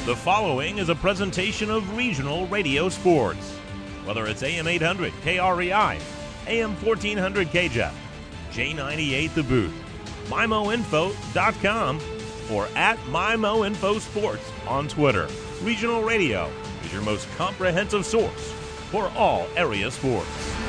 The following is a presentation of Regional Radio Sports. Whether it's AM 800 KREI, AM 1400 KJEF, J98 The Booth, MyMoInfo.com, or at MyMoInfoSports on Twitter, Regional Radio is your most comprehensive source for all area sports.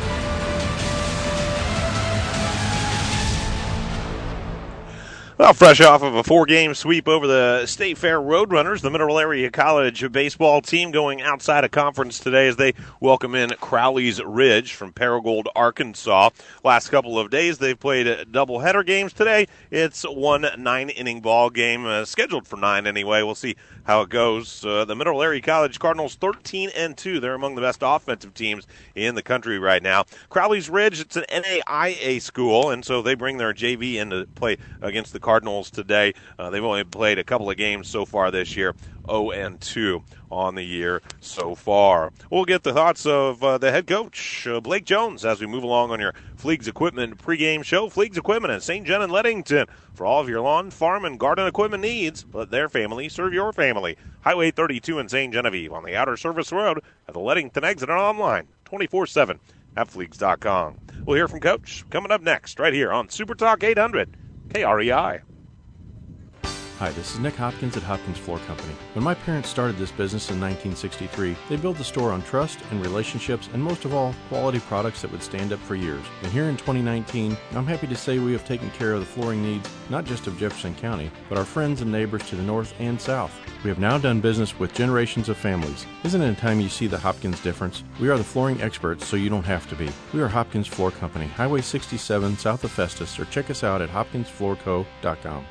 Well, fresh off of a 4-game sweep over the State Fair Roadrunners, the Mineral Area College baseball team going outside of conference today as they welcome in Crowley's Ridge from Paragould, Arkansas. Last couple of days, they've played doubleheader games. Today, it's one 9-inning ball game, scheduled for 9 anyway. We'll see how it goes. The Mineral Area College Cardinals 13-2. They're among the best offensive teams in the country right now. Crowley's Ridge, it's an NAIA school, and so they bring their JV in to play against the Cardinals today. They've only played a couple of games so far this year, 0-2 on the year so far. We'll get the thoughts of the head coach, Blake Jones, as we move along on your Fleegs Equipment pregame show. Fleegs Equipment in St. John and Leadington for all of your lawn, farm, and garden equipment needs. Let their family serve your family. Highway 32 in St. Genevieve on the Outer Service Road at the Leadington exit and online 24/7 at Fleegs.com. We'll hear from Coach coming up next right here on Super Talk 800 KREI. Hi, this is Nick Hopkins at Hopkins Floor Company. When my parents started this business in 1963, they built the store on trust and relationships and most of all, quality products that would stand up for years. And here in 2019, I'm happy to say we have taken care of the flooring needs not just of Jefferson County, but our friends and neighbors to the north and south. We have now done business with generations of families. Isn't it time you see the Hopkins difference? We are the flooring experts, so you don't have to be. We are Hopkins Floor Company, Highway 67 south of Festus, or check us out at hopkinsfloorco.com.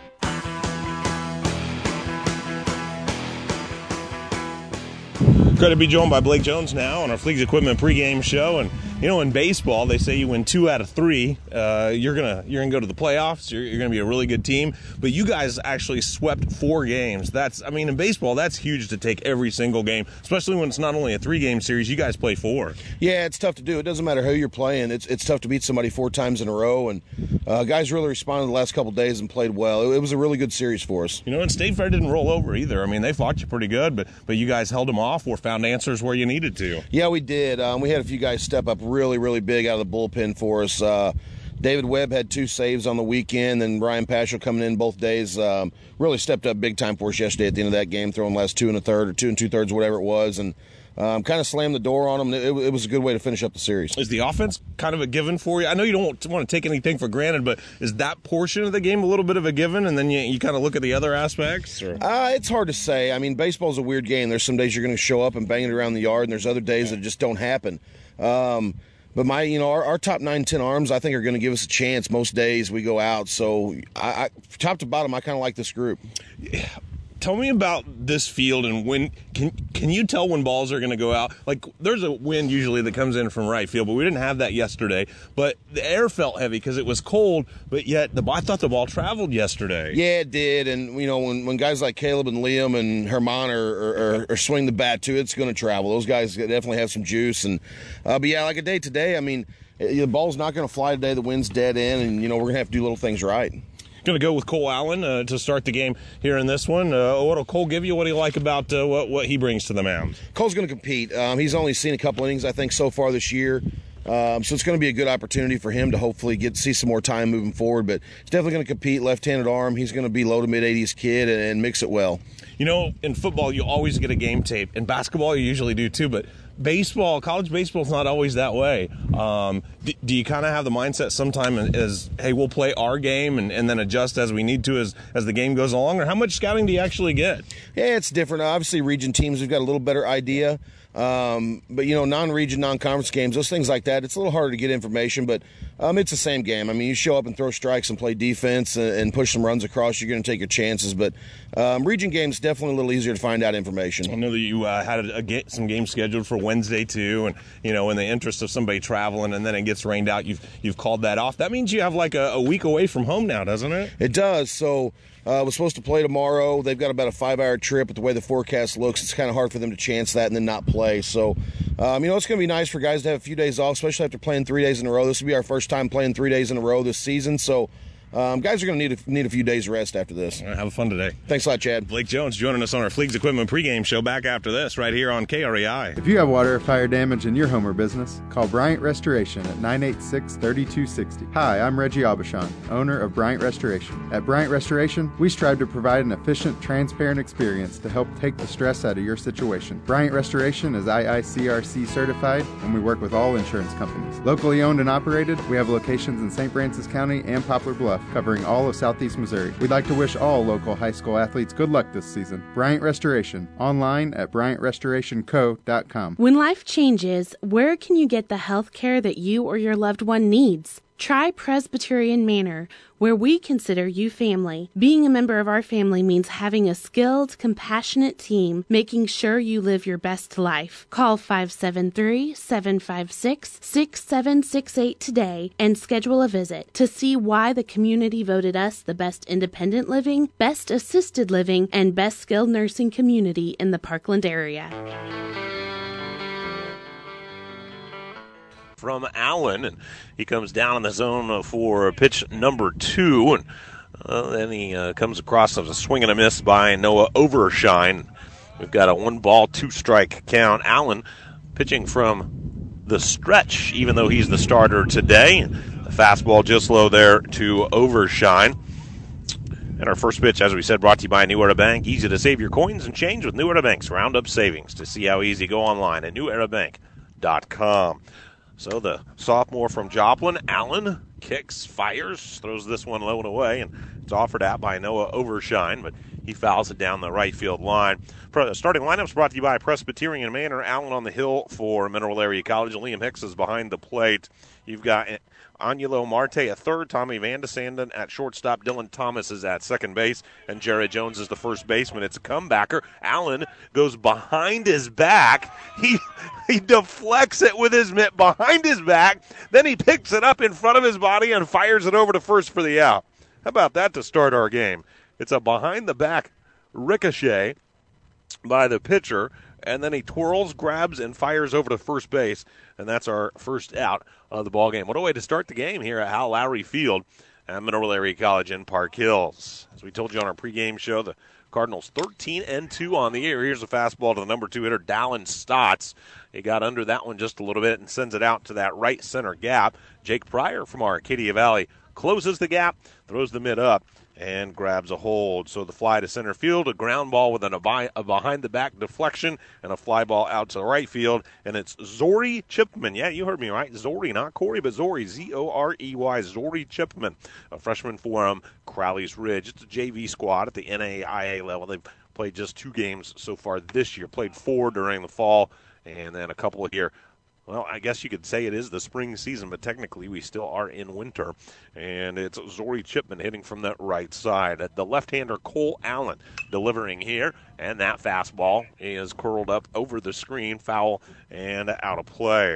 Great to be joined by Blake Jones now on our Fleegs Equipment pregame show. And you know, in baseball, they say you win 2 out of 3, you're gonna go to the playoffs. You're gonna be a really good team. But you guys actually swept 4 games. In baseball, that's huge to take every single game, especially when it's not only a 3-game series. You guys play 4. Yeah, it's tough to do. It doesn't matter who you're playing. It's tough to beat somebody 4 times in a row. And guys really responded the last couple of days and played well. It was a really good series for us. You know, and State Fair didn't roll over either. I mean, they fought you pretty good, but you guys held them off or found answers where you needed to. Yeah, we did. We had a few guys step up really big out of the bullpen for us. David Webb had 2 saves on the weekend, and Ryan Paschal coming in both days really stepped up big time for us yesterday at the end of that game, throwing last 2 1/3 or 2 2/3, whatever it was, and kind of slammed the door on them. It was a good way to finish up the series. Is the offense kind of a given for you? I know you don't want to take anything for granted, but is that portion of the game a little bit of a given, and then you kind of look at the other aspects? Or? It's hard to say. I mean, baseball's a weird game. There's some days you're going to show up and bang it around the yard, and there's other days that just don't happen. But our top 9-10 arms, I think, are going to give us a chance most days we go out. So, I top to bottom, I kind of like this group. Yeah. Tell me about this field and when can you tell when balls are going to go out? Like, there's a wind usually that comes in from right field, but we didn't have that yesterday. But the air felt heavy because it was cold, but yet I thought the ball traveled yesterday. Yeah, it did. And, when guys like Caleb and Liam and Herman are swing the bat too, it's going to travel. Those guys definitely have some juice. And but yeah, like a day today, I mean, the ball's not going to fly today. The wind's dead in, and, we're going to have to do little things right. Going to go with Cole Allen to start the game here in this one. What will Cole give you? What do you like about what he brings to the mound? Cole's going to compete. He's only seen a couple innings, I think, so far this year. So it's going to be a good opportunity for him to hopefully see some more time moving forward. But he's definitely going to compete, left-handed arm. He's going to be low to mid-80s kid and mix it well. In football, you always get a game tape. In basketball, you usually do too. But college baseball is not always that way. Do you kind of have the mindset sometime as, hey, we'll play our game and then adjust as we need to as the game goes along? Or how much scouting do you actually get? Yeah, it's different. Obviously, region teams have got a little better idea. But, non-region, non-conference games, those things like that, it's a little harder to get information, but it's the same game. I mean, you show up and throw strikes and play defense and push some runs across, you're going to take your chances. But region games, definitely a little easier to find out information. I know that you had some games scheduled for Wednesday, too, and, in the interest of somebody traveling and then it gets rained out, you've called that off. That means you have like a week away from home now, doesn't it? It does. So we're supposed to play tomorrow. They've got about a 5-hour trip, but the way the forecast looks, it's kind of hard for them to chance that and then not play. So, it's going to be nice for guys to have a few days off, especially after playing 3 days in a row. This will be our first time playing 3 days in a row this season. So, Guys are going to need a few days rest after this. All right, have fun today. Thanks a lot, Chad. Blake Jones joining us on our Fleegs Equipment pregame show back after this right here on KREI. If you have water or fire damage in your home or business, call Bryant Restoration at 986-3260. Hi, I'm Reggie Aubuchon, owner of Bryant Restoration. At Bryant Restoration, we strive to provide an efficient, transparent experience to help take the stress out of your situation. Bryant Restoration is IICRC certified, and we work with all insurance companies. Locally owned and operated, we have locations in St. Francis County and Poplar Bluff, covering all of southeast Missouri. We'd like to wish all local high school athletes good luck this season. Bryant Restoration, online at BryantRestorationCo.com. When life changes, where can you get the health care that you or your loved one needs? Try Presbyterian Manor, where we consider you family. Being a member of our family means having a skilled, compassionate team, making sure you live your best life. Call 573-756-6768 today and schedule a visit to see why the community voted us the best independent living, best assisted living, and best skilled nursing community in the Parkland area. From Allen, and he comes down in the zone for pitch number 2, and then he comes across as a swing and a miss by Noah Overshine. We've got a 1-ball, 2-strike count. Allen pitching from the stretch, even though he's the starter today. The fastball just low there to Overshine. And our first pitch, as we said, brought to you by New Era Bank. Easy to save your coins and change with New Era Bank's Roundup Savings. To see how easy, go online at newerabank.com. So the sophomore from Joplin, Allen, kicks, fires, throws this one low and away, and it's offered out by Noah Overshine, but he fouls it down the right field line. Starting lineups brought to you by Presbyterian Manor. Allen on the hill for Mineral Area College. Liam Hicks is behind the plate. You've got Angelo Marte at third, Tommy Vandesanden at shortstop, Dylan Thomas is at second base, and Jared Jones is the first baseman. It's a comebacker. Allen goes behind his back. He deflects it with his mitt behind his back. Then he picks it up in front of his body and fires it over to first for the out. How about that to start our game? It's a behind-the-back ricochet by the pitcher, and then he twirls, grabs, and fires over to first base, and that's our first out of the ball game. What a way to start the game here at Hal Lowry Field at Mineral Area College in Park Hills. As we told you on our pregame show, the Cardinals 13-2 on the year. Here's a fastball to the number 2 hitter, Dallin Stotts. He got under that one just a little bit and sends it out to that right center gap. Jake Pryor from Arcadia Valley closes the gap, throws the mid up, and grabs a hold. So the fly to center field, a ground ball with a behind-the-back deflection, and a fly ball out to the right field. And it's Zori Chipman. Yeah, you heard me right. Zori, not Corey, but Zori, Z-O-R-E-Y, Zori Chipman, a freshman for Crowley's Ridge. It's a JV squad at the NAIA level. They've played just 2 games so far this year, played 4 during the fall, and then a couple here. Well, I guess you could say it is the spring season, but technically we still are in winter. And it's Zori Chipman hitting from the right side. The left-hander Cole Allen delivering here, and that fastball is curled up over the screen, foul and out of play.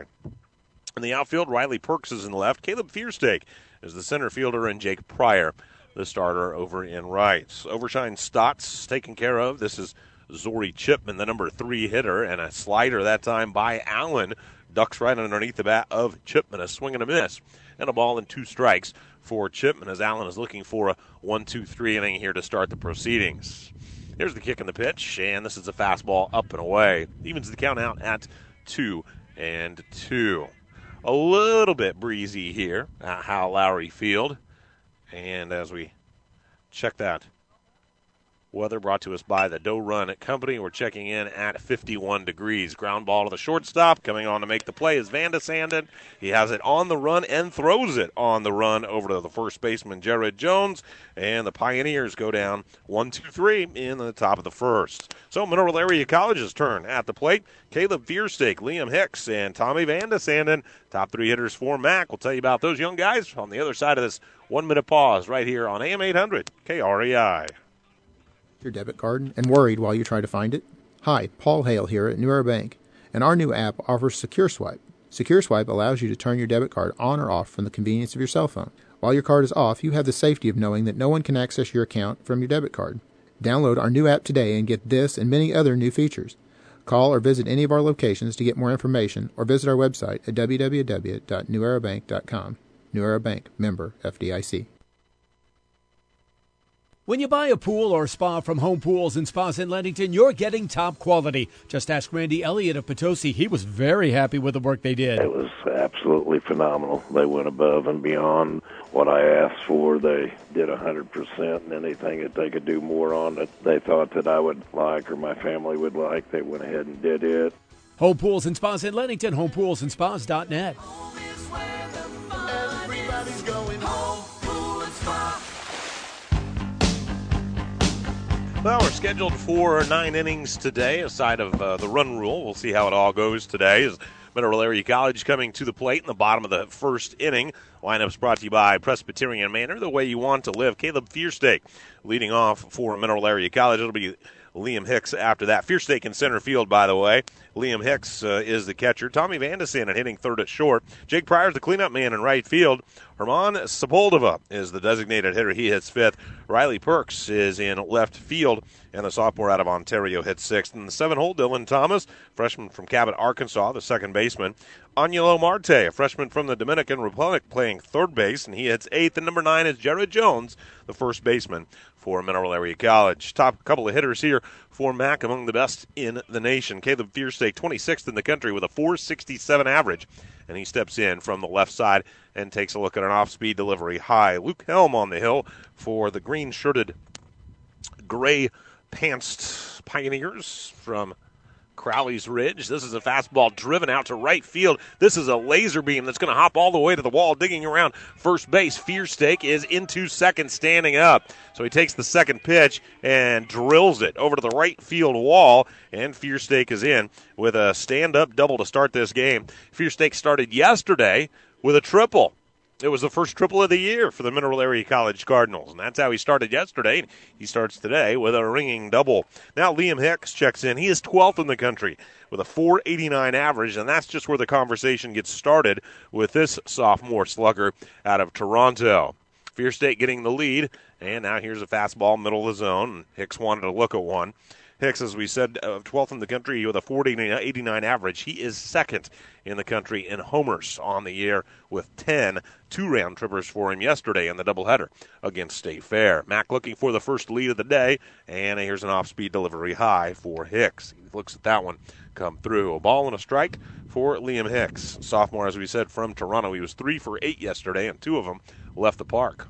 In the outfield, Riley Perks is in the left. Caleb Fearstake is the center fielder, and Jake Pryor, the starter, over in right. Overshine Stotts taken care of. This is Zori Chipman, the number 3 hitter, and a slider that time by Allen. Ducks right underneath the bat of Chipman. A swing and a miss. And a ball and 2 strikes for Chipman as Allen is looking for a 1-2-3 inning here to start the proceedings. Here's the kick and the pitch, and this is a fastball up and away. Evens the count out at 2-2. A little bit breezy here at Hal Lowry Field. And as we check that weather brought to us by the Doe Run Company. We're checking in at 51 degrees. Ground ball to the shortstop. Coming on to make the play is Vandesanden. He has it on the run and throws it on the run over to the first baseman, Jared Jones. And the Pioneers go down 1-2-3 in the top of the first. So Mineral Area College's turn at the plate. Caleb Fearstake, Liam Hicks, and Tommy Vandesanden. Top 3 hitters for MAC. We'll tell you about those young guys on the other side of this 1-minute pause right here on AM 800 KREI. Your debit card and worried while you try to find it? Hi, Paul Hale here at New Era Bank, and our new app offers Secure Swipe. Secure Swipe allows you to turn your debit card on or off from the convenience of your cell phone. While your card is off, you have the safety of knowing that no one can access your account from your debit card. Download our new app today and get this and many other new features. Call or visit any of our locations to get more information, or visit our website at www.newerabank.com. New Era Bank, member FDIC. When you buy a pool or spa from Home Pools and Spas in Leadington, you're getting top quality. Just ask Randy Elliott of Potosi. He was very happy with the work they did. It was absolutely phenomenal. They went above and beyond what I asked for. They did 100%, and anything that they could do more on it they thought that I would like or my family would like, they went ahead and did it. Home Pools and Spas in Leadington, homepoolsandspas.net. Everybody's going home, pool and spa. Well, we're scheduled for 9 innings today, aside of the run rule. We'll see how it all goes today. As Mineral Area College coming to the plate in the bottom of the first inning. Lineups brought to you by Presbyterian Manor, the way you want to live. Caleb Fiersteak leading off for Mineral Area College. It'll be Liam Hicks after that. Fiersteak in center field, by the way. Liam Hicks is the catcher. Tommy Vandesen hitting third at short. Jake Pryor's the cleanup man in right field. Herman Sepulveda is the designated hitter. He hits fifth. Riley Perks is in left field, and the sophomore out of Ontario hits sixth. And the 7-hole, Dylan Thomas, freshman from Cabot, Arkansas, the second baseman. Angelo Marte, a freshman from the Dominican Republic, playing third base, and he hits eighth. And number 9 is Jared Jones, the first baseman for Mineral Area College. Top couple of hitters here for MAC, among the best in the nation. Caleb Fiersteak, 26th in the country with a .467 average, and he steps in from the left side and takes a look at an off-speed delivery high. Luke Helm on the hill for the green-shirted, gray-pantsed Pioneers from Crowley's Ridge. This is a fastball driven out to right field. This is a laser beam that's going to hop all the way to the wall, digging around first base. Fiersteak is into second, standing up. So he takes the second pitch and drills it over to the right field wall, and Fiersteak is in with a stand-up double to start this game. Fiersteak started yesterday with a triple. It was the first triple of the year for the Mineral Area College Cardinals, and that's how he started yesterday. He starts today with a ringing double. Now Liam Hicks checks in. He is 12th in the country with a .489 average, and that's just where the conversation gets started with this sophomore slugger out of Toronto. Fiersteak getting the lead, and now here's a fastball middle of the zone, and Hicks wanted to look at one. Hicks, as we said, 12th in the country with a .489 average. He is second in the country in homers on the year with 10 two-round trippers for him yesterday in the doubleheader against State Fair. Mac looking for the first lead of the day, and here's an off-speed delivery high for Hicks. He looks at that one come through. A ball and a strike for Liam Hicks. Sophomore, as we said, from Toronto. He was 3 for 8 yesterday, and 2 of them left the park.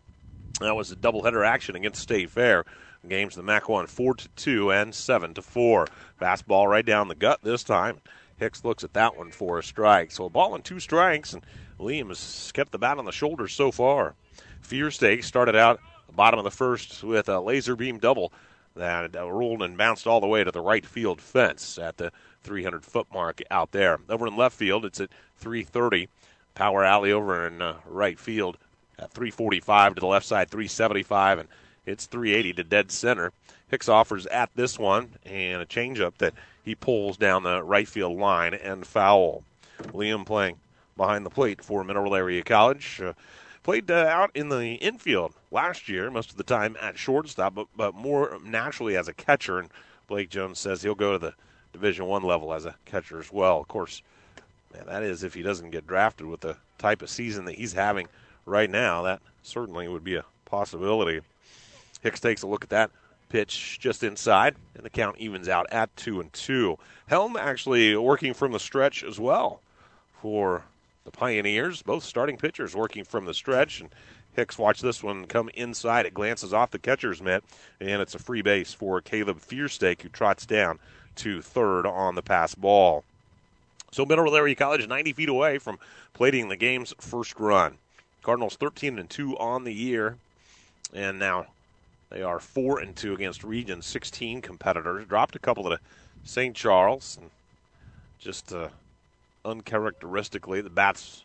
That was a doubleheader action against State Fair. Games the MAC won 4-2 and 7-4. Fastball right down the gut this time. Hicks looks at that one for a strike. So a ball and 2 strikes, and Liam has kept the bat on the shoulders so far. Fiersteak started out the bottom of the first with a laser beam double that rolled and bounced all the way to the right field fence at the 300-foot mark out there. Over in left field, it's at 330. Power alley over in right field at 345 to the left side, 375, and it's 380 to dead center. Hicks offers at this one, and a changeup that he pulls down the right field line and foul. Liam playing behind the plate for Mineral Area College. Played out in the infield last year, most of the time at shortstop, but more naturally as a catcher. And Blake Jones says he'll go to the Division I level as a catcher as well. Of course, man, that is if he doesn't get drafted with the type of season that he's having right now. That certainly would be a possibility. Hicks takes a look at that pitch just inside, and the count evens out at 2-2. Helm actually working from the stretch as well for the Pioneers. Both starting pitchers working from the stretch, and Hicks, watch this one come inside. It glances off the catcher's mitt, and it's a free base for Caleb Fiersteak, who trots down to third on the pass ball. So Mineral Area College 90 feet away from plating the game's first run. Cardinals 13-2 on the year, and now they are 4-2 against Region 16 competitors. Dropped a couple to St. Charles, and just uncharacteristically, the bats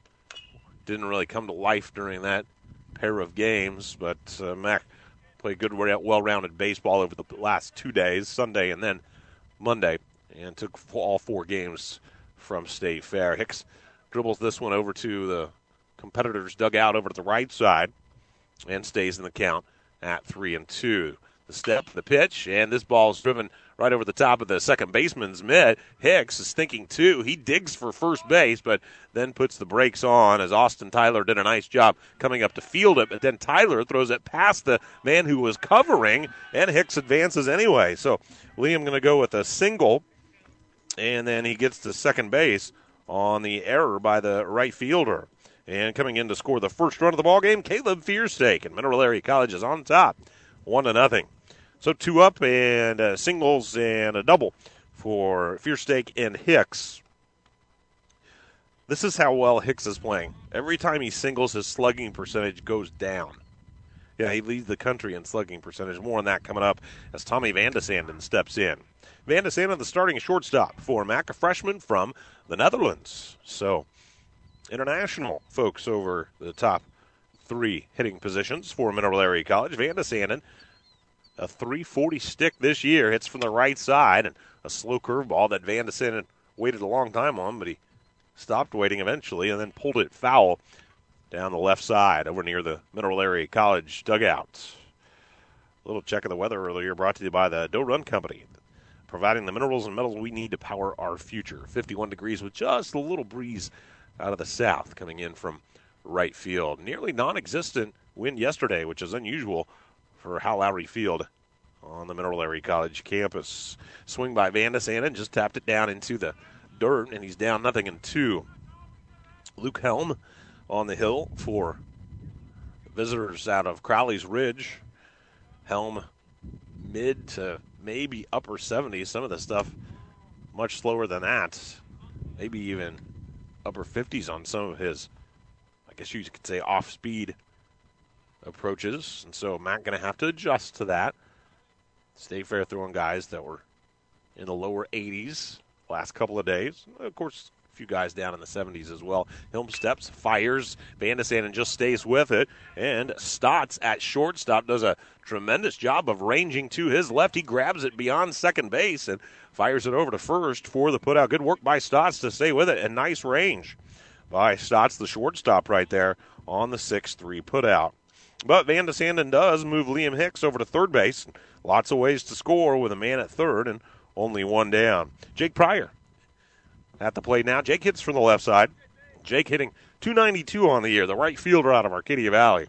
didn't really come to life during that pair of games. But Mac played good, well-rounded baseball over the last 2 days, Sunday and then Monday, and took all 4 games from State Fair. Hicks dribbles this one over to the competitors' dugout over to the right side and stays in the count at 3-2. The step, the pitch, and this ball is driven right over the top of the second baseman's mitt. Hicks is thinking too. He digs for first base, but then puts the brakes on as Austin Tyler did a nice job coming up to field it. But then Tyler throws it past the man who was covering, and Hicks advances anyway. So Liam going to go with a single, and then he gets to second base on the error by the right fielder. And coming in to score the first run of the ballgame, Caleb Fiersteak, and Mineral Area College is on top, 1-0. So 2 up and singles and a double for Fiersteak and Hicks. This is how well Hicks is playing. Every time he singles, his slugging percentage goes down. Yeah, he leads the country in slugging percentage. More on that coming up as Tommy Van de Sanden steps in. Van de Sanden, the starting shortstop for Mac, a freshman from the Netherlands. So international folks over the top 3 hitting positions for Mineral Area College. Van de Sanden, a .340 stick this year, hits from the right side, and a slow curveball that Van de Sanden waited a long time on, but he stopped waiting eventually and then pulled it foul down the left side over near the Mineral Area College dugout. A little check of the weather earlier brought to you by the Doe Run Company, providing the minerals and metals we need to power our future. 51 degrees with just a little breeze out of the south coming in from right field. Nearly non-existent wind yesterday, which is unusual for Hal Lowry Field on the Mineral Area College campus. Swing by Van de Sanden, just tapped it down into the dirt, and he's down 0-2. Luke Helm on the hill for visitors out of Crowley's Ridge. Helm mid to maybe upper 70s. Some of the stuff much slower than that. Maybe even upper 50s on some of his, I guess you could say, off-speed approaches. And so Matt going to have to adjust to that. State Fair throwing guys that were in the lower 80s last couple of days. Of course, a few guys down in the 70s as well. Helm steps, fires. Van de Sanden just stays with it. And Stotts at shortstop does a tremendous job of ranging to his left. He grabs it beyond second base and fires it over to first for the putout. Good work by Stotts to stay with it, and nice range by Stotts, the shortstop right there on the 6-3 putout. But Van de Sanden does move Liam Hicks over to third base. Lots of ways to score with a man at third and only one down. Jake Pryor at the plate now. Jake hits from the left side. Jake hitting .292 on the year, the right fielder out of Arcadia Valley.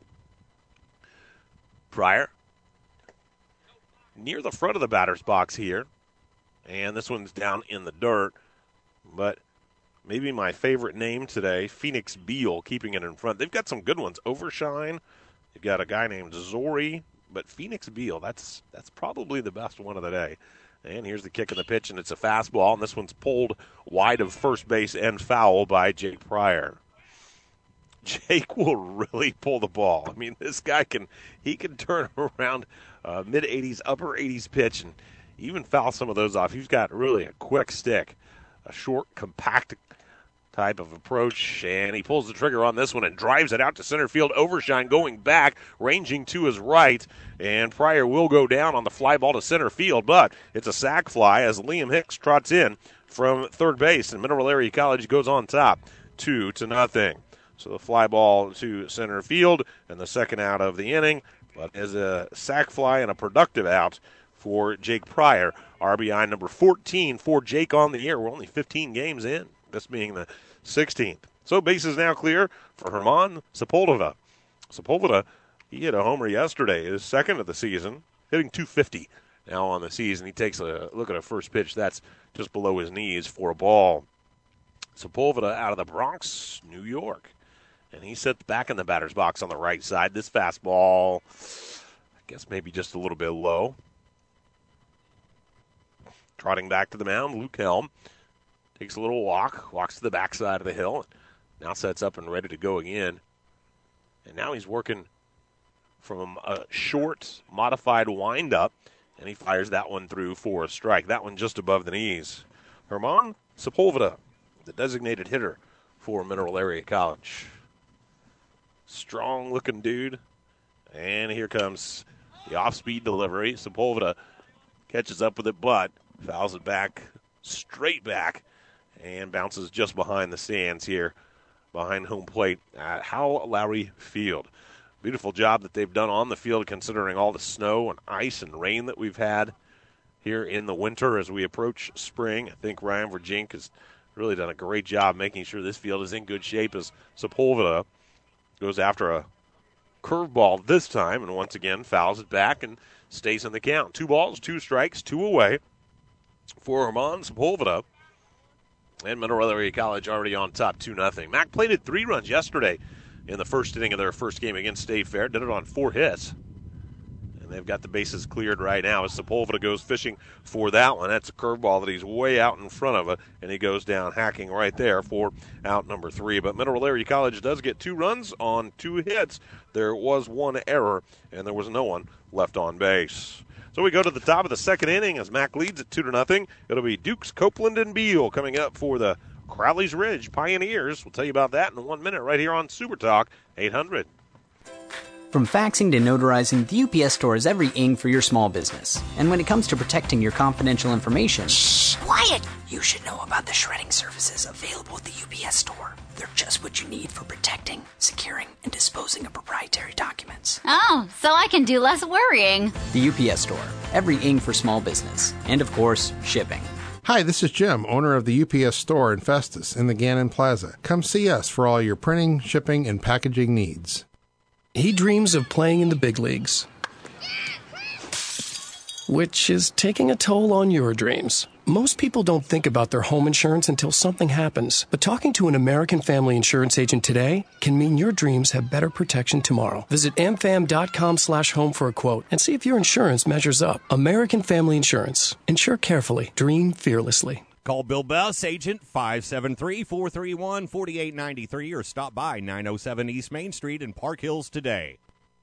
Pryor near the front of the batter's box here. And this one's down in the dirt. But maybe my favorite name today, Phoenix Beal, keeping it in front. They've got some good ones. Overshine. They've got a guy named Zori. But Phoenix Beal, that's probably the best one of the day. And here's the kick of the pitch, and it's a fastball. And this one's pulled wide of first base and foul by Jake Pryor. Jake will really pull the ball. I mean, this guy can turn around mid-80s, upper 80s pitch and even foul some of those off. He's got really a quick stick, a short, compact type of approach, and he pulls the trigger on this one and drives it out to center field. Overshine going back, ranging to his right, and Pryor will go down on the fly ball to center field, but it's a sac fly as Liam Hicks trots in from third base, and Mineral Area College goes on top 2-0. So the fly ball to center field, and the second out of the inning, but as a sac fly and a productive out for Jake Pryor. RBI number 14 for Jake on the year. We're only 15 games in, this being the 16th. So bases now clear for Herman Sepulveda. Sepulveda, he hit a homer yesterday, his second of the season, hitting .250 now on the season. He takes a look at a first pitch that's just below his knees for a ball. Sepulveda out of the Bronx, New York. And he sits back in the batter's box on the right side. This fastball, I guess maybe just a little bit low. Trotting back to the mound, Luke Helm takes a little walk, walks to the backside of the hill, now sets up and ready to go again. And now he's working from a short, modified windup, and he fires that one through for a strike. That one just above the knees. Herman Sepulveda, the designated hitter for Mineral Area College. Strong-looking dude. And here comes the off-speed delivery. Sepulveda catches up with it, but fouls it back, straight back, and bounces just behind the stands here, behind home plate at Hal Lowry Field. beautiful job that they've done on the field considering all the snow and ice and rain that we've had here in the winter as we approach spring. I think Ryan Verjink has really done a great job making sure this field is in good shape as Sepulveda goes after a curveball this time and once again fouls it back and stays in the count. 2 balls, 2 strikes, 2 away for Herman Sepulveda. And Mineral Area College already on top 2-0. Mac plated 3 runs yesterday in the first inning of their first game against State Fair. Did it on 4 hits. And they've got the bases cleared right now as Sepulveda goes fishing for that one. That's a curveball that he's way out in front of it, and he goes down hacking right there for out number 3. But Mineral Area College does get 2 runs on 2 hits. There was 1 error, and there was no one left on base. So we go to the top of the second inning as Mac leads at 2-0. It'll be Dukes, Copeland, and Beal coming up for the Crowley's Ridge Pioneers. We'll tell you about that in 1 minute right here on Super Talk 800. From faxing to notarizing, the UPS Store is every ing for your small business. And when it comes to protecting your confidential information... Shh! Quiet! You should know about the shredding services available at the UPS Store. They're just what you need for protecting, securing, and disposing of proprietary documents. Oh, so I can do less worrying. The UPS Store. Every ing for small business. And, of course, shipping. Hi, this is Jim, owner of the UPS Store in Festus in the Gannon Plaza. Come see us for all your printing, shipping, and packaging needs. He dreams of playing in the big leagues, which is taking a toll on your dreams. Most people don't think about their home insurance until something happens, but talking to an American Family Insurance agent today can mean your dreams have better protection tomorrow. Visit amfam.com/home for a quote and see if your insurance measures up. American Family Insurance. Insure carefully. Dream fearlessly. Call Bill Bess, agent 573-431-4893, or stop by 907 East Main Street in Park Hills today.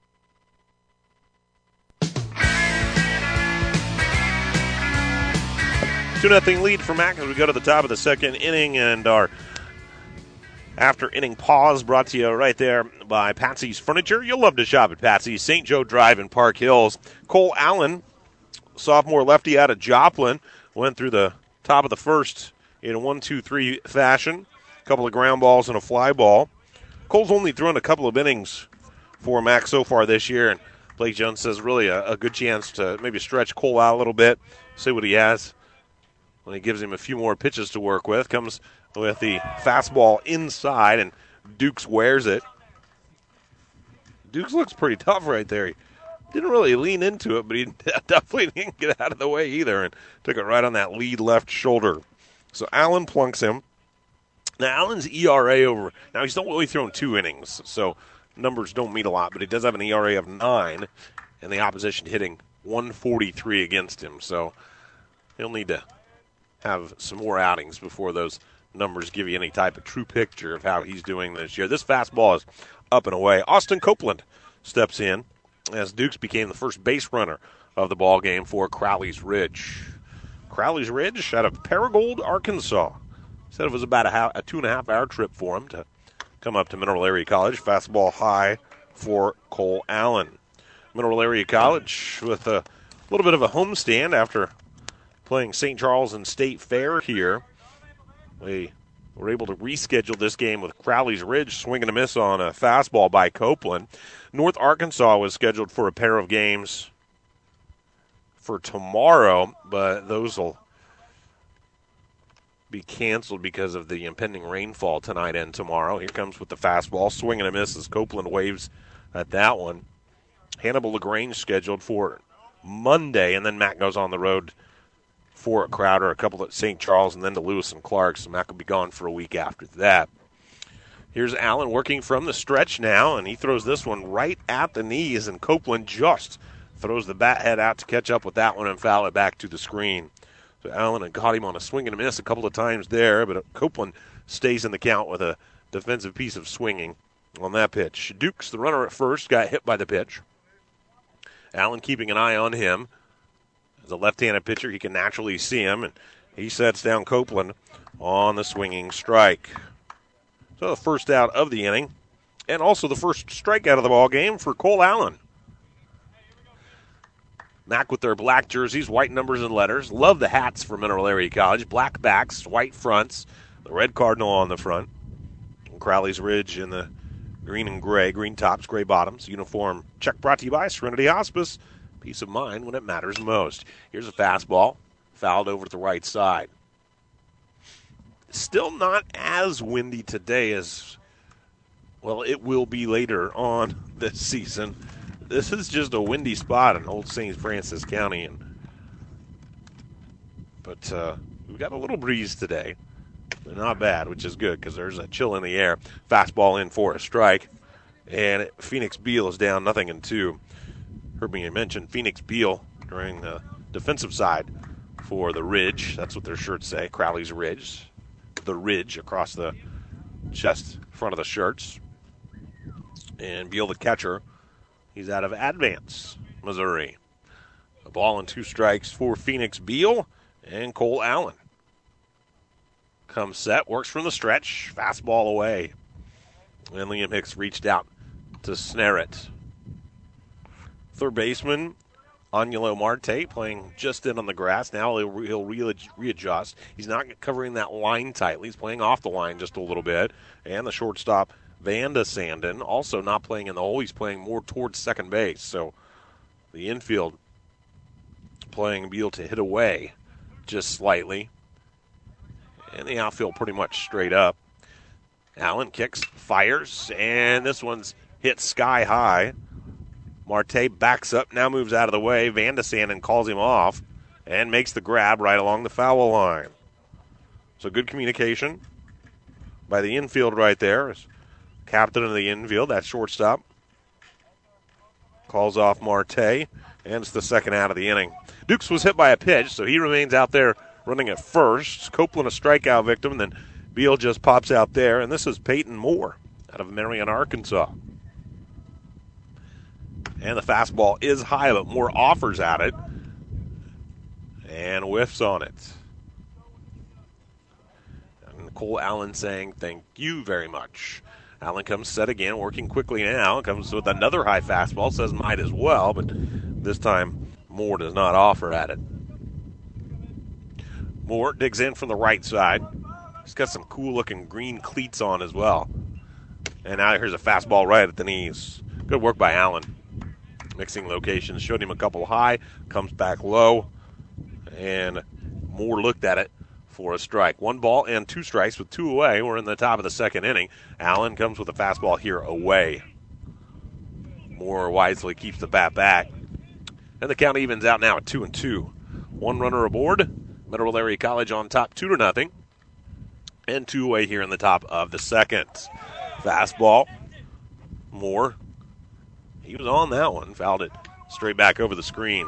2-0 lead for Mac as we go to the top of the second inning, and our after-inning pause brought to you right there by Patsy's Furniture. You'll love to shop at Patsy's, St. Joe Drive in Park Hills. Cole Allen, sophomore lefty out of Joplin, went through the top of the first in a 1-2-3 fashion. A couple of ground balls and a fly ball. Cole's only thrown a couple of innings for Mac so far this year, and Blake Jones says really a good chance to maybe stretch Cole out a little bit, see what he has when he gives him a few more pitches to work with. Comes with the fastball inside, and Dukes wears it. Dukes looks pretty tough right there. He didn't really lean into it, but he definitely didn't get out of the way either and took it right on that lead left shoulder. So Allen plunks him. Now, Allen's ERA now he's only thrown 2 innings, so numbers don't mean a lot, but he does have an ERA of 9, and the opposition hitting 143 against him. So he'll need to have some more outings before those numbers give you any type of true picture of how he's doing this year. This fastball is up and away. Austin Copeland steps in as Dukes became the first base runner of the ball game for Crowley's Ridge. Crowley's Ridge out of Paragould, Arkansas. Said it was about a 2.5-hour trip for him to come up to Mineral Area College. Fastball high for Cole Allen. Mineral Area College with a little bit of a homestand after playing St. Charles and State Fair here. We were able to reschedule this game with Crowley's Ridge swinging a miss on a fastball by Copeland. North Arkansas was scheduled for a pair of games for tomorrow, but those will be canceled because of the impending rainfall tonight and tomorrow. Here comes with the fastball, swinging a miss as Copeland waves at that one. Hannibal LaGrange scheduled for Monday, and then Mac goes on the road for Crowder, a couple at St. Charles, and then to Lewis and Clark, so Mac will be gone for a week after that. Here's Allen working from the stretch now, and he throws this one right at the knees, and Copeland just throws the bat head out to catch up with that one and foul it back to the screen. So Allen had caught him on a swing and a miss a couple of times there, but Copeland stays in the count with a defensive piece of swinging on that pitch. Dukes, the runner at first, got hit by the pitch. Allen keeping an eye on him. As a left-handed pitcher, he can naturally see him, and he sets down Copeland on the swinging strike. So the first out of the inning, and also the first strikeout of the ball game for Cole Allen. Mac with their black jerseys, white numbers and letters. Love the hats for Mineral Area College. Black backs, white fronts, the red cardinal on the front. And Crowley's Ridge in the Green and gray, green tops, gray bottoms. Uniform check brought to you by Serenity Hospice. Peace of mind when it matters most. Here's a fastball, fouled over to the right side. Still not as windy today as, well, it will be later on this season. This is just a windy spot in Old St. Francis County. But we've got a little breeze today. Not bad, which is good because there's a chill in the air. Fastball in for a strike. And Phoenix Beal is down 0-2. Heard me mention Phoenix Beal during the defensive side for the Ridge. That's what their shirts say, Crowley's Ridge. The Ridge across the chest, front of the shirts. And Beal, the catcher, he's out of Advance, Missouri. A ball and 2 strikes for Phoenix Beal and Cole Allen. Comes set, works from the stretch, fastball away. And Liam Hicks reached out to snare it. Third baseman, Angelo Marte, playing just in on the grass. Now he'll readjust. He's not covering that line tightly. He's playing off the line just a little bit. And the shortstop, Vanda Sandin, also not playing in the hole. He's playing more towards second base. So the infield playing Beal to hit away just slightly. And the outfield pretty much straight up. Allen kicks, fires, and this one's hit sky high. Marte backs up, now moves out of the way. Vanda Sandin calls him off and makes the grab right along the foul line. So good communication by the infield right there. Captain of the infield, that shortstop, calls off Marte, and it's the second out of the inning. Dukes was hit by a pitch, so he remains out there running at first. Copeland a strikeout victim, and then Beal just pops out there, and this is Peyton Moore out of Marion, Arkansas. And the fastball is high, but Moore offers at it and whiffs on it. And Cole Allen saying thank you very much. Allen comes set again, working quickly now. Comes with another high fastball, says might as well, but this time Moore does not offer at it. Moore digs in from the right side. He's got some cool-looking green cleats on as well. And now here's a fastball right at the knees. Good work by Allen. Mixing locations. Showed him a couple high. Comes back low. And Moore looked at it for a strike. 1 ball and 2 strikes with 2 away. We're in the top of the second inning. Allen comes with a fastball here away. Moore wisely keeps the bat back. And the count evens out now at 2-2. 1 runner aboard. Mineral Area College on top 2-0. And 2 away here in the top of the second. Fastball. Moore. He was on that one. Fouled it straight back over the screen.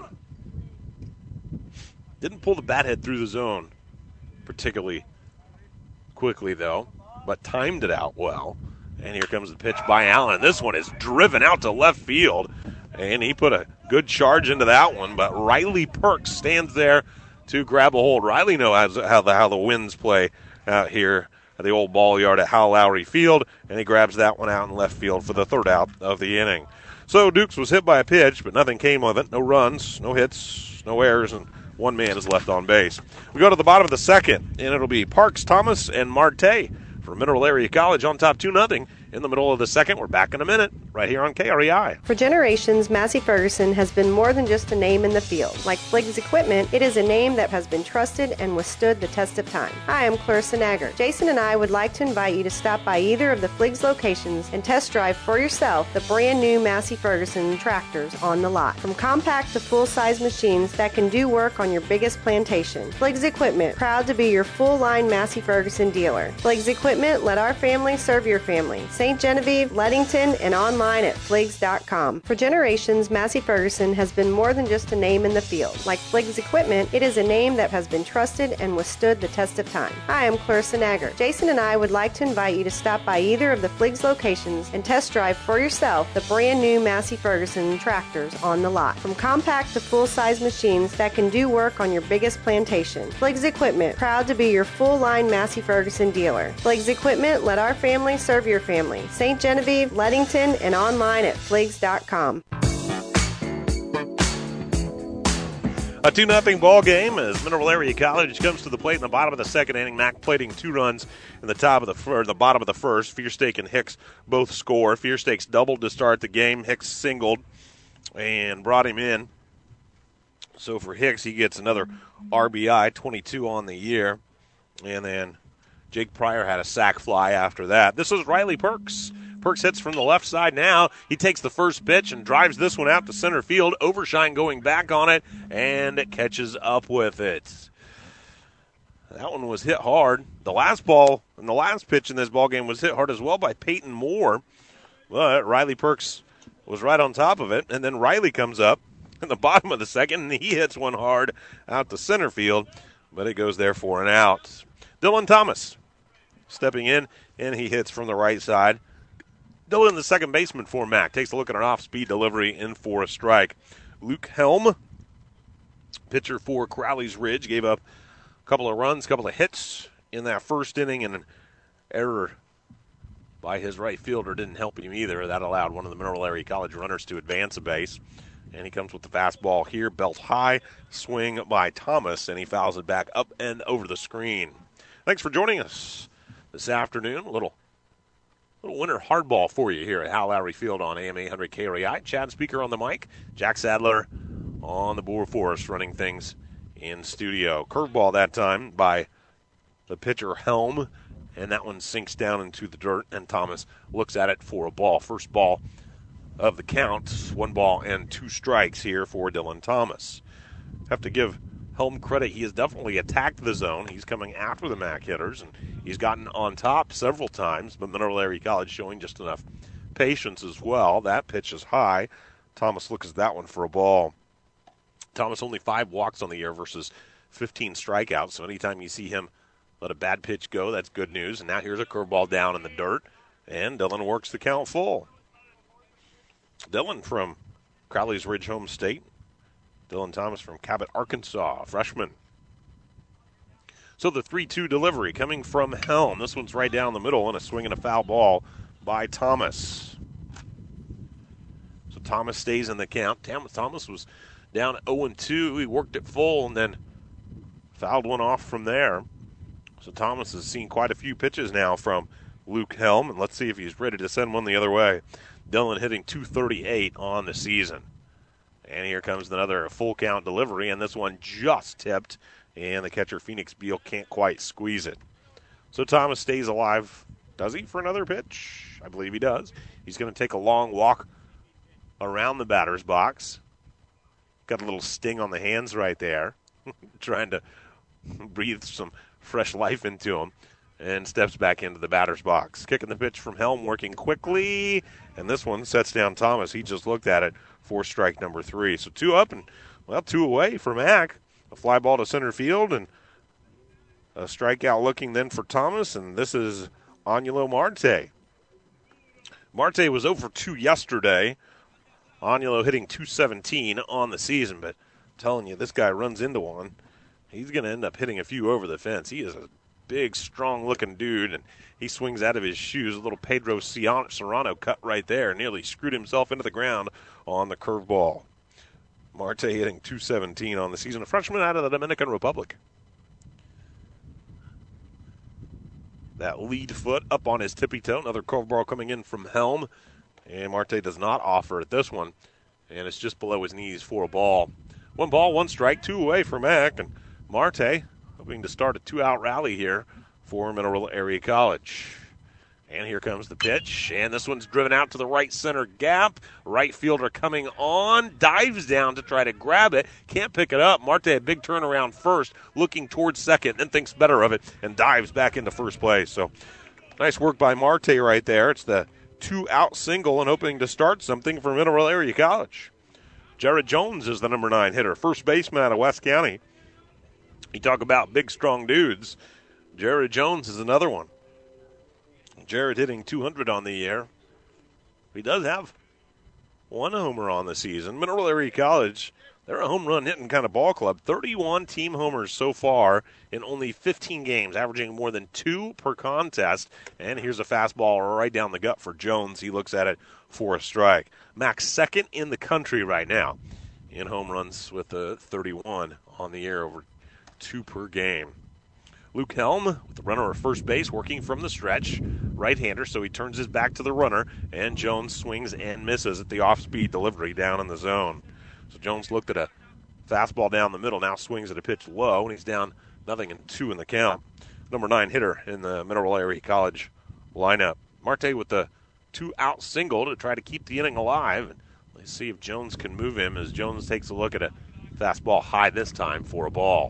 Didn't pull the bat head through the zone particularly quickly, though, but timed it out well. And here comes the pitch by Allen. This one is driven out to left field, and he put a good charge into that one, but Riley Perks stands there to grab a hold. Riley knows how the winds play out here at the old ball yard at Hal Lowry Field, and he grabs that one out in left field for the third out of the inning. So Dukes was hit by a pitch, but nothing came of it. No runs, no hits, no errors, and 1 man is left on base. We go to the bottom of the second, and it'll be Parks, Thomas, and Marte for Mineral Area College on top 2-0. In the middle of the second, we're back in a minute, right here on KREI. For generations, Massey Ferguson has been more than just a name in the field. Like Fliggs Equipment, it is a name that has been trusted and withstood the test of time. Hi, I'm Clarissa Nagger. Jason and I would like to invite you to stop by either of the Fliggs locations and test drive for yourself the brand new Massey Ferguson tractors on the lot. From compact to full-size machines that can do work on your biggest plantation. Fliggs Equipment, proud to be your full-line Massey Ferguson dealer. Fliggs Equipment, let our family serve your family. St. Genevieve, Leadington, and online at Fliggs.com. For generations, Massey Ferguson has been more than just a name in the field. Like Fliggs Equipment, it is a name that has been trusted and withstood the test of time. Hi, I'm Clarissa Nagger. Jason and I would like to invite you to stop by either of the Fliggs locations and test drive for yourself the brand new Massey Ferguson tractors on the lot. From compact to full-size machines that can do work on your biggest plantation. Fliggs Equipment, proud to be your full-line Massey Ferguson dealer. Fliggs Equipment, let our family serve your family. St. Genevieve, Leadington, and online at Fliggs.com. A 2-0 ball game as Mineral Area College comes to the plate in the bottom of the second inning. Mack plating 2 runs in the bottom of the first. Fearstake and Hicks both score. Fearstake's doubled to start the game. Hicks singled and brought him in. So for Hicks, he gets another RBI, 22 on the year. And then Jake Pryor had a sac fly after that. This is Riley Perks. Perks hits from the left side now. He takes the first pitch and drives this one out to center field. Overshine going back on it, and it catches up with it. That one was hit hard. The last ball and the last pitch in this ball game was hit hard as well by Peyton Moore. But Riley Perks was right on top of it, and then Riley comes up in the bottom of the second, and he hits one hard out to center field, but it goes there for an out. Dylan Thomas stepping in, and he hits from the right side. Dylan, the second baseman for Mack, takes a look at an off-speed delivery in for a strike. Luke Helm, pitcher for Crowley's Ridge, gave up a couple of runs, a couple of hits in that first inning, and an error by his right fielder didn't help him either. That allowed one of the Mineral Area College runners to advance a base. And he comes with the fastball here, belt high, swing by Thomas, and he fouls it back up and over the screen. Thanks for joining us this afternoon. A little winter hardball for you here at Hal Lowry Field on AM 800 KREI. Chad Speaker on the mic, Jack Sadler on the board for us, running things in studio. Curveball that time by the pitcher Helm, and that one sinks down into the dirt, and Thomas looks at it for a ball. First ball of the count, 1 ball and 2 strikes here for Dylan Thomas. Have to give Helm credit. He has definitely attacked the zone. He's coming after the Mack hitters, and he's gotten on top several times, but Mineral Area College showing just enough patience as well. That pitch is high. Thomas looks at that one for a ball. Thomas only 5 walks on the year versus 15 strikeouts, so anytime you see him let a bad pitch go, that's good news. And now here's a curveball down in the dirt, and Dylan works the count full. Dylan from Crowley's Ridge home state. Dylan Thomas from Cabot, Arkansas, freshman. So the 3-2 delivery coming from Helm. This one's right down the middle and a swing and a foul ball by Thomas. So Thomas stays in the count. Thomas was down 0-2. He worked it full and then fouled one off from there. So Thomas has seen quite a few pitches now from Luke Helm, and let's see if he's ready to send one the other way. Dylan hitting .238 on the season. And here comes another full count delivery, and this one just tipped, and the catcher Phoenix Beal can't quite squeeze it. So Thomas stays alive. Does he for another pitch? I believe he does. He's going to take a long walk around the batter's box. Got a little sting on the hands right there, trying to breathe some fresh life into him, and steps back into the batter's box. Kicking the pitch from Helm, working quickly, and this one sets down Thomas. He just looked at it for strike number 3. So 2 up and, 2 away for Mack. A fly ball to center field and a strikeout looking then for Thomas, and this is Anulo Marte. Marte was 0-2 yesterday. Anulo hitting .217 on the season, but I'm telling you, this guy runs into one. He's going to end up hitting a few over the fence. He is a big, strong-looking dude, and he swings out of his shoes. A little Pedro Serrano cut right there. Nearly screwed himself into the ground on the curveball. Marte hitting .217 on the season. A freshman out of the Dominican Republic. That lead foot up on his tippy toe. Another curveball coming in from Helm. And Marte does not offer at this one. And it's just below his knees for a ball. 1 ball, 1 strike, 2 away for Mack. And Marte hoping to start a 2-out rally here for Mineral Area College. And here comes the pitch, and this one's driven out to the right center gap. Right fielder coming on, dives down to try to grab it, can't pick it up. Marte a big turnaround first, looking towards second, then thinks better of it and dives back into first place. So nice work by Marte right there. It's the 2-out single and hoping to start something for Mineral Area College. Jared Jones is the number 9 hitter, first baseman out of West County. You talk about big, strong dudes. Jared Jones is another one. Jared hitting .200 on the year. He does have 1 homer on the season. Mineral Area College, they're a home run hitting kind of ball club. 31 team homers so far in only 15 games, averaging more than 2 per contest. And here's a fastball right down the gut for Jones. He looks at it for a strike. Max second in the country right now in home runs with 31 on the year, over 2 per game. Luke Helm with the runner at first base, working from the stretch. Right-hander, so he turns his back to the runner, and Jones swings and misses at the off-speed delivery down in the zone. So Jones looked at a fastball down the middle, now swings at a pitch low, and he's down 0-2 in the count. Number 9 hitter in the Mineral Area College lineup. Marte with the 2-out single to try to keep the inning alive. Let's see if Jones can move him as Jones takes a look at a fastball high this time for a ball.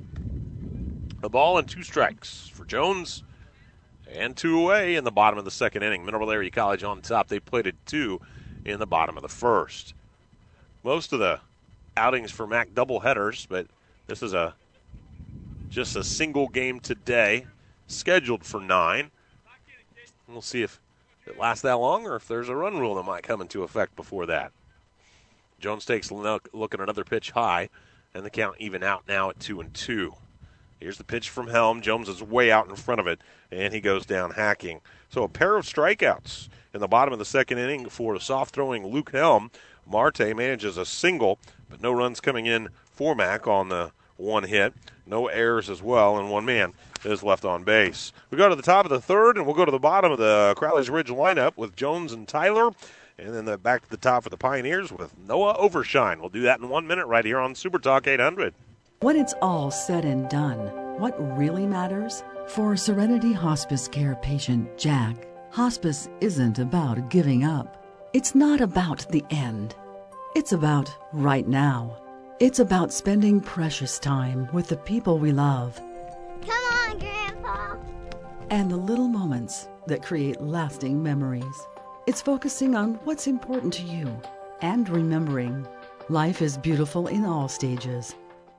A ball and 2 strikes for Jones, and 2 away in the bottom of the second inning. Mineral Area College on top. They played at 2 in the bottom of the first. Most of the outings for Mac doubleheaders, but this is just a single game today, scheduled for 9. We'll see if it lasts that long or if there's a run rule that might come into effect before that. Jones takes a look at another pitch high, and the count even out now at 2-2. Here's the pitch from Helm. Jones is way out in front of it, and he goes down hacking. So a pair of strikeouts in the bottom of the second inning for the soft-throwing Luke Helm. Marte manages a single, but no runs coming in for Mac on the 1 hit. No errors as well, and 1 man is left on base. We go to the top of the third, and we'll go to the bottom of the Crowley's Ridge lineup with Jones and Tyler, and then back to the top for the Pioneers with Noah Overshine. We'll do that in 1 minute right here on Super Talk 800. When it's all said and done, what really matters? For Serenity Hospice Care patient Jack, hospice isn't about giving up. It's not about the end. It's about right now. It's about spending precious time with the people we love. Come on, Grandpa. And the little moments that create lasting memories. It's focusing on what's important to you and remembering life is beautiful in all stages.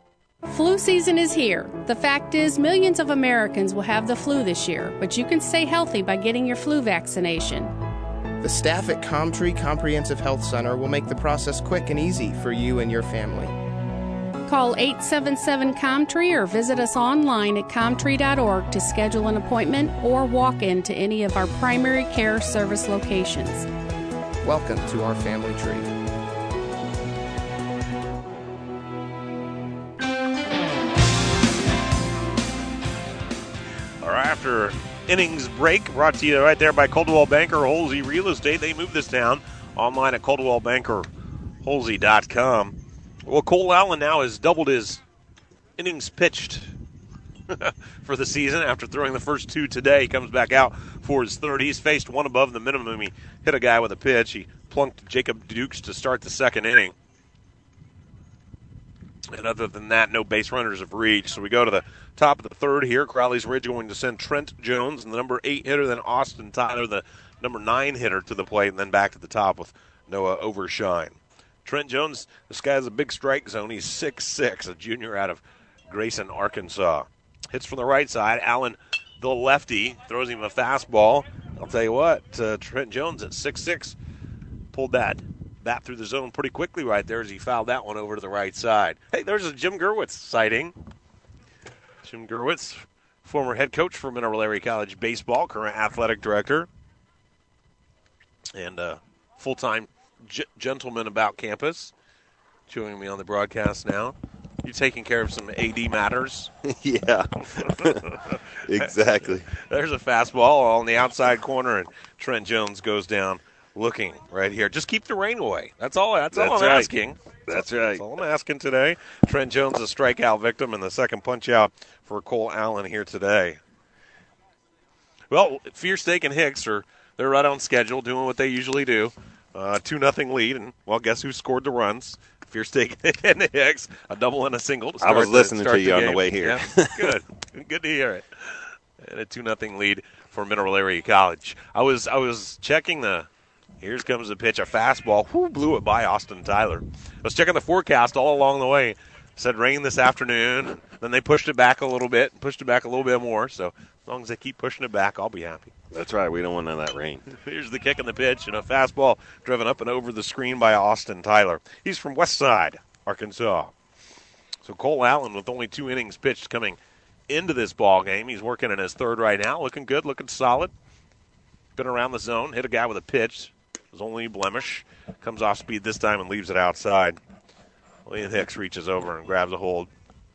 Flu season is here. The fact is, millions of Americans will have the flu this year, but you can stay healthy by getting your flu vaccination. The staff at Comtree Comprehensive Health Center will make the process quick and easy for you and your family. Call 877-COMTREE or visit us online at comtree.org to schedule an appointment or walk into any of our primary care service locations. Welcome to our family tree. After innings break, brought to you right there by Coldwell Banker Holsey Real Estate. They moved this down online at ColdwellBankerHolsey.com. Well, Cole Allen now has doubled his innings pitched for the season after throwing the first 2 today. He comes back out for his third. He's faced 1 above the minimum. He hit a guy with a pitch. He plunked Jacob Dukes to start the second inning. And other than that, no base runners have reached. So we go to the top of the third here. Crowley's Ridge going to send Trent Jones, the number 8 hitter, then Austin Tyler, the number 9 hitter, to the plate, and then back to the top with Noah Overshine. Trent Jones, this guy has a big strike zone. He's 6'6", a junior out of Grayson, Arkansas. Hits from the right side. Allen, the lefty, throws him a fastball. I'll tell you what, Trent Jones at 6'6", pulled that bat through the zone pretty quickly right there as he fouled that one over to the right side. Hey, there's a Jim Gerwitz sighting. Jim Gerwitz, former head coach for Mineral Area College baseball, current athletic director, and full-time gentleman about campus. Joining me on the broadcast now. You taking care of some AD matters? Yeah, exactly. There's a fastball on the outside corner, and Trent Jones goes down looking right here. Just keep the rain away. That's all I'm asking. That's right. That's all I'm asking today. Trent Jones, a strikeout victim, and the second punch out for Cole Allen here today. Well, Fierce Steak and Hicks they're right on schedule, doing what they usually do. 2-0 lead, and well, guess who scored the runs? Fierce Steak and Hicks, a double and a single. I was listening to you on the way here. Yeah, good. Good to hear it. And a 2-0 lead for Mineral Area College. I was checking here comes the pitch, a fastball. Blew it by Austin Tyler. I was checking the forecast all along the way. Said rain this afternoon. Then they pushed it back a little bit more. So as long as they keep pushing it back, I'll be happy. That's right. We don't want none of that rain. Here's the kick and the pitch, and a fastball driven up and over the screen by Austin Tyler. He's from Westside, Arkansas. So Cole Allen with only 2 innings pitched coming into this ball game. He's working in his third right now. Looking good, looking solid. Been around the zone, hit a guy with a pitch. It was only a blemish. Comes off speed this time and leaves it outside. William Hicks reaches over and grabs a hold.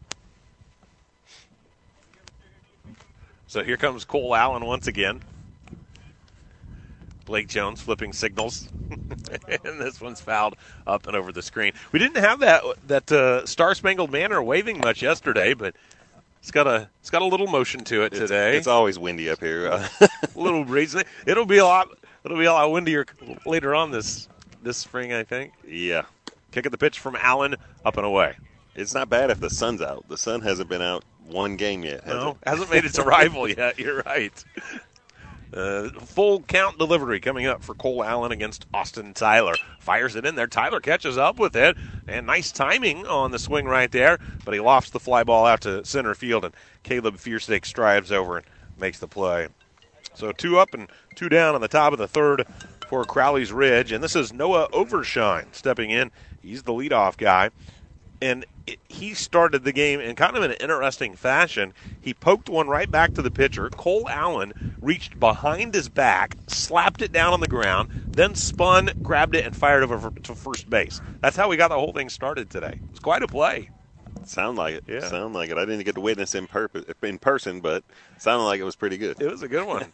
So here comes Cole Allen once again. Blake Jones flipping signals. And this one's fouled up and over the screen. We didn't have that Star-Spangled Banner waving much yesterday, but it's got a little motion to it today. It's always windy up here. A little breeze. It'll be a lot windier later on this spring, I think. Yeah. Kick at the pitch from Allen, up and away. It's not bad if the sun's out. The sun hasn't been out one game yet, has it? Hasn't made its arrival yet. You're right. Full count delivery coming up for Cole Allen against Austin Tyler. Fires it in there. Tyler catches up with it, and nice timing on the swing right there, but he lofts the fly ball out to center field, and Caleb Fiersteak strives over and makes the play. So 2 up and 2 down on the top of the third for Crowley's Ridge, and this is Noah Overshine stepping in. He's the leadoff guy. And he started the game in kind of an interesting fashion. He poked one right back to the pitcher. Cole Allen reached behind his back, slapped it down on the ground, then spun, grabbed it, and fired over to first base. That's how we got the whole thing started today. It was quite a play. Sound like it. Yeah. Sound like it. I didn't get to witness in person, but sounded like it was pretty good. It was a good one.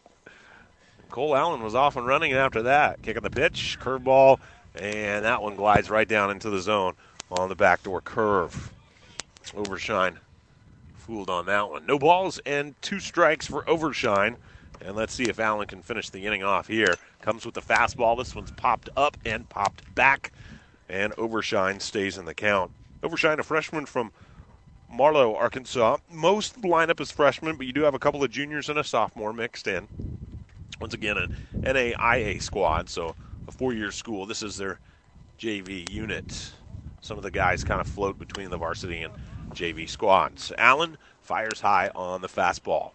Cole Allen was off and running after that. Kicking the pitch, curveball, and that one glides right down into the zone on the backdoor curve. Overshine fooled on that one. No balls and 2 strikes for Overshine. And let's see if Allen can finish the inning off here. Comes with the fastball. This one's popped up and popped back. And Overshine stays in the count. Overshine, a freshman from Marlow, Arkansas. Most of the lineup is freshmen, but you do have a couple of juniors and a sophomore mixed in. Once again, an NAIA squad, so a 4-year school. This is their JV unit. Some of the guys kind of float between the varsity and JV squads. Allen fires high on the fastball.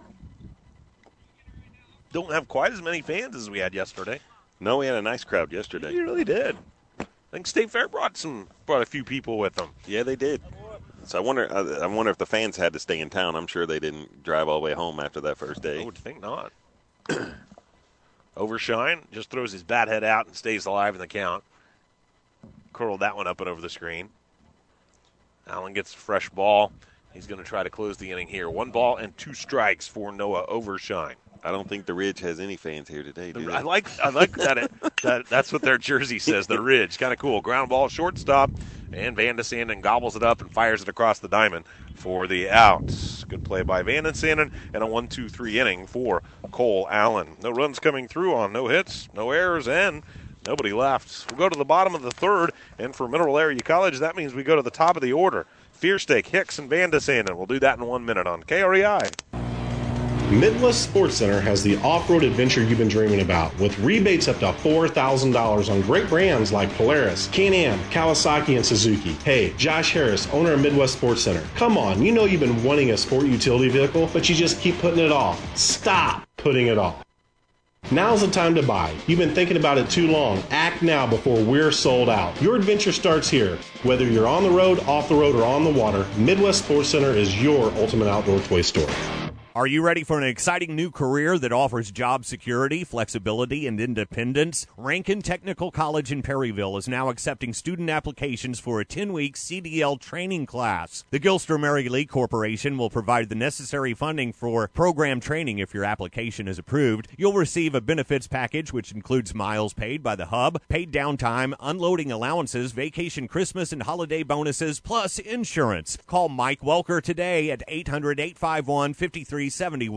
Don't have quite as many fans as we had yesterday. No, we had a nice crowd yesterday. We really did. I think State Fair brought a few people with them. Yeah, they did. So I wonder if the fans had to stay in town. I'm sure they didn't drive all the way home after that first day. I would think not. Overshine just throws his bat head out and stays alive in the count. Curled that one up and over the screen. Allen gets a fresh ball. He's going to try to close the inning here. 1 ball and 2 strikes for Noah Overshine. I don't think the Ridge has any fans here today, do they? I like that. That's what their jersey says, the Ridge. Kind of cool. Ground ball, shortstop, and Van de Sanden gobbles it up and fires it across the diamond for the out. Good play by Van de Sanden, and a 1-2-3 inning for Cole Allen. No runs coming through on no hits, no errors, and nobody left. We'll go to the bottom of the third, and for Mineral Area College, that means we go to the top of the order. Fiersteak, Hicks, and Van de Sanden. We'll do that in 1 minute on KREI. Midwest Sports Center has the off-road adventure you've been dreaming about, with rebates up to $4,000 on great brands like Polaris, Can-Am, Kawasaki, and Suzuki. Hey, Josh Harris, owner of Midwest Sports Center. Come on, you know you've been wanting a sport utility vehicle, but you just keep putting it off. Stop putting it off. Now's the time to buy. You've been thinking about it too long. Act now before we're sold out. Your adventure starts here. Whether you're on the road, off the road, or on the water, Midwest Sports Center is your ultimate outdoor toy store. Are you ready for an exciting new career that offers job security, flexibility, and independence? Rankin Technical College in Perryville is now accepting student applications for a 10-week CDL training class. The Gilster Mary Lee Corporation will provide the necessary funding for program training if your application is approved. You'll receive a benefits package which includes miles paid by the hub, paid downtime, unloading allowances, vacation Christmas and holiday bonuses, plus insurance. Call Mike Welker today at 800-851-5371.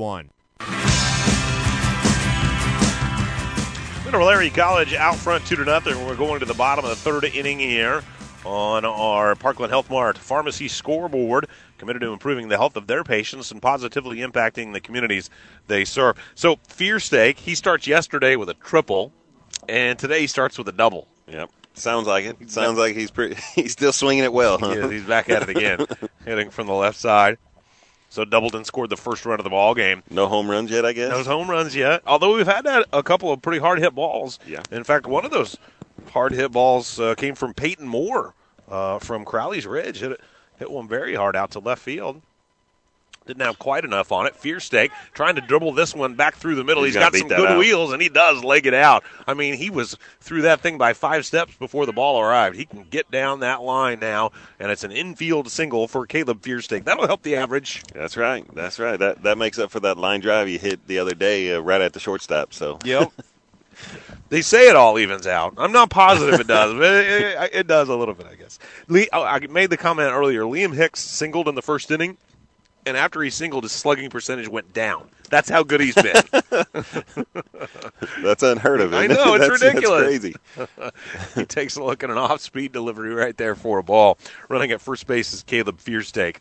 Mineral Area College out front 2-0. We're going to the bottom of the third inning here on our Parkland Health Mart Pharmacy scoreboard, committed to improving the health of their patients and positively impacting the communities they serve. So Fiersteak, he starts yesterday with a triple, and today he starts with a double. Yep. Sounds like it. Sounds like he's still swinging it well, huh? Yeah, he's back at it again, hitting from the left side. So Doubleton scored the first run of the ball game. No home runs yet, I guess? No home runs yet, although we've had a couple of pretty hard-hit balls. Yeah. In fact, one of those hard-hit balls came from Peyton Moore from Crowley's Ridge. Hit one very hard out to left field. Didn't have quite enough on it. Fiersteak trying to dribble this one back through the middle. He's got some good wheels, and he does leg it out. I mean, he was through that thing by 5 steps before the ball arrived. He can get down that line now, and it's an infield single for Caleb Fiersteak. That'll help the average. That's right. That makes up for that line drive you hit the other day right at the shortstop. So. Yep. They say it all evens out. I'm not positive it does, but it does a little bit, I guess. I made the comment earlier. Liam Hicks singled in the first inning. And after he singled, his slugging percentage went down. That's how good he's been. That's unheard of. I know, it's ridiculous. That's crazy. He takes a look at an off-speed delivery right there for a ball. Running at first base is Caleb Fiersteak.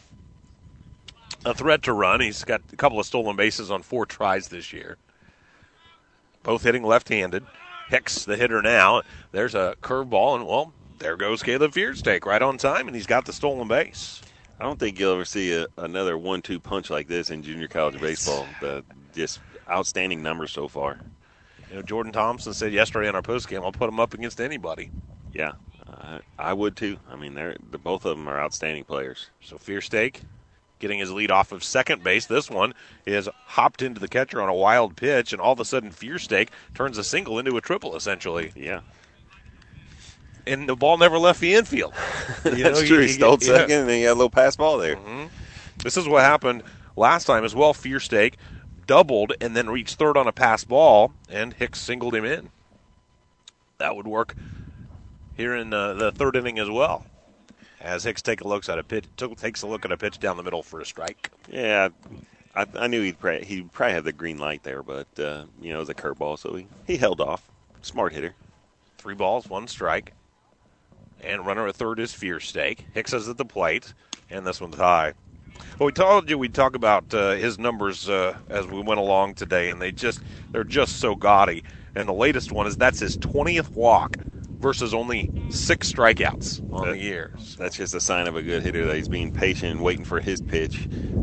A threat to run. He's got a couple of stolen bases on 4 tries this year. Both hitting left-handed. Hicks, the hitter now. There's a curveball, and, well, there goes Caleb Fiersteak right on time, and he's got the stolen base. I don't think you'll ever see another 1-2 punch like this in junior college baseball. Just outstanding numbers so far. You know, Jordan Thompson said yesterday on our postgame, I'll put him up against anybody. Yeah, I would too. I mean, both of them are outstanding players. So Fiersteak getting his lead off of second base. This one is hopped into the catcher on a wild pitch, and all of a sudden Fiersteak turns a single into a triple, essentially. Yeah. And the ball never left the infield. That's true. He stole second, and then he had a little pass ball there. Mm-hmm. This is what happened last time as well. Fiersteak doubled and then reached third on a pass ball, and Hicks singled him in. That would work here in the third inning as well. As Hicks takes a look at a pitch down the middle for a strike. Yeah, I knew he'd probably have the green light there, but it was a curveball, so he held off. Smart hitter. 3 balls, 1 strike. And runner at third is Fiersteak. Hicks is at the plate, and this one's high. Well, we told you we'd talk about his numbers as we went along today, and they're just so gaudy. And the latest one is that's his 20th walk versus only 6 strikeouts on the year. That's just a sign of a good hitter that he's being patient and waiting for his pitch,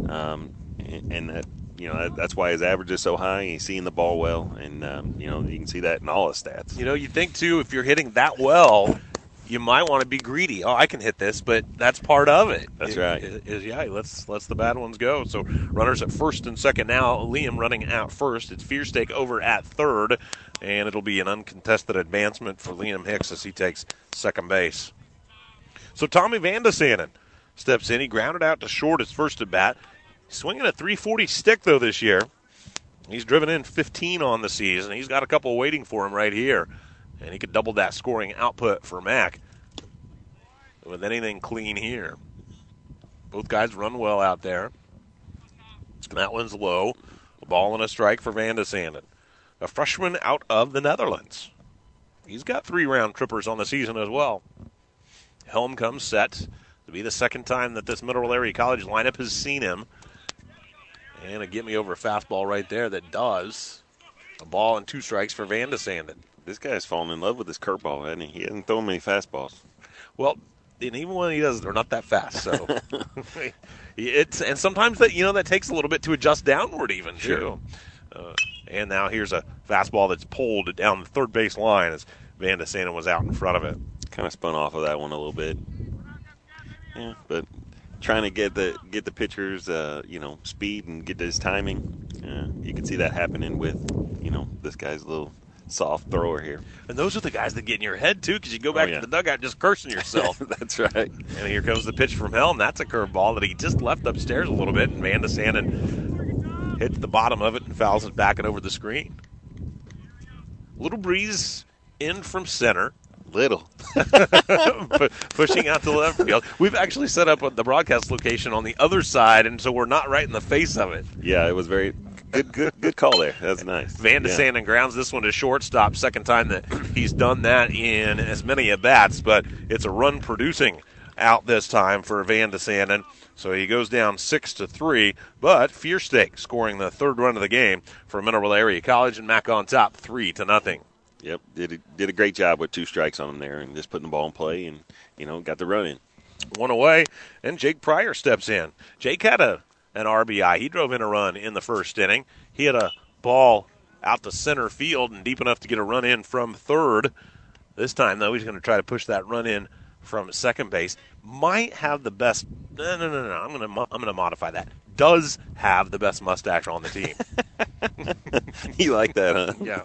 and that. That's why his average is so high. He's seeing the ball well, and you can see that in all his stats. You think too, if you're hitting that well, you might want to be greedy. Oh, I can hit this, but that's part of it. That's right. Let's the bad ones go. So runners at first and second now. Liam running out first. It's Fiersteak over at third, and it'll be an uncontested advancement for Liam Hicks as he takes second base. So Tommy Vandesanen steps in. He grounded out to short his first at bat. Swinging a .340 stick, though, this year. He's driven in 15 on the season. He's got a couple waiting for him right here. And he could double that scoring output for Mac with anything clean here. Both guys run well out there. That one's low. A ball and a strike for Vandesanen. A freshman out of the Netherlands. He's got 3 round trippers on the season as well. Helm comes set to be the second time that this Mineral Area College lineup has seen him. And a get-me-over fastball right there that does. A ball and 2 strikes for Vandesanen. This guy's fallen in love with his curveball, hasn't he? He hasn't thrown many fastballs. Well, and even when he does, they're not that fast. So and sometimes that takes a little bit to adjust downward even too. Sure. And now here's a fastball that's pulled down the third base line as Vandesanen was out in front of it. Kind of spun off of that one a little bit. Yeah, but trying to get the pitcher's speed and get his timing. You can see that happening with this guy's little soft thrower here. And those are the guys that get in your head too, because you go back to the dugout just cursing yourself. That's right. And here comes the pitch from Helm. That's a curveball that he just left upstairs a little bit, and Vandesanen hits the bottom of it and fouls it back and over the screen. Little breeze in from center. Little. Pushing out to left field. We've actually set up the broadcast location on the other side, and so we're not right in the face of it. Yeah, it was very good call there. That's nice. Vandesanen grounds this one to shortstop. Second time that he's done that in as many at-bats, but it's a run-producing out this time for Vandesanen. So he goes down 6-3, but Fiersteak scoring the third run of the game for Mineral Area College, and Mac on top 3-0. Yep, did a great job with 2 strikes on him there and just putting the ball in play and, got the run in. 1 away, and Jake Pryor steps in. Jake had an RBI. He drove in a run in the first inning. He had a ball out to center field and deep enough to get a run in from third. This time, though, he's going to try to push that run in from second base. Might have the best – no. I'm going to modify that. does have the best mustache on the team. You like that, huh? Yeah.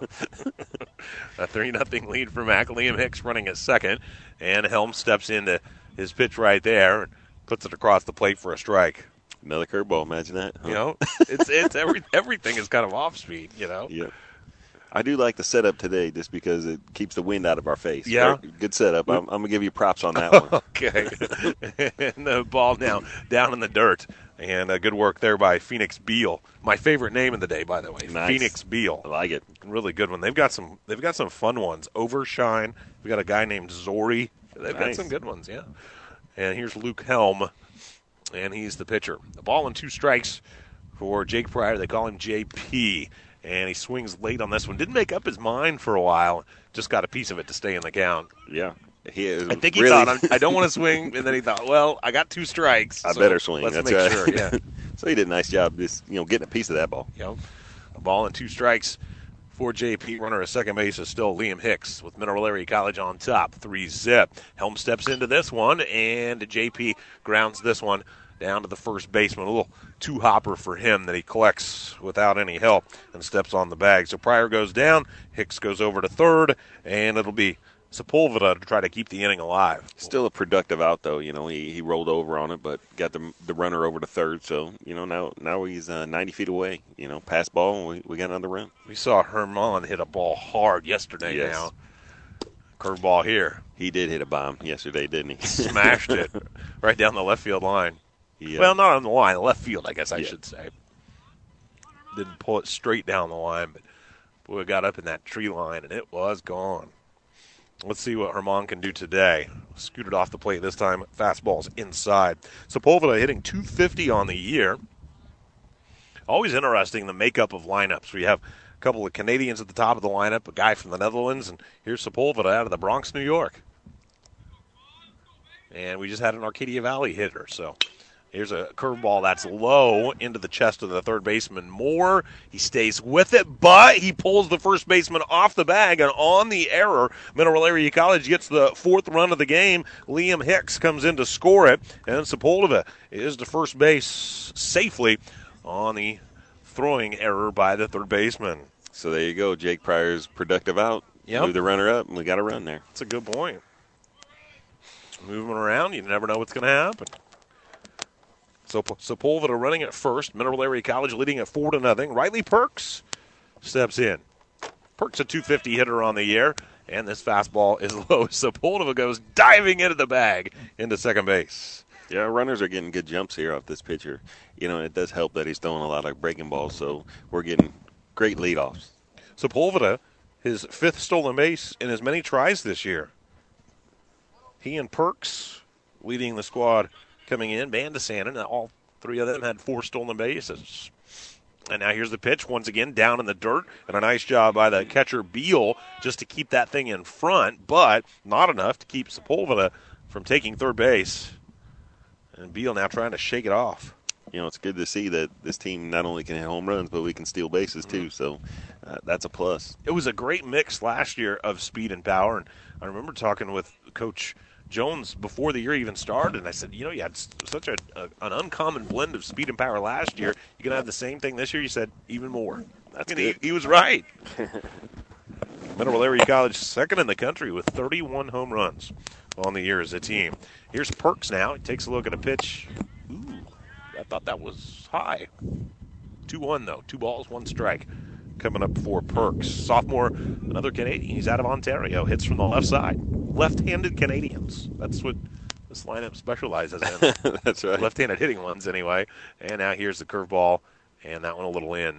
A 3-0 lead for Mac. Liam Hicks running at second, and Helm steps into his pitch right there and puts it across the plate for a strike. Another curveball, imagine that. Huh? You know, it's everything is kind of off speed, you know. Yeah. I do like the setup today just because it keeps the wind out of our face. Yeah. Good setup. I'm going to give you props on that one. Okay. And the ball now down in the dirt. And good work there by Phoenix Beal. My favorite name of the day, by the way. Nice. Phoenix Beal. I like it. Really good one. They've got some fun ones. Overshine. We've got a guy named Zori. They've got some good ones, yeah. And here's Luke Helm, and he's the pitcher. A ball and 2 strikes for Jake Pryor. They call him JP. And he swings late on this one. Didn't make up his mind for a while. Just got a piece of it to stay in the count. Yeah. I think he thought, I don't want to swing. And then he thought, well, I got 2 strikes. I better swing. Let's That's make right. sure, yeah. So he did a nice job just, getting a piece of that ball. A ball and 2 strikes for JP. Runner at second base is still Liam Hicks with Mineral Area College on top. 3-zip. Helm steps into this one, and JP grounds this one down to the first baseman. A little two-hopper for him that he collects without any help and steps on the bag. So Pryor goes down, Hicks goes over to third, and it'll be Sepulveda to try to keep the inning alive. Still a productive out, though. He rolled over on it, but got the runner over to third. So, now he's 90 feet away. Pass ball, and we got another run. We saw Herman hit a ball hard yesterday now. Curveball here. He did hit a bomb yesterday, didn't he? Smashed it right down the left field line. Yeah. Well, not on the line, left field, I guess I should say. Didn't pull it straight down the line, but boy, it got up in that tree line, and it was gone. Let's see what Herman can do today. Scooted off the plate this time. Fastball's inside. Sepulveda hitting .250 on the year. Always interesting, the makeup of lineups. We have a couple of Canadians at the top of the lineup, a guy from the Netherlands, and here's Sepulveda out of the Bronx, New York. And we just had an Arcadia Valley hitter, so here's a curveball that's low into the chest of the third baseman Moore. He stays with it, but he pulls the first baseman off the bag, and on the error, Mineral Area College gets the 4th run of the game. Liam Hicks comes in to score it, and Sepulveda is to first base safely on the throwing error by the third baseman. So there you go. Jake Pryor's productive out. Yep. Move the runner up, and we got a run there. That's a good point. Moving around, you never know what's going to happen. So Sepulveda running at first. Mineral Area College leading at 4-0. Riley Perks steps in. Perks a .250 hitter on the year, and this fastball is low. Sepulveda goes diving into the bag into second base. Yeah, runners are getting good jumps here off this pitcher. It does help that he's throwing a lot of breaking balls, so we're getting great leadoffs. Sepulveda, his 5th stolen base in as many tries this year. He and Perks leading the squad coming in. Bandesanen, all 3 of them had 4 stolen bases. And now here's the pitch, once again, down in the dirt. And a nice job by the catcher, Beal, just to keep that thing in front, but not enough to keep Sepulveda from taking third base. And Beal now trying to shake it off. It's good to see that this team not only can hit home runs, but we can steal bases too. So that's a plus. It was a great mix last year of speed and power. And I remember talking with Coach Jones before the year even started, and I said, you had such an uncommon blend of speed and power last year. You're going to have the same thing this year? He said, even more. That's good. He was right. Mineral Area College second in the country with 31 home runs on the year as a team. Here's Perks now. He takes a look at a pitch. Ooh, I thought that was high. 2-1, though. 2 balls, 1 strike coming up for Perks. Sophomore, another Canadian. He's out of Ontario. Hits from the left side. Left-handed Canadians. That's what this lineup specializes in. That's right. Left-handed hitting ones, anyway. And now here's the curveball, and that one a little in.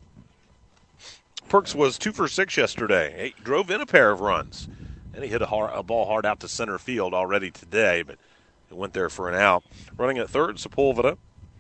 Perks was 2 for 6 yesterday. He drove in a pair of runs, and he hit a ball hard out to center field already today, but it went there for an out. Running at third, Sepulveda.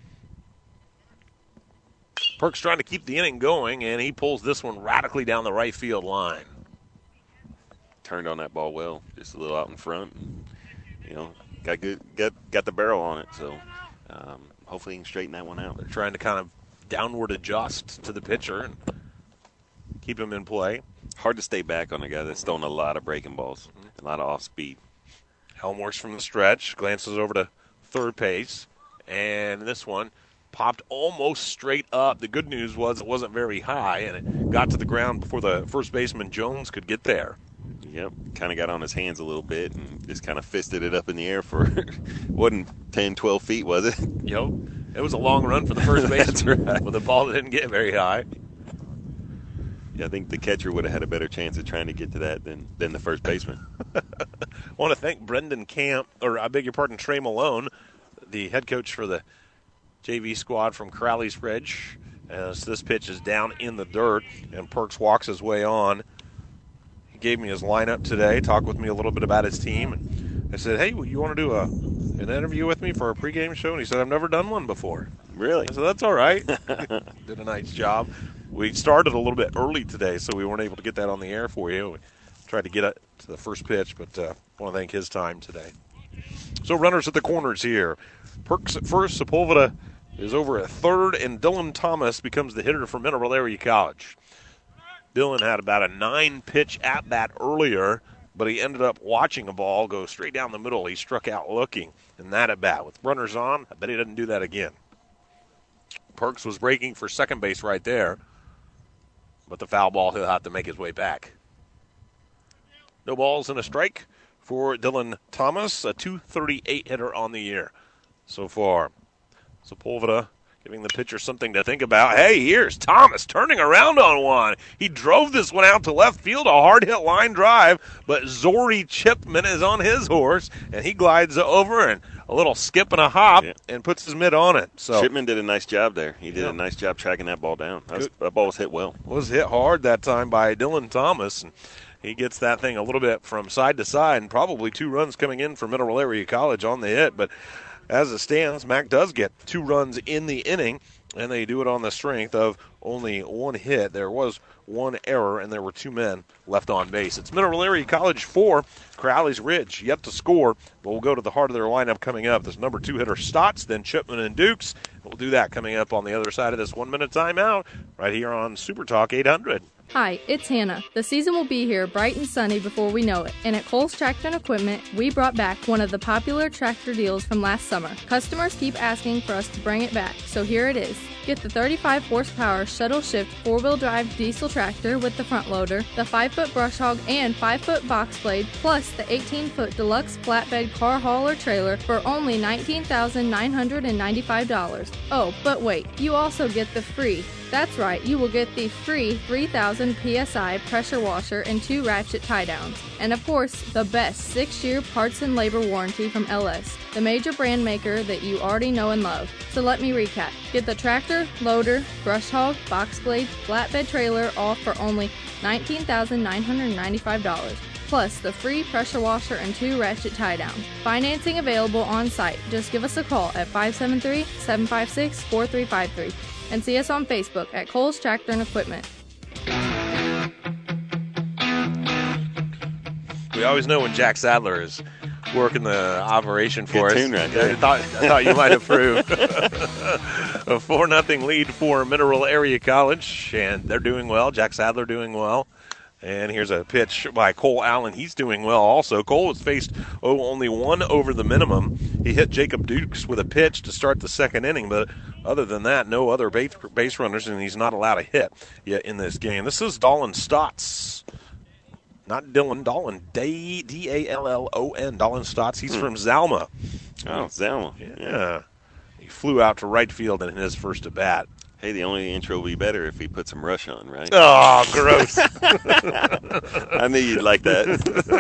Perks trying to keep the inning going, and he pulls this one radically down the right field line. Turned on that ball well, just a little out in front. Got the barrel on it, so hopefully he can straighten that one out. They're trying to kind of downward adjust to the pitcher and keep him in play. Hard to stay back on a guy that's throwing a lot of breaking balls, a lot of off speed. Helm works from the stretch, glances over to third base, and this one popped almost straight up. The good news was it wasn't very high, and it got to the ground before the first baseman Jones could get there. Yep, kind of got on his hands a little bit and just kind of fisted it up in the air for, wasn't 10, 12 feet, was it? Yep. It was a long run for the first baseman. That's right. With a ball that didn't get very high. Yeah, I think the catcher would have had a better chance of trying to get to that than the first baseman. I want to thank Brendan Camp, or I beg your pardon, Trey Malone, the head coach for the JV squad from Crowley's Ridge, as this pitch is down in the dirt, and Perks walks his way on. He gave me his lineup today, talked with me a little bit about his team, and I said, hey, you want to do an interview with me for a pregame show? And he said, I've never done one before. Really? I said, that's all right. Did a nice job. We started a little bit early today, so we weren't able to get that on the air for you. We tried to get it to the first pitch, but I want to thank his time today. So runners at the corners here. Perks at first, Sepulveda is over at third, and Dylan Thomas becomes the hitter for Mineral Area College. Dylan had about a 9-pitch at-bat earlier, but he ended up watching a ball go straight down the middle. He struck out looking in that at-bat. With runners on, I bet he doesn't do that again. Perks was breaking for second base right there, but the foul ball, he'll have to make his way back. No balls and a strike for Dylan Thomas, a .238 hitter on the year so far. Sepulveda giving the pitcher something to think about. Hey, here's Thomas turning around on one. He drove this one out to left field, a hard-hit line drive, but Zori Chipman is on his horse, and he glides over and a little skip and a hop and puts his mitt on it. So Chipman did a nice job there. He did a nice job tracking that ball down. That ball was hit well. Was hit hard that time by Dylan Thomas, and he gets that thing a little bit from side to side, and probably 2 runs coming in for Mineral Area College on the hit, but as it stands, Mac does get 2 runs in the inning, and they do it on the strength of only 1 hit. There was 1 error, and there were 2 men left on base. It's Mineral Area College 4, Crowley's Ridge yet to score, but we'll go to the heart of their lineup coming up. This number 2 hitter Stotts, then Chipman and Dukes. We'll do that coming up on the other side of this 1-minute timeout right here on Super Talk 800. Hi, it's Hannah. The season will be here bright and sunny before we know it, and at Kohl's Tractor and Equipment, we brought back one of the popular tractor deals from last summer. Customers keep asking for us to bring it back, so here it is. Get the 35 horsepower shuttle shift 4-wheel drive diesel tractor with the front loader, the 5-foot brush hog and 5-foot box blade, plus the 18-foot deluxe flatbed car hauler trailer for only $19,995. Oh, but wait, you also get the free. That's right, you will get the free 3,000 PSI pressure washer and 2 ratchet tie downs. And of course, the best 6-year parts and labor warranty from LS, the major brand maker that you already know and love. So let me recap. Get the tractor, loader, brush hog, box blade, flatbed trailer all for only $19,995. Plus the free pressure washer and 2 ratchet tie downs. Financing available on site. Just give us a call at 573-756-4353. And see us on Facebook at Kohl's Tractor and Equipment. We always know when Jack Sadler is working the operation for us. Good tune right there. I thought you might approve. A 4-0 lead for Mineral Area College, and they're doing well. Jack Sadler doing well. And here's a pitch by Cole Allen. He's doing well also. Cole has faced only 1 over the minimum. He hit Jacob Dukes with a pitch to start the second inning, but other than that, no other base runners, and he's not allowed a hit yet in this game. This is Dallin Stotts. Not Dylan, Dallin. D-A-L-L-O-N. Dallin Stotts. He's from Zalma. Oh, Zalma. Yeah. He flew out to right field in his first at-bat. Hey, the only intro will be better if we put some Rush on, right? Oh, gross. I knew you'd like that.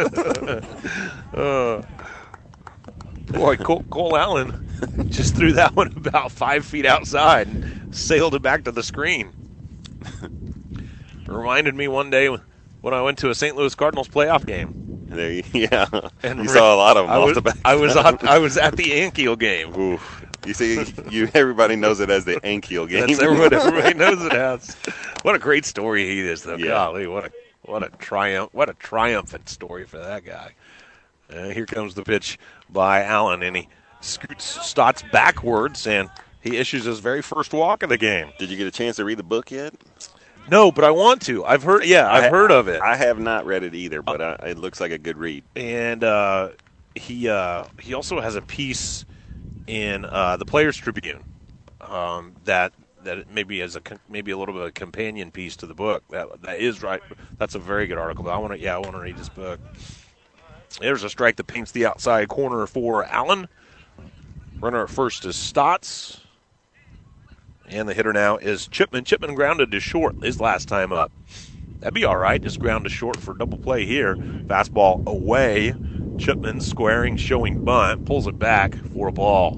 Boy, Cole Allen just threw that one about 5 feet outside and sailed it back to the screen. It reminded me one day when I went to a St. Louis Cardinals playoff game. Yeah, and you saw a lot of them off the back. I was at the Ankiel game. Oof. You see, everybody knows it as the Ankiel game. That's everybody knows it as. What a great story he is, though. Yeah. Golly, what a triumphant story for that guy. Here comes the pitch by Allen, and he scoots Stotts backwards, and he issues his very first walk of the game. Did you get a chance to read the book yet? No, but I want to. I've heard of it. I have not read it either, but it looks like a good read. And he also has a piece in the Players Tribune that it maybe as maybe a little bit of a companion piece to the book. That is right. That's a very good article. But I want to read this book. There's a strike that paints the outside corner for Allen. Runner at first is Stotts. And the hitter now is Chipman. Chipman grounded to short his last time up. That'd be all right. Just ground to short for double play here. Fastball away. Chipman squaring, showing bunt. Pulls it back for a ball.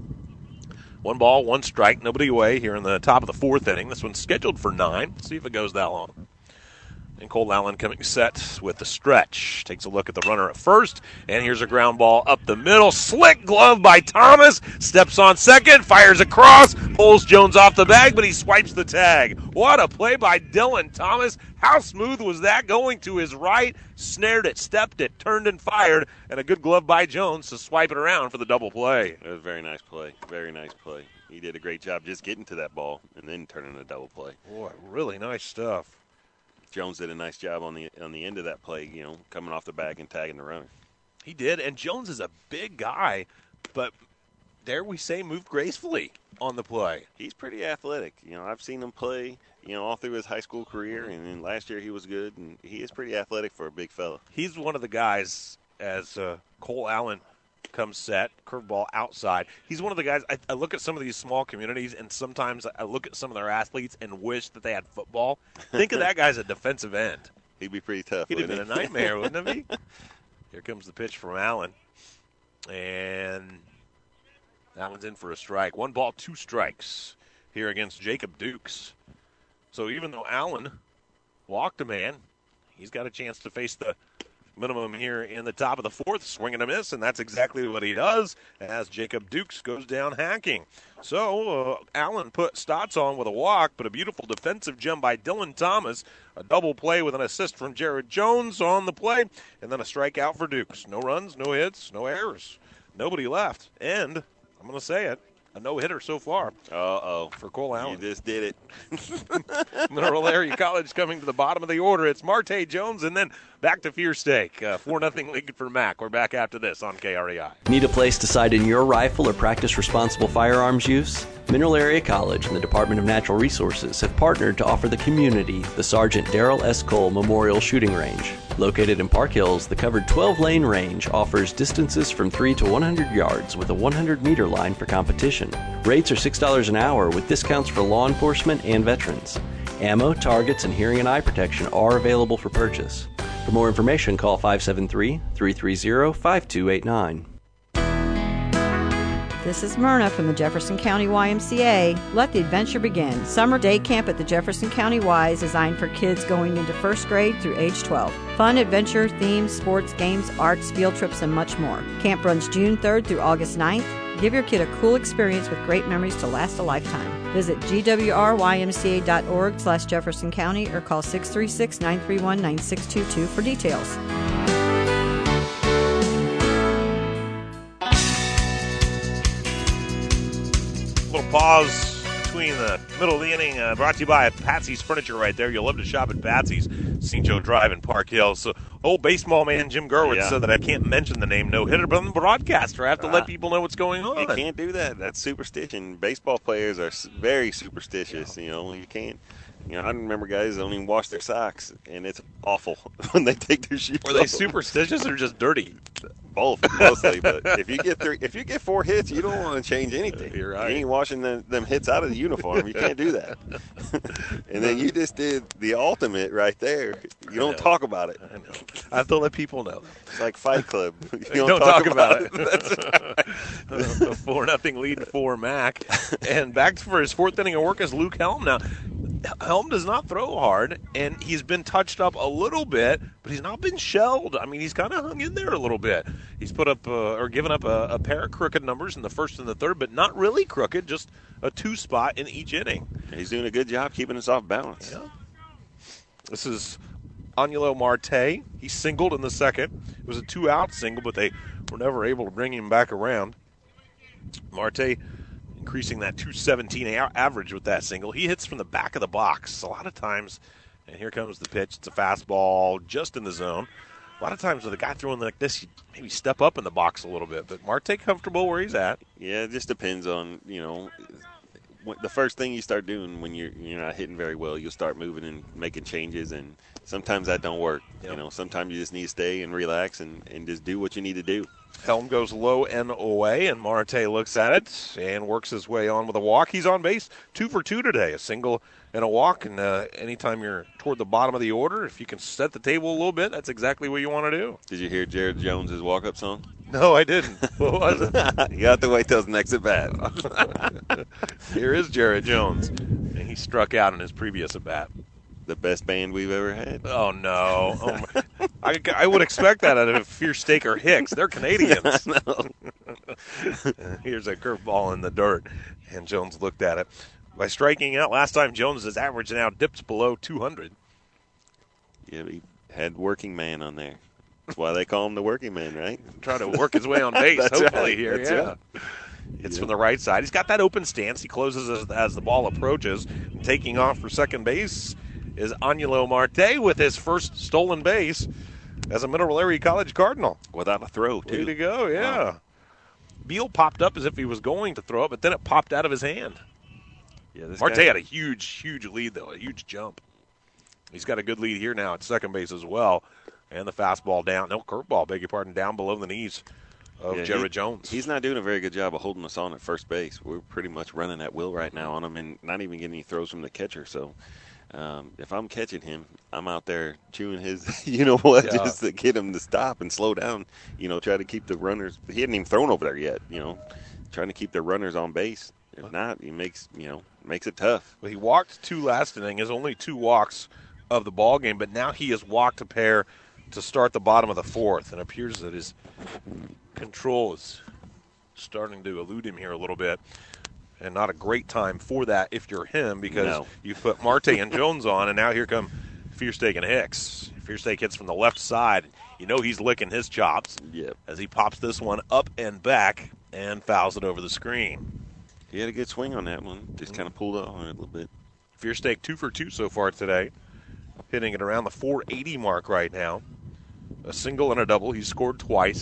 1 ball, 1 strike. Nobody away here in the top of the 4th inning. This one's scheduled for 9. See if it goes that long. And Cole Allen coming set with the stretch. Takes a look at the runner at first. And here's a ground ball up the middle. Slick glove by Thomas. Steps on second. Fires across. Pulls Jones off the bag, but he swipes the tag. What a play by Dylan Thomas. How smooth was that? Going to his right. Snared it, stepped it, turned and fired. And a good glove by Jones to swipe it around for the double play. It was a very nice play. Very nice play. He did a great job just getting to that ball and then turning a double play. Boy, really nice stuff. Jones did a nice job on the end of that play, coming off the bag and tagging the runner. He did, and Jones is a big guy, but dare we say moved gracefully on the play. He's pretty athletic. I've seen him play, all through his high school career, and then last year he was good, and he is pretty athletic for a big fella. He's one of the guys, as Cole Allen comes set, curveball outside. He's one of the guys, I look at some of these small communities, and sometimes I look at some of their athletes and wish that they had football. Think of that guy as a defensive end. He'd be pretty tough. He'd have been a nightmare, wouldn't he? Here comes the pitch from Allen. And Allen's in for a strike. 1 ball, 2 strikes here against Jacob Dukes. So even though Allen walked a man, he's got a chance to face the minimum here in the top of the 4th, swing and a miss, and that's exactly what he does as Jacob Dukes goes down hacking. So Allen put Stotts on with a walk, but a beautiful defensive gem by Dylan Thomas, a double play with an assist from Jared Jones on the play, and then a strikeout for Dukes. No runs, no hits, no errors, nobody left, and I'm going to say it, a no-hitter so far. For Cole Allen. You just did it. Mineral Area College coming to the bottom of the order. It's Marte Jones, and then back to Fear Steak. 4-0 lead for Mac. We're back after this on KREI. Need a place to sight in your rifle or practice responsible firearms use? Mineral Area College and the Department of Natural Resources have partnered to offer the community the Sergeant Darrell S. Cole Memorial Shooting Range. Located in Park Hills, the covered 12-lane range offers distances from 3 to 100 yards with a 100-meter line for competition. Rates are $6 an hour with discounts for law enforcement and veterans. Ammo, targets, and hearing and eye protection are available for purchase. For more information, call 573-330-5289. This is Myrna from the Jefferson County YMCA. Let the adventure begin. Summer day camp at the Jefferson County Y is designed for kids going into 1st grade through age 12. Fun, adventure, themes, sports, games, arts, field trips, and much more. Camp runs June 3rd through August 9th. Give your kid a cool experience with great memories to last a lifetime. Visit gwrymca.org/Jefferson County or call 636-931-9622 for details. Little pause between the middle of the inning, brought to you by Patsy's Furniture right there. You'll love to shop at Patsy's, St. Joe Drive in Park Hills. So, old baseball man Jim Gerwitz said that I can't mention the name no-hitter, but I'm the broadcaster. I have to let people know what's going on. You can't do that. That's superstition. Baseball players are very superstitious. You can't. I remember guys don't even wash their socks, and it's awful when they take their shoes off. Are they superstitious or just dirty? Both, mostly. But if you get 4 hits, you don't want to change anything. You're right. You ain't washing them hits out of the uniform. You can't do that. And then you just did the ultimate right there. You don't talk about it. I know. I have to let people know. It's like Fight Club. You don't talk about it. That's right. A 4-0 lead for Mac. And back for his 4th inning of work is Luke Helm now. Helm does not throw hard, and he's been touched up a little bit, but he's not been shelled. I mean, he's kind of hung in there a little bit. He's put up given up a pair of crooked numbers in the 1st and the 3rd, but not really crooked, just a 2 spot in each inning. He's doing a good job keeping us off balance. Yeah. This is Angelo Marte. He singled in the 2nd. It was a 2-out single, but they were never able to bring him back around. Marte increasing that 217 average with that single. He hits from the back of the box a lot of times, and here comes the pitch. It's a fastball just in the zone. A lot of times with a guy throwing like this, you maybe step up in the box a little bit, but Marte comfortable where he's at. Yeah, it just depends on, the first thing you start doing when you're not hitting very well, you'll start moving and making changes, and sometimes that don't work. Yep. Sometimes you just need to stay and relax and just do what you need to do. Helm goes low and away, and Marte looks at it and works his way on with a walk. He's on base 2 for 2 today, a single and a walk. And anytime you're toward the bottom of the order, if you can set the table a little bit, that's exactly what you want to do. Did you hear Jared Jones' walk-up song? No, I didn't. What was it? You have to wait till his next at bat. Here is Jared Jones, and he struck out in his previous at bat. The best band we've ever had. Oh, no. I would expect that out of Fierce Steak or Hicks. They're Canadians. Here's a curveball in the dirt, and Jones looked at it. By striking out last time, Jones' average now dips below 200. Yeah, he had working man on there. That's why they call him the working man, right? Trying to work his way on base, That's hopefully right. here. That's yeah. right. It's from the right side. He's got that open stance. He closes as the ball approaches. Taking off for second base is Angelo Marte with his first stolen base as a Mineral Area College Cardinal. Without a throw, too. Way to go, yeah. Wow. Beal popped up as if he was going to throw it, but then it popped out of his hand. Yeah, Marte had a huge lead, though, a huge jump. He's got a good lead here now at second base as well. And the fastball down, no, curveball, beg your pardon, down below the knees of Jared Jones. He's not doing a very good job of holding us on at first base. We're pretty much running at will right now on him and not even getting any throws from the catcher. So if I'm catching him, I'm out there chewing his, just to get him to stop and slow down, try to keep the runners. He hadn't even thrown over there yet, trying to keep the runners on base. If not, he makes it tough. Well, he walked 2 last inning, his only 2 walks of the ball game, but now he has walked a pair to start the bottom of the 4th, and it appears that his control is starting to elude him here a little bit, and not a great time for that if you're him, because you put Marte and Jones on, and now here come Fierce Steak and Hicks. Fierce Steak hits from the left side. He's licking his chops as he pops this one up and back and fouls it over the screen. He had a good swing on that one. Just kind of pulled up on it a little bit. Fierce Steak 2 for 2 so far today, hitting it around the 480 mark right now. A single and a double. He's scored twice.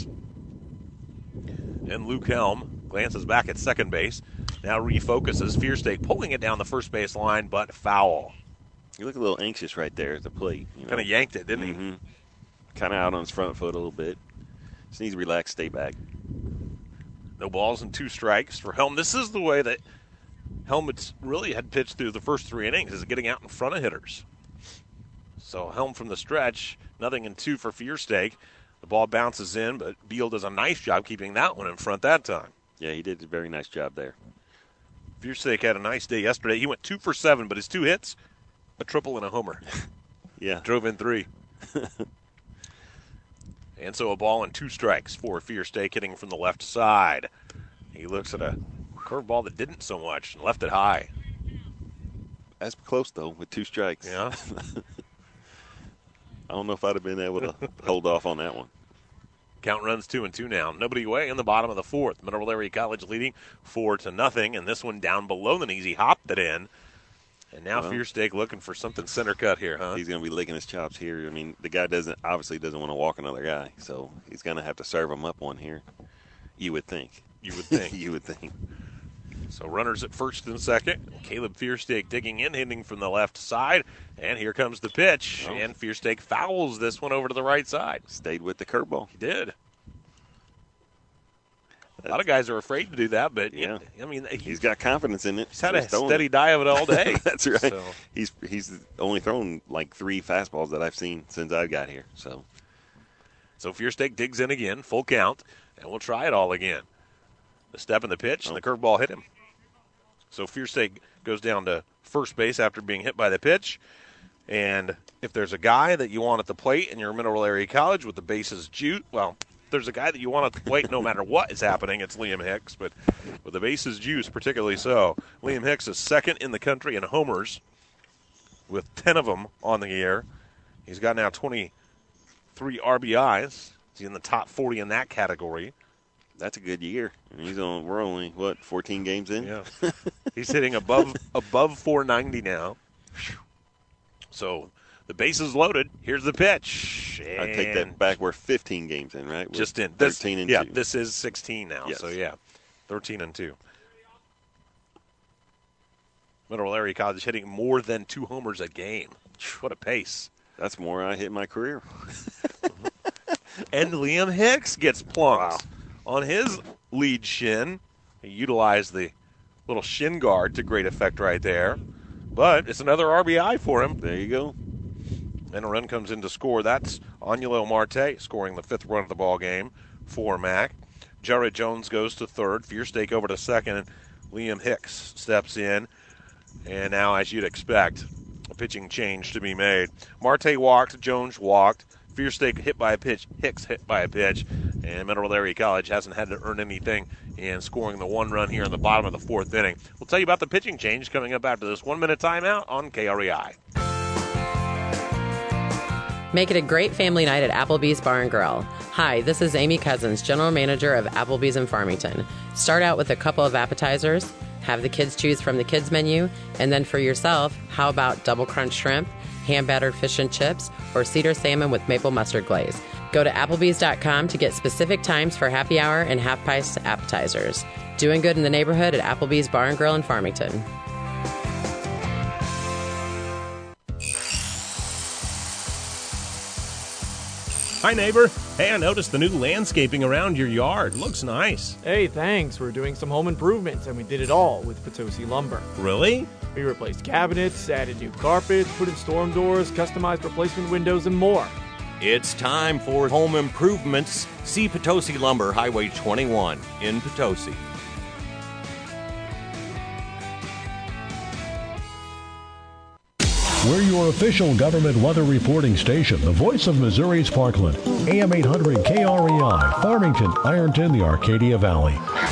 And Luke Helm glances back at second base. Now refocuses. Fierce Steak pulling it down the first base line, but foul. You look a little anxious right there at the plate. Kind of yanked it, didn't he? Kind of out on his front foot a little bit. Just needs to relax, stay back. No balls and 2 strikes for Helm. This is the way that Helmets really had pitched through the first 3 innings, is getting out in front of hitters. So Helm from the stretch, 0-2 for Fierce Steak. The ball bounces in, but Beal does a nice job keeping that one in front that time. Yeah, he did a very nice job there. Fierce Steak had a nice day yesterday. He went 2 for 7, but his 2 hits, a triple and a homer. Yeah. Drove in 3. And so a ball and 2 strikes for Fierce Steak hitting from the left side. He looks at a curveball that didn't so much and left it high. That's close, though, with 2 strikes. Yeah. I don't know if I'd have been able to hold off on that one. Count runs 2-2 now. Nobody away in the bottom of the 4th. Mineral Area College leading 4-0, and this one down below the knees. He hopped it in. And now Fierce Steak looking for something center cut here, huh? He's going to be licking his chops here. I mean, the guy obviously doesn't want to walk another guy, so he's going to have to serve him up one here. You would think. You would think. You would think. So runners at first and second. Caleb Fierce Steak digging in, hitting from the left side. And here comes the pitch. And Fierce Steak fouls this one over to the right side. Stayed with the curveball. He did. A lot of guys are afraid to do that, but yeah, I mean, he's got confidence in it. He's had a steady dive of it all day. That's right. So. He's only thrown like 3 fastballs that I've seen since I got here. So Fierce Steak digs in again, full count, and we'll try it all again. The step in the pitch, and the curveball hit him. So Fierce Steak goes down to first base after being hit by the pitch. And if there's a guy that you want at the plate and you're Mineral Area College with the bases juiced, well, there's a guy that you want at the plate no matter what is happening, it's Liam Hicks. But with the bases juiced, particularly so, Liam Hicks is second in the country in homers with 10 of them on the year. He's got now 23 RBIs. He's in the top 40 in that category. That's a good year. And we're only, 14 games in? Yeah. He's hitting above 490 now. So the base is loaded. Here's the pitch. And I take that back. We're 15 games in, right? We're just in. 13 and 2. Yeah, this is 16 now. Yes. So, 13 and 2. Mineral Area College hitting more than 2 homers a game. What a pace. That's more I hit in my career. And Liam Hicks gets plunked on his lead shin. He utilized the little shin guard to great effect right there. But it's another RBI for him. There you go. And a run comes in to score. That's Anuelo Marte scoring the 5th run of the ball game for Mac. Jared Jones goes to third. Fiersteak over to second. And Liam Hicks steps in. And now, as you'd expect, a pitching change to be made. Marte walked. Jones walked. Fiersteak hit by a pitch. Hicks hit by a pitch. And Mineral Area College hasn't had to earn anything in scoring the 1 run here in the bottom of the 4th inning. We'll tell you about the pitching change coming up after this 1-minute timeout on KREI. Make it a great family night at Applebee's Bar and Grill. Hi, this is Amy Cousins, General Manager of Applebee's in Farmington. Start out with a couple of appetizers, have the kids choose from the kids menu, and then for yourself, how about double crunch shrimp, hand-battered fish and chips, or cedar salmon with maple mustard glaze. Go to Applebee's.com to get specific times for happy hour and half-price appetizers. Doing good in the neighborhood at Applebee's Bar and Grill in Farmington. Hi, neighbor. Hey, I noticed the new landscaping around your yard. Looks nice. Hey, thanks. We're doing some home improvements, and we did it all with Potosi Lumber. Really? We replaced cabinets, added new carpets, put in storm doors, customized replacement windows, and more. It's time for home improvements. See Potosi Lumber, Highway 21 in Potosi. We're your official government weather reporting station, the voice of Missouri's Parkland. AM 800 KREI, Farmington, Ironton, the Arcadia Valley.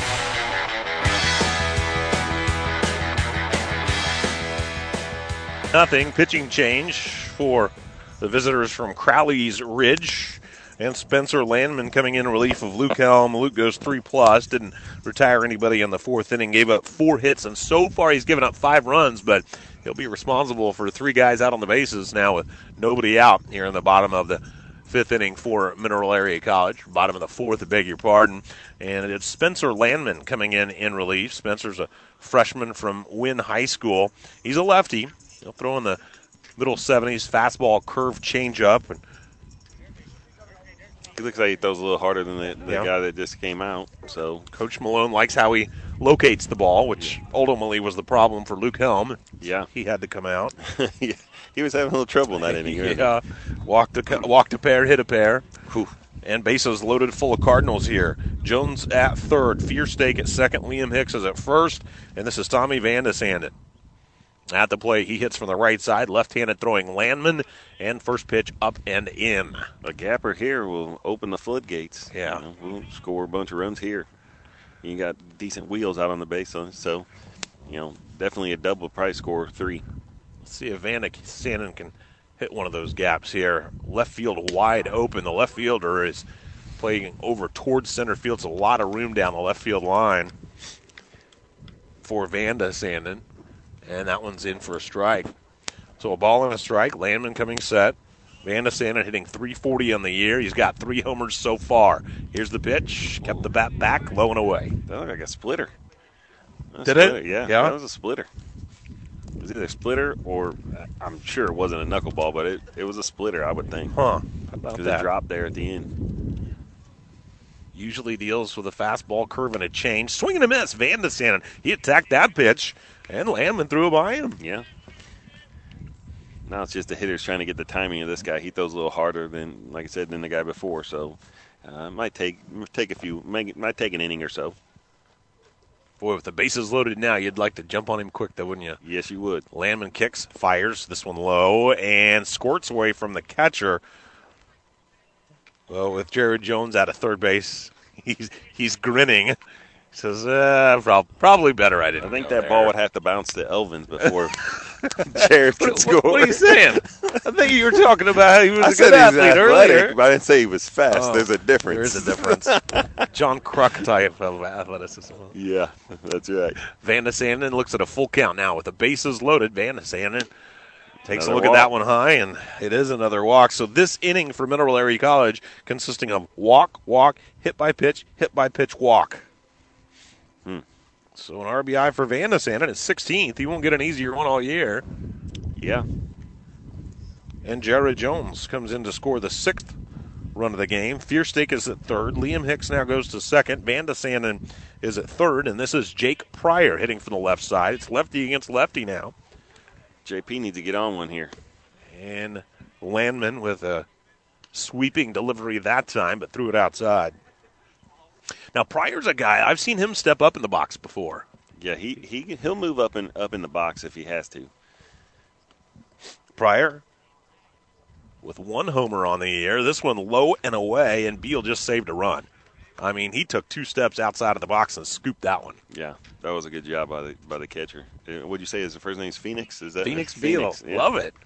Nothing. Pitching change for the visitors from Crowley's Ridge. And Spencer Landman coming in relief of Luke Helm. Luke goes 3+, didn't retire anybody in the 4th inning, gave up 4 hits, and so far he's given up 5 runs, but he'll be responsible for 3 guys out on the bases now with nobody out here in the bottom of the 5th inning for Mineral Area College. Bottom of the 4th, I beg your pardon. And it's Spencer Landman coming in relief. Spencer's a freshman from Wynn High School. He's a lefty. He'll throw in the middle 70s fastball curve changeup. And he looks like he throws a little harder than the guy that just came out. So Coach Malone likes how he locates the ball, which ultimately was the problem for Luke Helm. Yeah. He had to come out. He was having a little trouble in that inning. Yeah. Walked a pair, hit a pair. Whew. And bases loaded full of Cardinals here. Jones at third, Fiersteak at second, Liam Hicks is at first, and this is Tommy Van de Sanden. At the plate, he hits from the right side, left-handed throwing Landman, and first pitch up and in. A gapper here will open the floodgates. Yeah. We'll score a bunch of runs here. You got decent wheels out on the base, so definitely a double, probably score 3. Let's see if Van de Sanden can hit one of those gaps here. Left field wide open. The left fielder is playing over towards center field. It's a lot of room down the left field line for Van de Sanden. And that one's in for a strike. So a ball and a strike. Landman coming set. Van de Sanden hitting .340 on the year. He's got 3 homers so far. Here's the pitch. Kept the bat back, low and away. That looked like a splitter. Did it? Yeah, that was a splitter. It was either a splitter or I'm sure it wasn't a knuckleball, but it was a splitter, I would think. Huh. How about that? It dropped there at the end. Usually deals with a fastball curve and a change. Swing and a miss. Van de Sanden. He attacked that pitch. And Landman threw it by him. Yeah. Now it's just the hitters trying to get the timing of this guy. He throws a little harder than, like I said, than the guy before. So it might take an inning or so. Boy, with the bases loaded now, you'd like to jump on him quick, though, wouldn't you? Yes, you would. Landman kicks, fires this one low, and squirts away from the catcher. Well, with Jared Jones out of third base, he's grinning. Says, probably better I didn't. I think that ball would have to bounce to Elvins before Jared could score. What are you saying? I think you were talking about how he was a good athlete earlier. But I didn't say he was fast. There's a difference. There is a difference. John Kruk type of athleticism. Yeah, that's right. Van de Sanden looks at a full count now with the bases loaded. Van de Sanden takes Another a look walk. at that one high, and it is another walk. So this inning for Mineral Area College consisting of walk, hit by pitch, walk. So an RBI for Van de Sanden. It's 16th. He won't get an easier one all year. Yeah. And Jared Jones comes in to score the 6th run of the game. Fiersteak is at third. Liam Hicks now goes to second. Van de Sanden is at third. And this is Jake Pryor hitting from the left side. It's lefty against lefty now. JP needs to get on one here. And Landman with a sweeping delivery that time, but threw it outside. Now, Pryor's a guy, I've seen him step up in the box before. Yeah, he'll move up in the box if he has to. Pryor with one homer on the year. This one low and away, and Beal just saved a run. I mean, he took 2 steps outside of the box and scooped that one. Yeah, that was a good job by the catcher. What'd you say his first name's Phoenix? Is that Phoenix Beal? Yeah. Love it.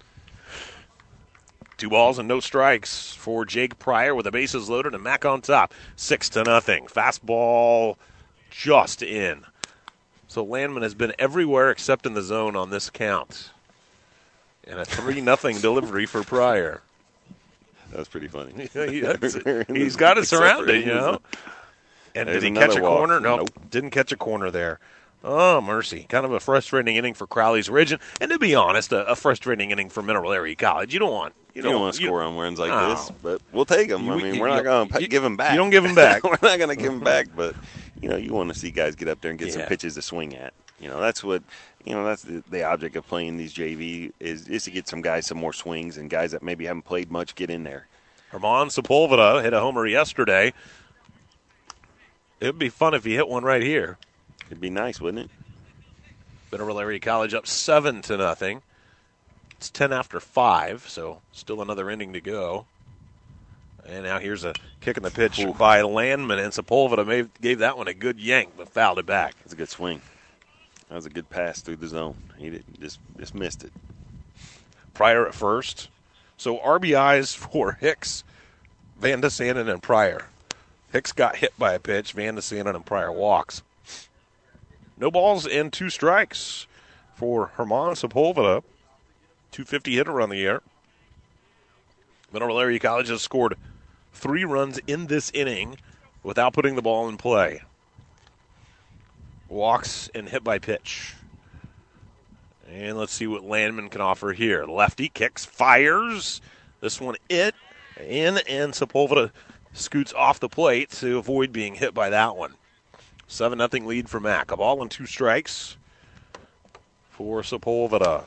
2 balls and no strikes for Jake Pryor with the bases loaded and Mac on top. 6-0. Fastball just in. So Landman has been everywhere except in the zone on this count. And a 3-0 delivery for Pryor. That's pretty funny. He's got it surrounded, you know. And did he catch a corner? Nope. Didn't catch a corner there. Oh, mercy. Kind of a frustrating inning for Crowley's Ridge. And to be honest, a frustrating inning for Mineral Area College. You don't want to score on runs like this, but we'll take them. We're not going to give them back. You don't give them back. We're not going to give them back, but, you want to see guys get up there and get some pitches to swing at. That's what, that's the object of playing these JV is to get some guys some more swings and guys that maybe haven't played much get in there. Herman Sepulveda hit a homer yesterday. It would be fun if he hit one right here. It'd be nice, wouldn't it? Mineral Area College up 7-0. It's 10 after 5, so still another inning to go. And now here's a kick in the pitch by Landman, and Sepulveda gave that one a good yank, but fouled it back. That's a good swing. That was a good pass through the zone. He just missed it. Pryor at first. So RBIs for Hicks, Van de Sanden, and Pryor. Hicks got hit by a pitch. Van de Sanden and Pryor walks. No balls and 2 strikes for Herman Sepulveda. 250 hitter on the year. Mineral Area College has scored 3 runs in this inning without putting the ball in play. Walks and hit by pitch. And let's see what Landman can offer here. Lefty kicks, fires. This one in, and Sepulveda scoots off the plate to avoid being hit by that one. 7-0 lead for Mac. A ball and 2 strikes for Sepulveda.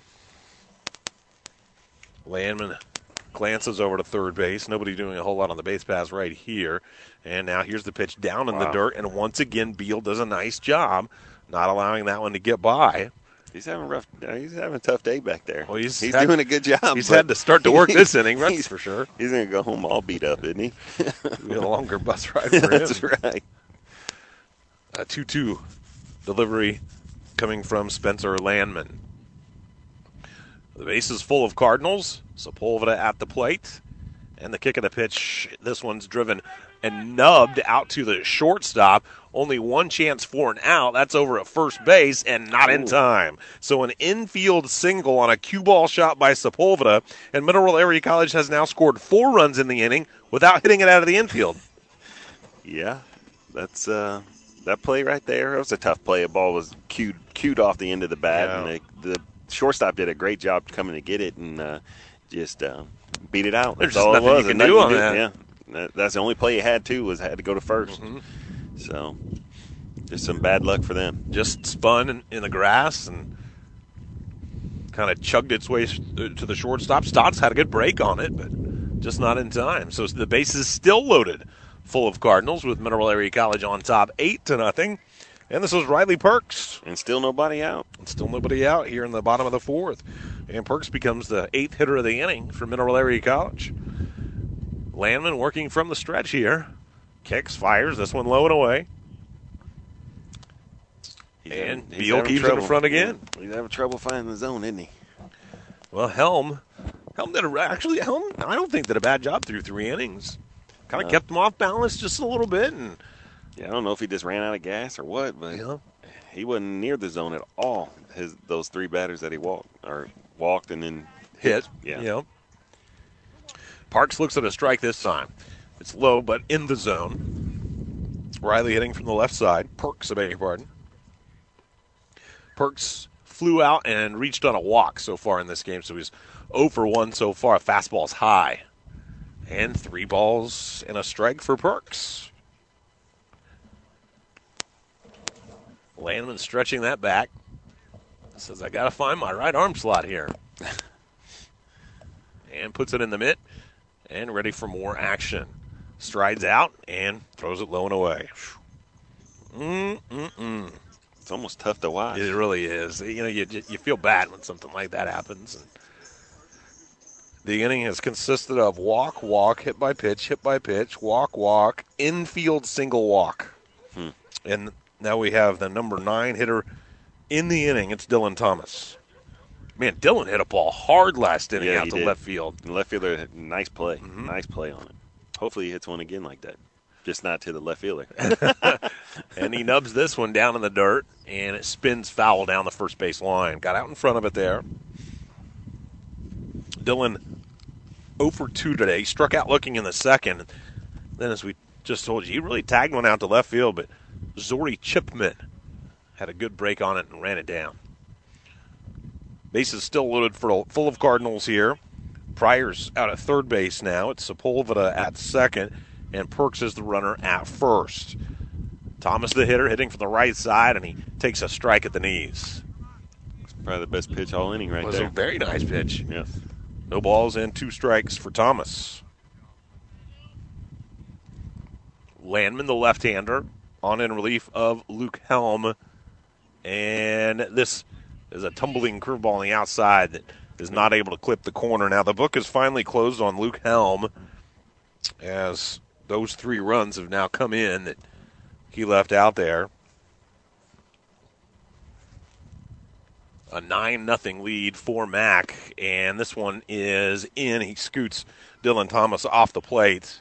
Landman glances over to third base. Nobody doing a whole lot on the base pass right here. And now here's the pitch down in the dirt. And once again, Beal does a nice job not allowing that one to get by. He's having a tough day back there. Well, he's doing a good job. He's had to start to work this inning, that's for sure. He's going to go home all beat up, isn't he? It'll be a longer bus ride for him. That's right. A 2-2 delivery coming from Spencer Landman. The base is full of Cardinals. Sepulveda at the plate. And the kick of the pitch, this one's driven and nubbed out to the shortstop. Only one chance for an out. That's over at first base and not in time. So an infield single on a cue ball shot by Sepulveda. And Mineral Area College has now scored 4 runs in the inning without hitting it out of the infield. Yeah, that's that play right there. It was a tough play. A ball was cued off the end of the bat. Yeah. And the shortstop did a great job coming to get it and just beat it out. There's That's all it was. You can do on that. Yeah, that's the only play he had to go to first. Mm-hmm. So just some bad luck for them. Just spun in the grass and kind of chugged its way to the shortstop. Stotts had a good break on it, but just not in time. So the base is still loaded, full of Cardinals, with Mineral Area College on top 8-0. And this was Riley Perks. And still nobody out. Here in the bottom of the 4th. And Perks becomes the 8th hitter of the inning for Mineral Area College. Landman working from the stretch here. Kicks, fires, this one low and away. And Beal keeps it in front again. He's having trouble finding the zone, isn't he? Well, Helm did Helm, I don't think did a bad job through 3 innings. Kind of kept him off balance just a little bit. And yeah, I don't know if he just ran out of gas or what, but he wasn't near the zone at all. Those 3 batters that he walked and then hit. Yeah. Parks looks at a strike this time. It's low, but in the zone. Riley hitting from the left side. Perks, I beg your pardon. Perks flew out and reached on a walk so far in this game, so he's 0 for 1 so far. Fastball's high. And 3 balls and a strike for Perks. Landman stretching that back. Says, I got to find my right arm slot here. And puts it in the mitt and ready for more action. Strides out and throws it low and away. It's almost tough to watch. It really is. You know, you feel bad when something like that happens. And the inning has consisted of walk, hit by pitch, walk, infield single walk. And now we have the number 9 hitter in the inning. It's Dylan Thomas. Man, Dylan hit a ball hard last inning out to left field. The left fielder, nice play. Nice play on it. Hopefully he hits one again like that. Just not to the left fielder. And he nubs this one down in the dirt, and it spins foul down the first base line. Got out in front of it there. Dylan 0 for 2 today. He struck out looking in the second. Then, as we just told you, he really tagged one out to left field, but Zori Chipman had a good break on it and ran it down. Base is still loaded full of Cardinals here. Pryor's out at third base now. It's Sepulveda at second, and Perks is the runner at first. Thomas, the hitter, hitting from the right side, and he takes a strike at the knees. It's probably the best pitch all inning right there. It was a very nice pitch. Yes. No balls and 2 strikes for Thomas. Landman, the left-hander, on in relief of Luke Helm. And this is a tumbling curveball on the outside that is not able to clip the corner. Now, the book is finally closed on Luke Helm, as those 3 runs have now come in that he left out there. A 9-0 lead for Mac, and this one is in. He scoots Dylan Thomas off the plate.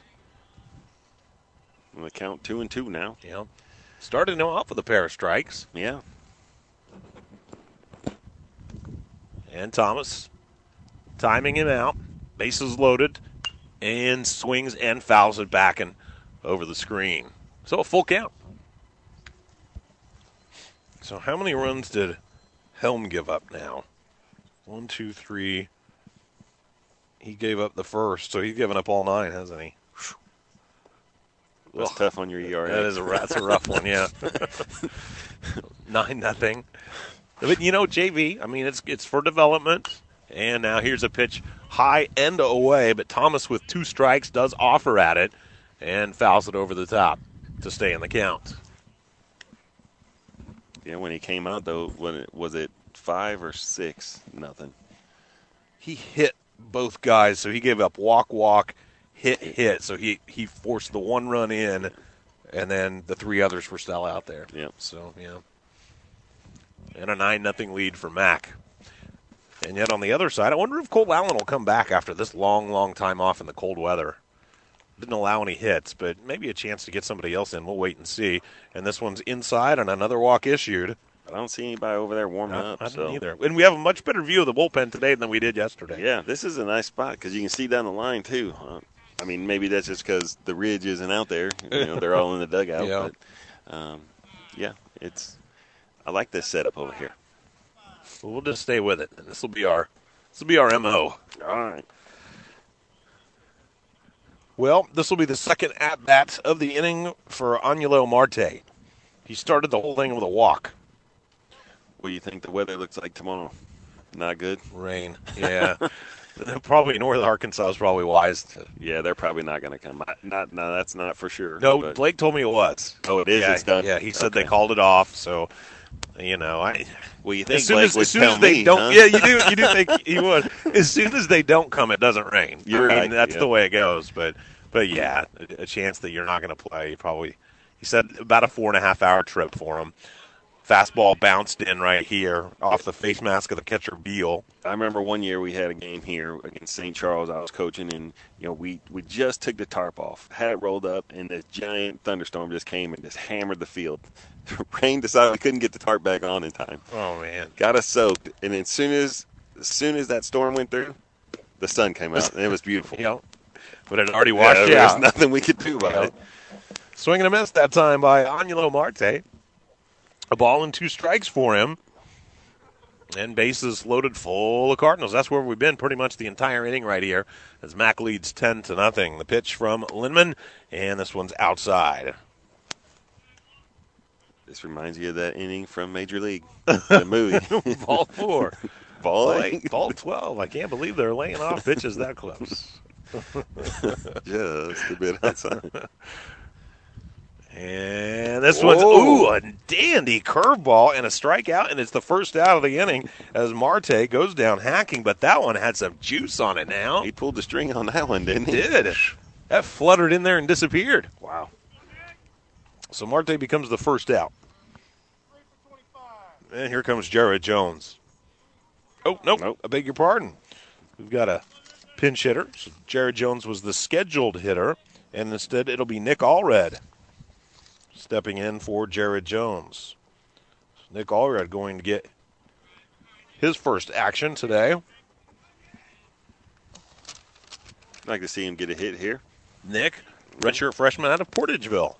The count 2-2 now. Yeah. Started off with a pair of strikes. Yeah. And Thomas timing him out. Bases loaded. And swings and fouls it back and over the screen. So a full count. So how many runs did Helm give up now? 1, 2, 3. He gave up the first, so he's given up all 9, hasn't he? That's tough on your ERA. That's a rough one, yeah. 9-0. But, you know, JV, I mean, it's for development. And now here's a pitch high and away, but Thomas with 2 strikes does offer at it and fouls it over the top to stay in the count. Yeah, when he came out, though, was it 5 or 6-0? He hit both guys, so he gave up walk, hit. So he forced the 1 run in, and then the 3 others were still out there. Yep. So, yeah. And a 9-0 lead for Mac. And yet on the other side, I wonder if Cole Allen will come back after this long time off in the cold weather. Didn't allow any hits, but maybe a chance to get somebody else in. We'll wait and see. And this one's inside and another walk issued. I don't see anybody over there warming up. I don't either. And we have a much better view of the bullpen today than we did yesterday. Yeah, this is a nice spot because you can see down the line, too. I mean, maybe that's just because the ridge isn't out there. You know, they're all in the dugout. Yeah. But, I like this setup over here. We'll just stay with it, and this will be our MO. All right. Well, this will be the second at-bat of the inning for Angelo Marte. He started the whole thing with a walk. What do you think the weather looks like tomorrow? Not good? Rain, yeah. Probably North Arkansas is probably wise. Yeah, they're probably not going to come. No, that's not for sure. No, but Blake told me it was. Oh, it is? Yeah, It's done? Yeah, he said they called it off, so... You know, well, you think as soon Blake as they don't, huh? yeah, you do think he would. As soon as they don't come, it doesn't rain. You're right. That's the way it goes. But yeah, a chance that you're not going to play. Probably, he said about a 4.5-hour trip for him. Fastball bounced in right here off the face mask of the catcher Beal. I remember one year we had a game here against St. Charles. I was coaching, and we just took the tarp off, had it rolled up, and this giant thunderstorm just came and just hammered the field. Rain decided we couldn't get the tarp back on in time. Oh man! Got us soaked, and as soon as that storm went through, the sun came out, and it was beautiful. Yeah, but it already washed out. There was nothing we could do about it. Swing and a miss that time by Angelo Marte. A ball and 2 strikes for him. And bases loaded full of Cardinals. That's where we've been pretty much the entire inning right here as Mac leads 10-0. The pitch from Lindman, and this one's outside. This reminds you of that inning from Major League, the movie. Ball 4. Ball 8. Ball 12. I can't believe they're laying off pitches that close. Just a bit outside. And this one's, a dandy curveball and a strikeout, and it's the first out of the inning as Marte goes down hacking, but that one had some juice on it now. He pulled the string on that one, didn't he? He did. That fluttered in there and disappeared. Wow. So Marte becomes the first out. And here comes Jared Jones. Oh, nope. I beg your pardon. We've got a pinch hitter. So Jared Jones was the scheduled hitter, and instead it'll be Nick Allred stepping in for Jared Jones. So Nick Allred going to get his first action today. I'd like to see him get a hit here. Nick, redshirt freshman out of Portageville.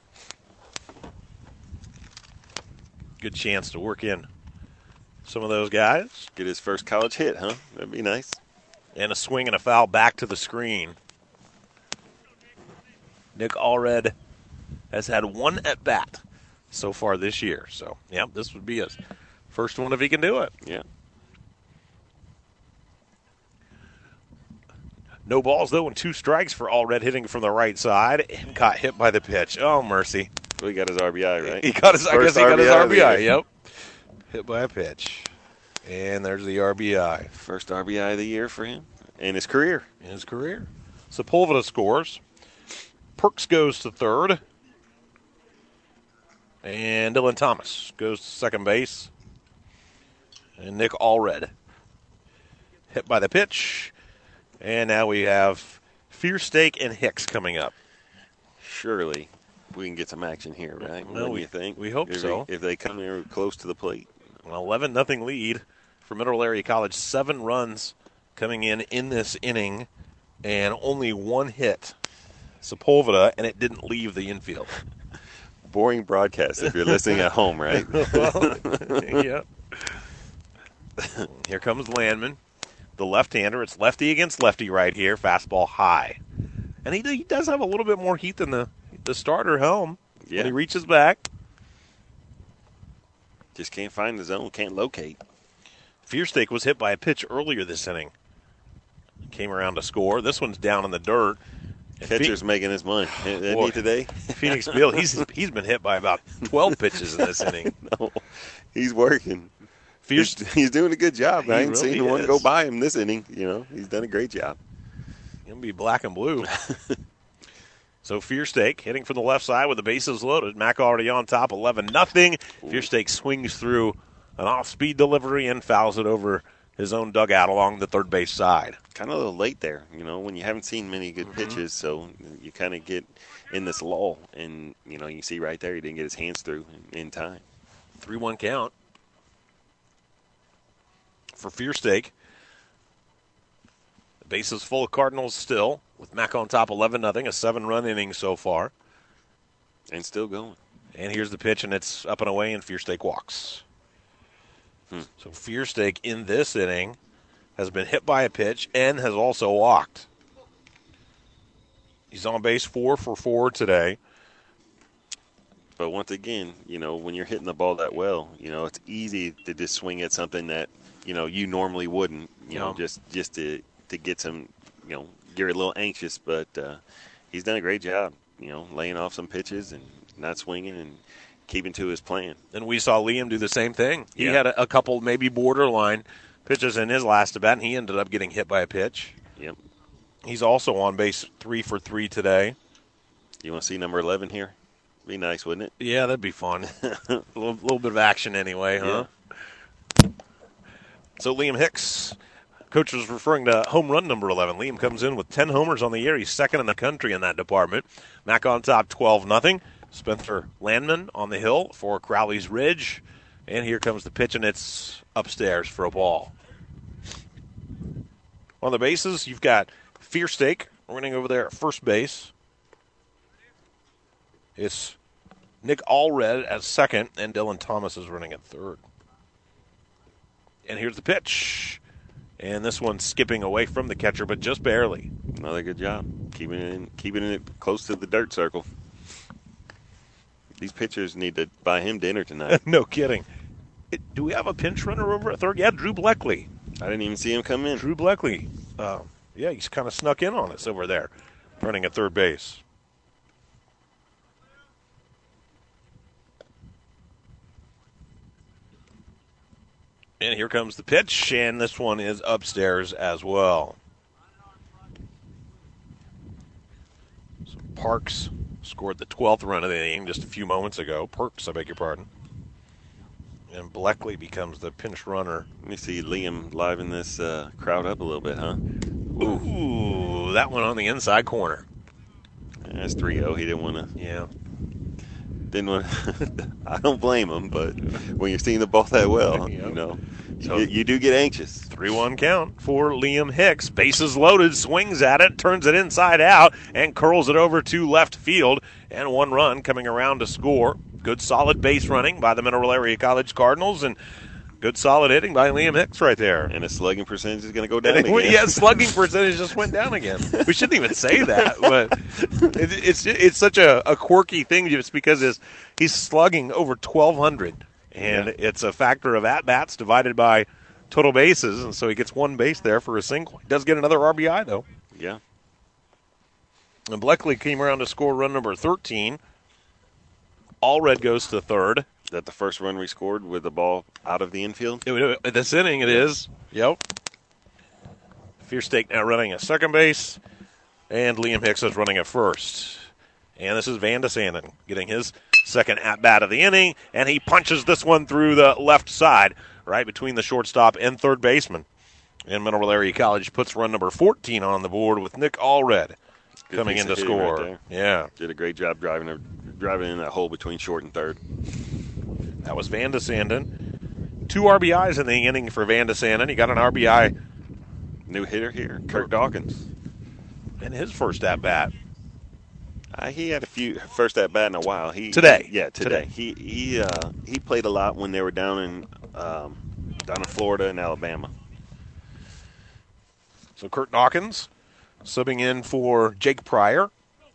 Good chance to work in some of those guys. Get his first college hit, huh? That'd be nice. And a swing and a foul back to the screen. Nick Allred has had one at-bat so far this year. So, yeah, this would be his first one if he can do it. Yeah. No balls, though, and 2 strikes for Allred hitting from the right side and got hit by the pitch. Oh, mercy. Well, he got his RBI, right? I guess he got his RBI, yep. Hit by a pitch. And there's the RBI. First RBI of the year for him and his career. Sepulveda scores. Perks goes to third. And Dylan Thomas goes to second base. And Nick Allred hit by the pitch. And now we have Fiersteak and Hicks coming up. Surely we can get some action here, right? Well, what do you think? We hope so. If they come here close to the plate. An 11-0 lead for Mineral Area College. 7 runs coming in this inning, and only 1 hit. Sepulveda, and it didn't leave the infield. Boring broadcast if you're listening at home, right? Yeah. Here comes Landman, the left-hander. It's lefty against lefty right here. Fastball high. And he does have a little bit more heat than the starter Helm. Yeah. When he reaches back. Just can't find the zone, can't locate. Fiersteak was hit by a pitch earlier this inning. Came around to score. This one's down in the dirt. Catcher's making his money. Isn't he today? Phoenix Bill, he's been hit by about 12 pitches in this inning. No, he's working. He's doing a good job. I ain't seen one go by him this inning. He's done a great job. He'll be black and blue. So Fiersteak hitting from the left side with the bases loaded. Mac already on top, 11-0. Fiersteak swings through an off-speed delivery and fouls it over his own dugout along the third base side. Kind of a little late there, when you haven't seen many good pitches, so you kind of get in this lull. And, you see right there he didn't get his hands through in time. 3-1 count for Fiersteak. The bases full of Cardinals still, with Mac on top 11-0, a 7-run inning so far. And still going. And here's the pitch, and it's up and away, and Fiersteak walks. So Fiersteak in this inning has been hit by a pitch and has also walked. He's on base 4 for 4 today. But once again, when you're hitting the ball that well, it's easy to just swing at something that, you normally wouldn't, just to get some, you're a little anxious. But he's done a great job, laying off some pitches and not swinging and keeping to his plan. And we saw Liam do the same thing. He had a couple maybe borderline pitches in his last at-bat, and he ended up getting hit by a pitch. Yep. He's also on base 3 for 3 today. You want to see number 11 here? Be nice, wouldn't it? Yeah, that'd be fun. a little bit of action anyway, huh? Yeah. So Liam Hicks, coach was referring to home run number 11. Liam comes in with 10 homers on the year. He's second in the country in that department. Mac on top 12-0. Spencer Landman on the hill for Crowley's Ridge. And here comes the pitch, and it's upstairs for a ball. On the bases, you've got Fiersteak running over there at first base. It's Nick Allred at second, and Dylan Thomas is running at third. And here's the pitch. And this one's skipping away from the catcher, but just barely. Another good job. Keeping it close to the dirt circle. These pitchers need to buy him dinner tonight. No kidding. Do we have a pinch runner over at third? Yeah, Drew Bleckley. I didn't even see him come in. Drew Bleckley. Yeah, he's kind of snuck in on us over there, running at third base. And here comes the pitch, and this one is upstairs as well. So Parks scored the 12th run of the inning just a few moments ago. Perks, I beg your pardon. And Bleckley becomes the pinch runner. Let me see Liam liven this crowd up a little bit, huh? Ooh, that one on the inside corner. Yeah, that's 3-0. He didn't want to. Yeah. Didn't want to. I don't blame him, but when you're seeing the ball that well, you know, so you do get anxious. 3-1 count for Liam Hicks. Bases loaded, swings at it, turns it inside out, and curls it over to left field. And one run coming around to score. Good solid base running by the Mineral Area College Cardinals, and good solid hitting by Liam Hicks right there. And his slugging percentage is going to go down again. Yeah, slugging percentage just went down again. We shouldn't even say that, but it's such a quirky thing just because he's slugging over 1,200, and it's a factor of at-bats divided by total bases, and so he gets one base there for a single. He does get another RBI, though. Yeah. And Bleckley came around to score run number 13. Allred goes to third. Is that the first run we scored with the ball out of the infield? This inning it is. Yep. Fierstake now running at second base, and Liam Hicks is running at first. And this is Van de Sanden getting his second at-bat of the inning, and he punches this one through the left side, right between the shortstop and third baseman. And Mineral Area College puts run number 14 on the board with Nick Allred coming in to score. Right, yeah. Did a great job driving in that hole between short and third. That was Van de Sanden. 2 RBIs in the inning for Van de Sanden. He got an RBI. New hitter here, Kurt Dawkins. And his first at-bat. He had a few first at-bat in a while. Today. Yeah, today. He played a lot when they were down in Florida and Alabama. So Kurt Dawkins subbing in for Jake Pryor.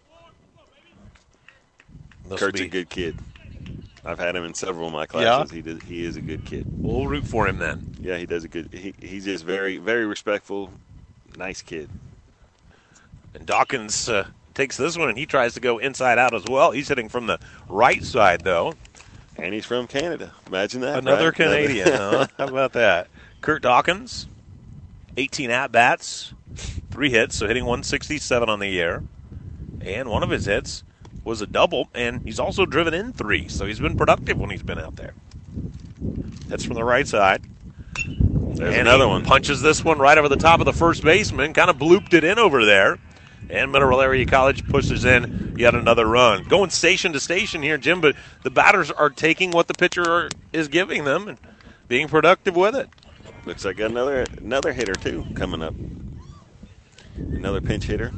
Kurt's a good kid. I've had him in several of my classes. Yeah. He is a good kid. We'll root for him then. Yeah, he does a good. He's just very, very respectful, nice kid. And Dawkins takes this one and he tries to go inside out as well. He's hitting from the right side though, and he's from Canada. Imagine that. Another right? Canadian. Huh? How about that? Kurt Dawkins, 18 at bats, 3 hits, so hitting 167 on the year, and one of his hits was a double, and he's also driven in 3, so he's been productive when he's been out there. That's from the right side. There's another one. Punches this one right over the top of the first baseman, kind of blooped it in over there, and Mineral Area College pushes in yet another run. Going station to station here, Jim, but the batters are taking what the pitcher is giving them and being productive with it. Looks like another hitter, too, coming up. Another pinch hitter.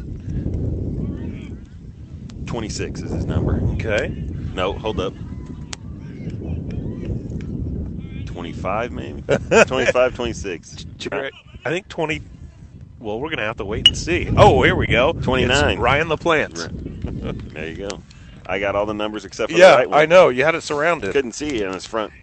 26 is his number. Okay. No, hold up. 25 maybe? 25, 26. I think 20. Well, we're going to have to wait and see. Oh, here we go. 29. It's Ryan LaPlante. There you go. I got all the numbers except for the right one. I know. You had it surrounded. Couldn't see it on his front,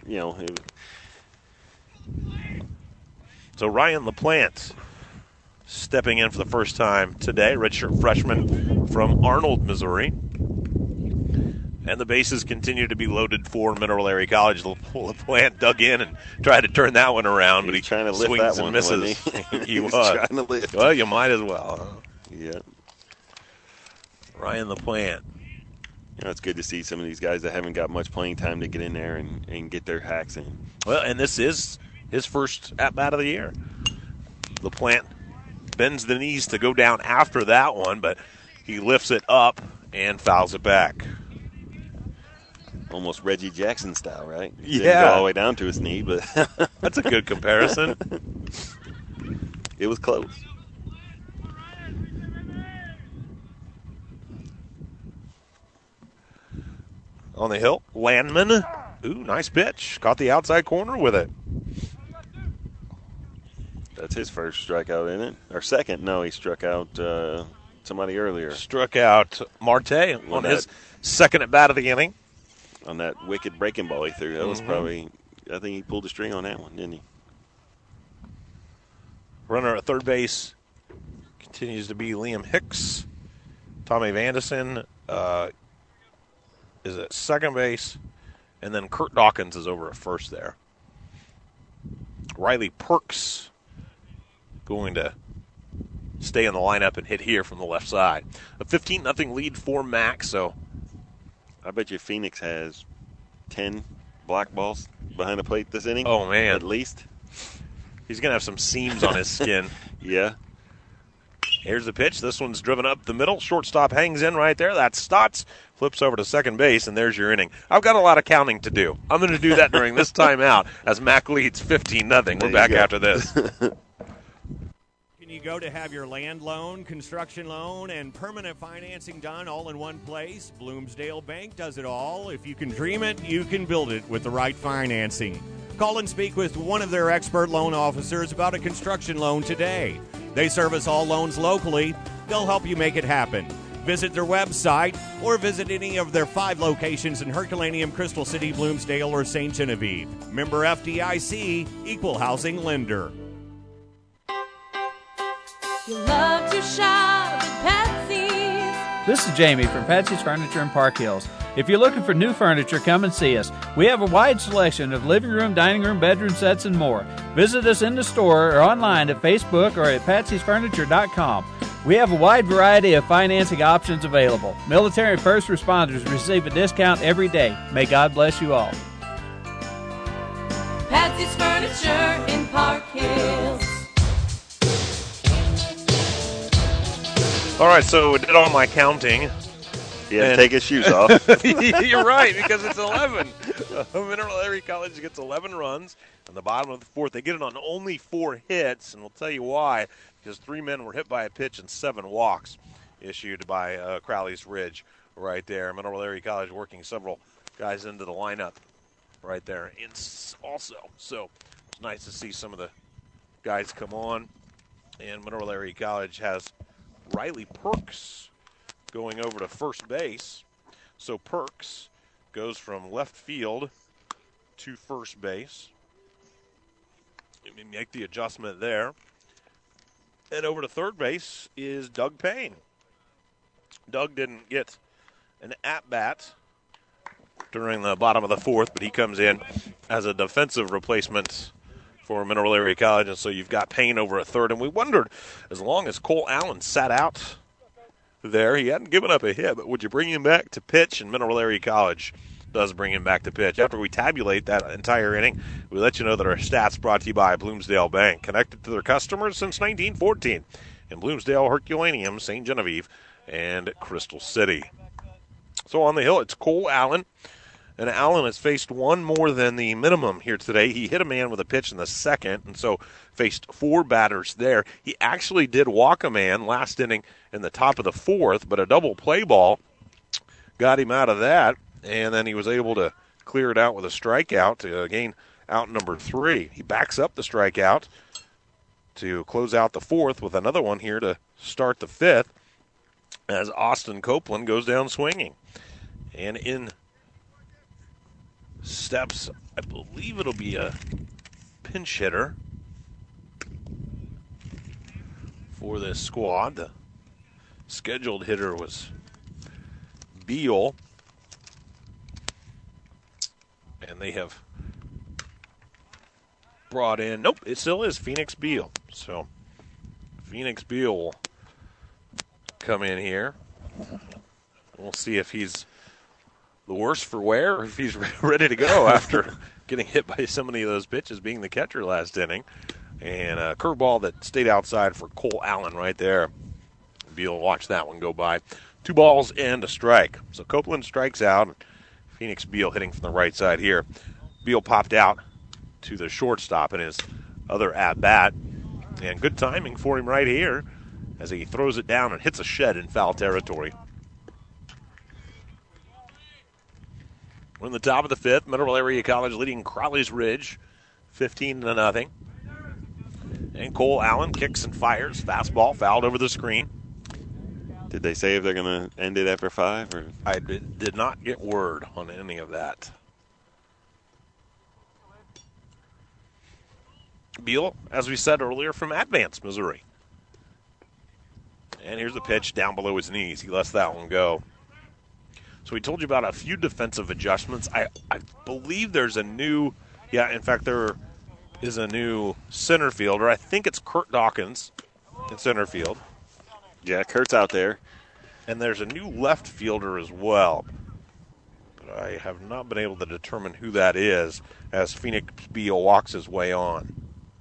So Ryan LaPlante stepping in for the first time today, redshirt freshman from Arnold, Missouri. And the bases continue to be loaded for Mineral Area College. LaPlante dug in and tried to turn that one around, but he trying to lift swings that and one, misses. He was trying to lift. Well, you might as well. Huh? Yeah. Ryan LaPlante. It's good to see some of these guys that haven't got much playing time to get in there and get their hacks in. Well, and this is his first at-bat of the year. LaPlante bends the knees to go down after that one, but he lifts it up and fouls it back. Almost Reggie Jackson style, right? Yeah. Didn't go all the way down to his knee, but that's a good comparison. It was close. On the hill, Landman. Ooh, nice pitch. Caught the outside corner with it. That's his first strikeout, isn't it? Or second? No, he struck out somebody earlier. Struck out Marte on his second at bat of the inning. On that wicked breaking ball he threw. That was probably, I think he pulled the string on that one, didn't he? Runner at third base continues to be Liam Hicks. Tommy Vandison is at second base. And then Kurt Dawkins is over at first there. Riley Perks going to stay in the lineup and hit here from the left side. A 15-0 lead for Mac, so I bet you Phoenix has 10 black balls behind the plate this inning. Oh, man. At least. He's going to have some seams on his skin. Yeah. Here's the pitch. This one's driven up the middle. Shortstop hangs in right there. That's Stotts. Flips over to second base, and there's your inning. I've got a lot of counting to do. I'm going to do that during this timeout as Mac leads 15-0. We're back after this. Can you go to have your land loan, construction loan, and permanent financing done all in one place? Bloomsdale Bank does it all. If you can dream it, you can build it with the right financing. Call and speak with one of their expert loan officers about a construction loan today. They service all loans locally. They'll help you make it happen. Visit their website or visit any of their 5 locations in Herculaneum, Crystal City, Bloomsdale, or St. Genevieve. Member FDIC, Equal Housing Lender. You love to shop at Patsy's. This is Jamie from Patsy's Furniture in Park Hills. If you're looking for new furniture, come and see us. We have a wide selection of living room, dining room, bedroom sets, and more. Visit us in the store or online at Facebook or at patsysfurniture.com. We have a wide variety of financing options available. Military and first responders receive a discount every day. May God bless you all. Patsy's Furniture in Park Hills. All right, so we did all my counting. Yeah, take his shoes off. You're right, because it's 11. Mineral Area College gets 11 runs. In the bottom of the fourth, they get it on only 4 hits, and we'll tell you why. Because 3 men were hit by a pitch and 7 walks issued by Crowley's Ridge right there. Mineral Area College working several guys into the lineup right there. Also, so it's nice to see some of the guys come on. And Mineral Area College has Riley Perks going over to first base. So Perks goes from left field to first base. Let me make the adjustment there. And over to third base is Doug Payne. Doug didn't get an at-bat during the bottom of the fourth, but he comes in as a defensive replacement for Mineral Area College, and so you've got Payne over at third. And we wondered, as long as Cole Allen sat out there, he hadn't given up a hit, but would you bring him back to pitch? And Mineral Area College does bring him back to pitch. After we tabulate that entire inning, we let you know that our stats brought to you by Bloomsdale Bank, connected to their customers since 1914 in Bloomsdale, Herculaneum, St. Genevieve, and Crystal City. So on the hill, it's Cole Allen, and Allen has faced one more than the minimum here today. He hit a man with a pitch in the second, and so faced 4 batters there. He actually did walk a man last inning in the top of the fourth, but a double play ball got him out of that. And then he was able to clear it out with a strikeout to gain out number 3. He backs up the strikeout to close out the fourth with another one here to start the fifth as Austin Copeland goes down swinging. And in steps, I believe it'll be a pinch hitter for this squad. The scheduled hitter was Beal. And they have brought in, nope, it still is Phoenix Beal. So Phoenix Beal will come in here. We'll see if he's the worse for wear or if he's ready to go after getting hit by so many of those pitches, being the catcher last inning. And a curveball that stayed outside for Cole Allen right there. Beal watched that one go by. 2 balls and a strike. So Copeland strikes out. Phoenix Beal hitting from the right side here. Beal popped out to the shortstop in his other at-bat. And good timing for him right here as he throws it down and hits a shed in foul territory. We're in the top of the fifth. Mineral Area College leading Crowley's Ridge 15-0. And Cole Allen kicks and fires. Fastball fouled over the screen. Did they say if they're going to end it after 5? Or? I did not get word on any of that. Beal, as we said earlier, from Advance, Missouri. And here's the pitch down below his knees. He lets that one go. So we told you about a few defensive adjustments. I believe there's a new, in fact, there is a new center fielder. I think it's Kurt Dawkins in center field. Yeah, Kurt's out there. And there's a new left fielder as well. But I have not been able to determine who that is as Phoenix Beal walks his way on.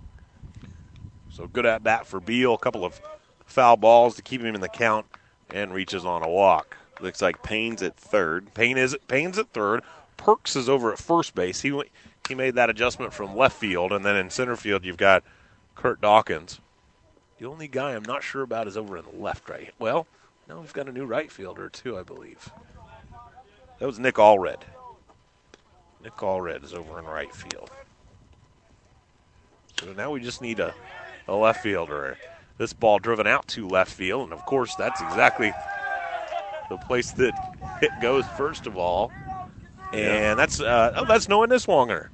So good at bat for Beal. A couple of foul balls to keep him in the count and reaches on a walk. Looks like Payne's at third. Payne's at third. Perks is over at first base. He made that adjustment from left field, and then in center field you've got Kurt Dawkins. The only guy I'm not sure about is over in the left, right? Well, now we've got a new right fielder too, I believe. That was Nick Allred. Nick Allred is over in right field. So now we just need a left fielder. This ball driven out to left field, and of course that's exactly the place that it goes first of all. And that's Noah Niswonger.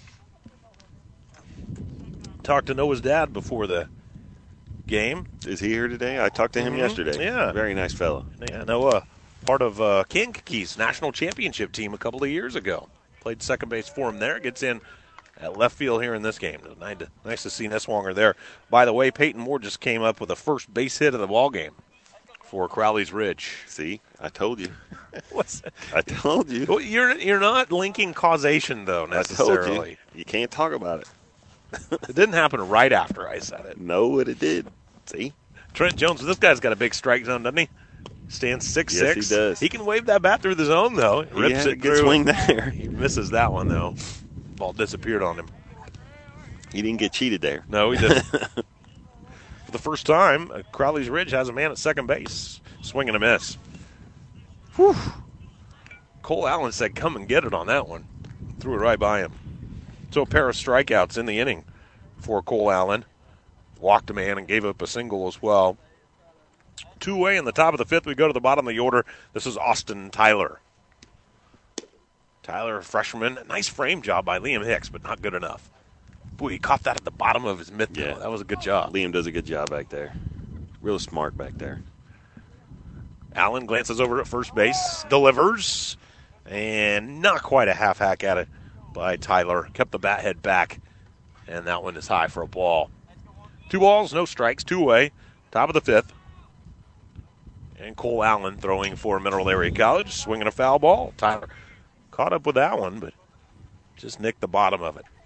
Talked to Noah's dad before the game. Is he here today? I talked to him yesterday. Yeah. Very nice fellow. Yeah, Noah, part of Kankakee's national championship team a couple of years ago. Played second base for him there. Gets in at left field here in this game. Nice to see Niswonger there. By the way, Peyton Moore just came up with the first base hit of the ball game for Crowley's Ridge. See, I told you. What's that? I told you. Well, you're not linking causation though necessarily. I told you. You can't talk about it. It didn't happen right after I said it. No, it did. See, Trent Jones. This guy's got a big strike zone, doesn't he? Stands 6'6". Yes, he does. He can wave that bat through the zone though. He Rips had it a good through. swing there. He misses that one though. Ball disappeared on him. He didn't get cheated there. No, he didn't. For the first time, Crowley's Ridge has a man at second base. Swing and a miss. Whew. Cole Allen said, come and get it on that one. Threw it right by him. So a pair of strikeouts in the inning for Cole Allen. Walked a man and gave up a single as well. Two-way in the top of the fifth. We go to the bottom of the order. This is Austin Tyler. Tyler, a freshman. Nice frame job by Liam Hicks, but not good enough. Boy, he caught that at the bottom of his mitt. Yeah. That was a good job. Liam does a good job back there. Real smart back there. Allen glances over at first base, delivers, and not quite a half hack at it by Tyler. Kept the bat head back, and that one is high for a ball. 2 balls, no strikes, two-away, top of the fifth. And Cole Allen throwing for Mineral Area College, swinging a foul ball. Tyler caught up with that one, but just nicked the bottom of it.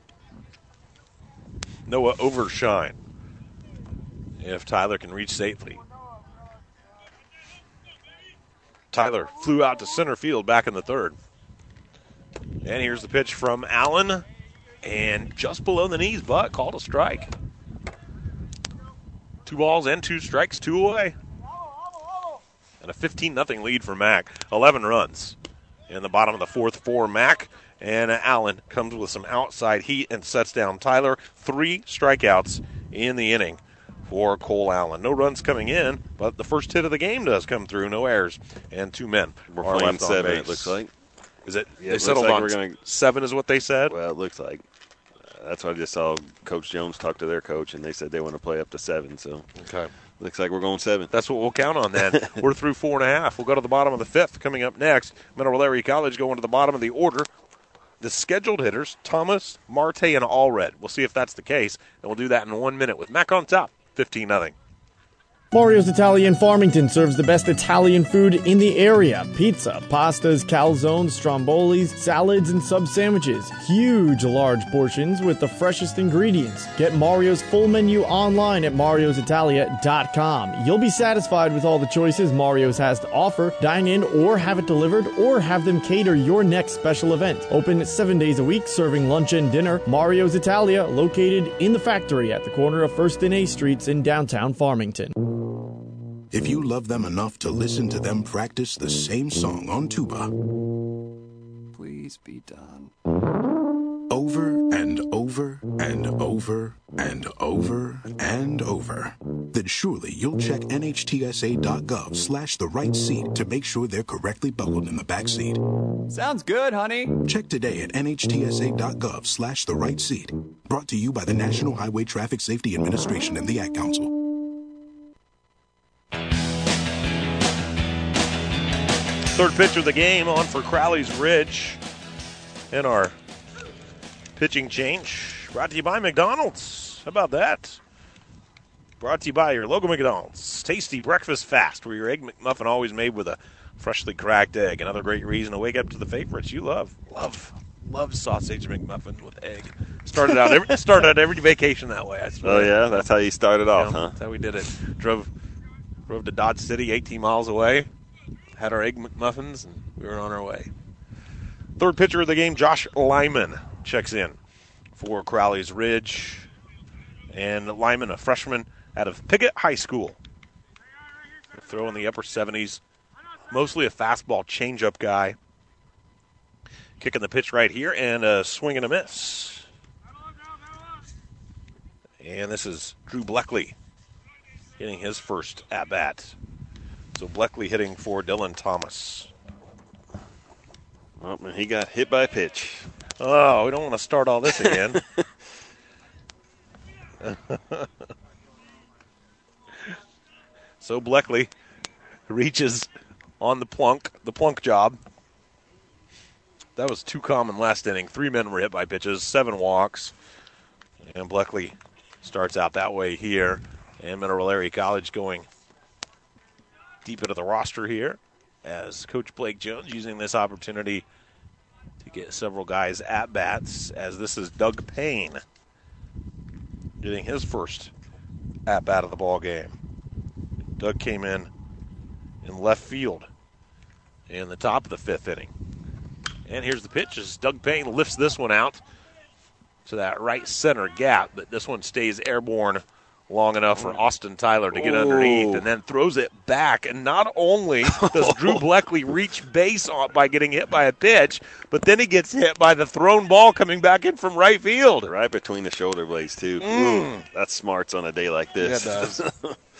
Noah overshine if Tyler can reach safely. Tyler flew out to center field back in the third. And here's the pitch from Allen. And just below the knees, but called a strike. 2 balls and 2 strikes, 2 away. And a 15-0 lead for Mac. 11 runs in the bottom of the fourth for Mac. And Allen comes with some outside heat and sets down Tyler. 3 strikeouts in the inning for Cole Allen. No runs coming in, but the first hit of the game does come through. No errors, and 2 men are playing left 7, on base. it looks like. Is it? Yeah, they settled like on 7 is what they said? Well, it looks like. That's what I just saw Coach Jones talk to their coach, and they said they want to play up to 7. So okay. Looks like we're going 7. That's what we'll count on then. We're through 4.5. We'll go to the bottom of the fifth. Coming up next, Mineral Area College going to the bottom of the order. The scheduled hitters, Thomas, Marte, and Allred. We'll see if that's the case, and we'll do that in 1 minute with Mac on top, 15-0. Mario's Italian Farmington serves the best Italian food in the area. Pizza, pastas, calzones, strombolis, salads, and sub-sandwiches. Huge, large portions with the freshest ingredients. Get Mario's full menu online at mariositalia.com. You'll be satisfied with all the choices Mario's has to offer. Dine in or have it delivered or have them cater your next special event. Open 7 days a week, serving lunch and dinner. Mario's Italia, located in the factory at the corner of 1st and A Streets in downtown Farmington. If you love them enough to listen to them practice the same song on tuba, please be done. Over and over and and over and over and over, then surely you'll check NHTSA.gov/the right seat to make sure they're correctly buckled in the back seat. Sounds good, honey. Check today at NHTSA.gov/the right seat. Brought to you by the National Highway Traffic Safety Administration and the Ad Council. Third pitch of the game on for Crowley's Ridge. And our pitching change brought to you by McDonald's. How about that? Brought to you by your local McDonald's. Tasty breakfast fast, where your Egg McMuffin always made with a freshly cracked egg. Another great reason to wake up to the favorites you love. Love sausage McMuffin with egg. Started out every vacation that way, I swear. Oh, yeah? That's how you started off, huh? That's how we did it. Drove to Dodge City, 18 miles away. Had our Egg McMuffins, and we were on our way. Third pitcher of the game, Josh Lyman, checks in for Crowley's Ridge. And Lyman, a freshman out of Piggott High School. Throw in the upper 70s. Mostly a fastball changeup guy. Kicking the pitch right here, and a swing and a miss. And this is Drew Bleckley hitting his first at-bat. So Bleckley hitting for Dylan Thomas. Oh, man, he got hit by a pitch. Oh, we don't want to start all this again. So Bleckley reaches on the plunk job. That was too common last inning. 3 men were hit by pitches, 7 walks. And Bleckley starts out that way here. And Mineral Area College going deep into the roster here as Coach Blake Jones using this opportunity to get several guys at bats, as this is Doug Payne getting his first at bat of the ball game. Doug came in left field in the top of the 5th inning. And here's the pitch as Doug Payne lifts this one out to that right center gap, but this one stays airborne long enough for Austin Tyler to get underneath and then throws it back. And not only does Drew Bleckley reach base by getting hit by a pitch, but then he gets hit by the thrown ball coming back in from right field. Right between the shoulder blades, too. Ooh, that's smarts on a day like this. Yeah, it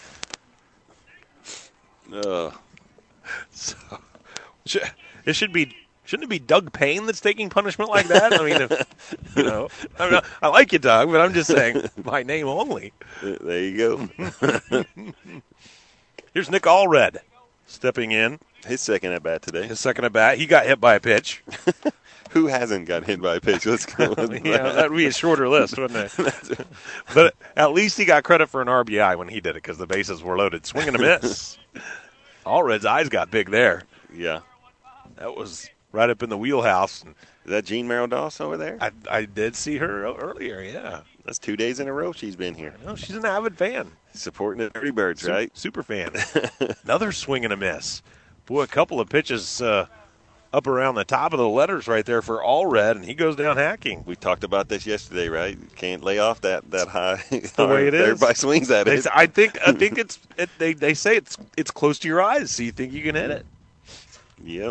does. So, it shouldn't it be Doug Payne that's taking punishment like that? I mean, I like you, Doug, but I'm just saying by name only. There you go. Here's Nick Allred stepping in. His second at bat today. He got hit by a pitch. Who hasn't got hit by a pitch? Let's go. That would be a shorter list, wouldn't it? But at least he got credit for an RBI when he did it because the bases were loaded. Swing and a miss. Allred's eyes got big there. Yeah. That was right up in the wheelhouse. Is that Jean Merrill Doss over there? I did see her earlier, yeah. That's 2 days in a row she's been here. No, she's an avid fan. Supporting the Dirty Birds, right? Super fan. Another swing and a miss. Boy, a couple of pitches up around the top of the letters right there for Allred, and he goes down hacking. We talked about this yesterday, right? Can't lay off that high. The way it is. Everybody swings at it. I think they say it's close to your eyes, so you think you can hit it. Yep.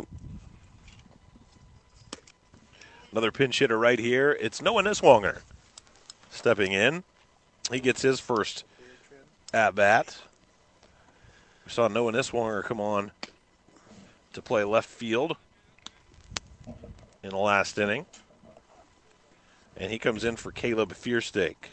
Another pinch hitter right here. It's Noah Niswonger stepping in. He gets his first at-bat. We saw Noah Niswonger come on to play left field in the last inning. And he comes in for Caleb Fearstake.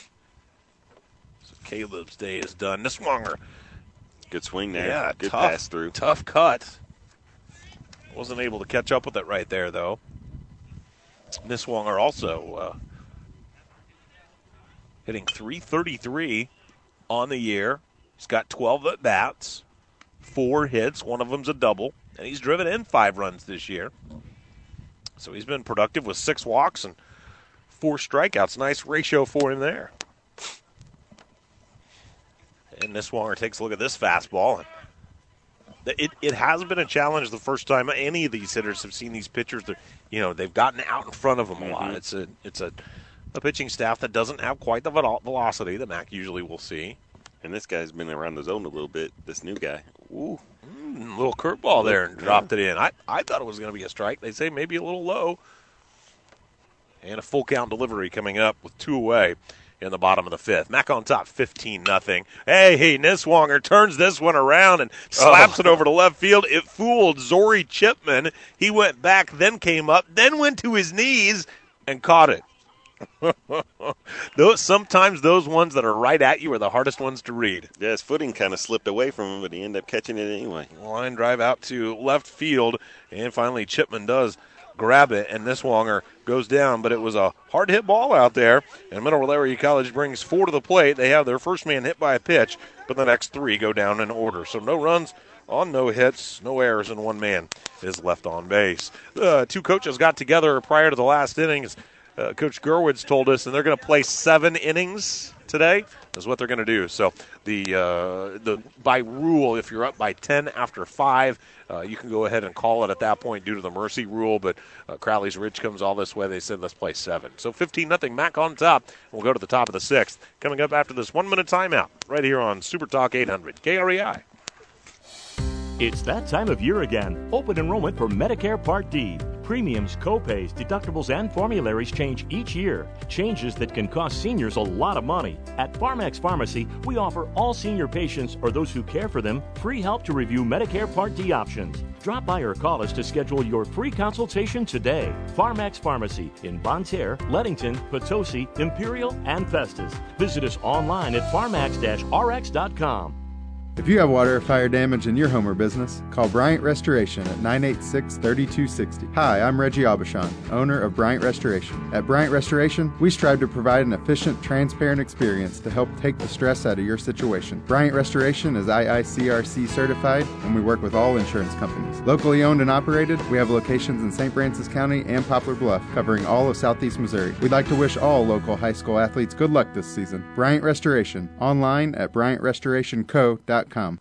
So Caleb's day is done. Niswonger. Good swing there. Yeah, good tough, pass through. Tough cut. Wasn't able to catch up with it right there, though. Niswonger also hitting .333 on the year. He's got 12 at-bats, 4 hits. One of them's a double. And he's driven in 5 runs this year. So he's been productive with 6 walks and 4 strikeouts. Nice ratio for him there. And Niswonger takes a look at this fastball. It has been a challenge the first time any of these hitters have seen these pitchers. They've gotten out in front of them a lot. It's a pitching staff that doesn't have quite the velocity that Mac usually will see. And this guy's been around the zone a little bit, this new guy. Ooh, little curveball there and dropped it in. I thought it was going to be a strike. They say maybe a little low. And a full count delivery coming up with 2 away in the bottom of the 5th. Mac on top, 15-0. Hey, Niswonger turns this one around and slaps it over to left field. It fooled Zori Chipman. He went back, then came up, then went to his knees and caught it. Sometimes those ones that are right at you are the hardest ones to read. Yeah, his footing kind of slipped away from him, but he ended up catching it anyway. Line drive out to left field, and finally Chipman does grab it, and Niswonger goes down, but it was a hard-hit ball out there, and Mineral Area College brings 4 to the plate. They have their first man hit by a pitch, but the next 3 go down in order. So no runs on no hits, no errors, and 1 man is left on base. 2 coaches got together prior to the last innings. Coach Gerwitz told us, and they're going to play 7 innings today. Is what they're going to do. So the by rule, if you're up by 10 after 5, you can go ahead and call it at that point due to the mercy rule. But Crowley's Ridge comes all this way. They said let's play 7. So 15-0. Mac on top. We'll go to the top of the 6th. Coming up after this 1-minute timeout, right here on Super Talk 800 KREI. It's that time of year again. Open enrollment for Medicare Part D. Premiums, copays, deductibles, and formularies change each year. Changes that can cost seniors a lot of money. At Pharmax Pharmacy, we offer all senior patients or those who care for them free help to review Medicare Part D options. Drop by or call us to schedule your free consultation today. Pharmax Pharmacy in Bonne Terre, Leadington, Potosi, Imperial, and Festus. Visit us online at pharmax-rx.com. If you have water or fire damage in your home or business, call Bryant Restoration at 986-3260. Hi, I'm Reggie Aubuchon, owner of Bryant Restoration. At Bryant Restoration, we strive to provide an efficient, transparent experience to help take the stress out of your situation. Bryant Restoration is IICRC certified, and we work with all insurance companies. Locally owned and operated, we have locations in St. Francis County and Poplar Bluff, covering all of southeast Missouri. We'd like to wish all local high school athletes good luck this season. Bryant Restoration, online at BryantRestorationCo.com. Well,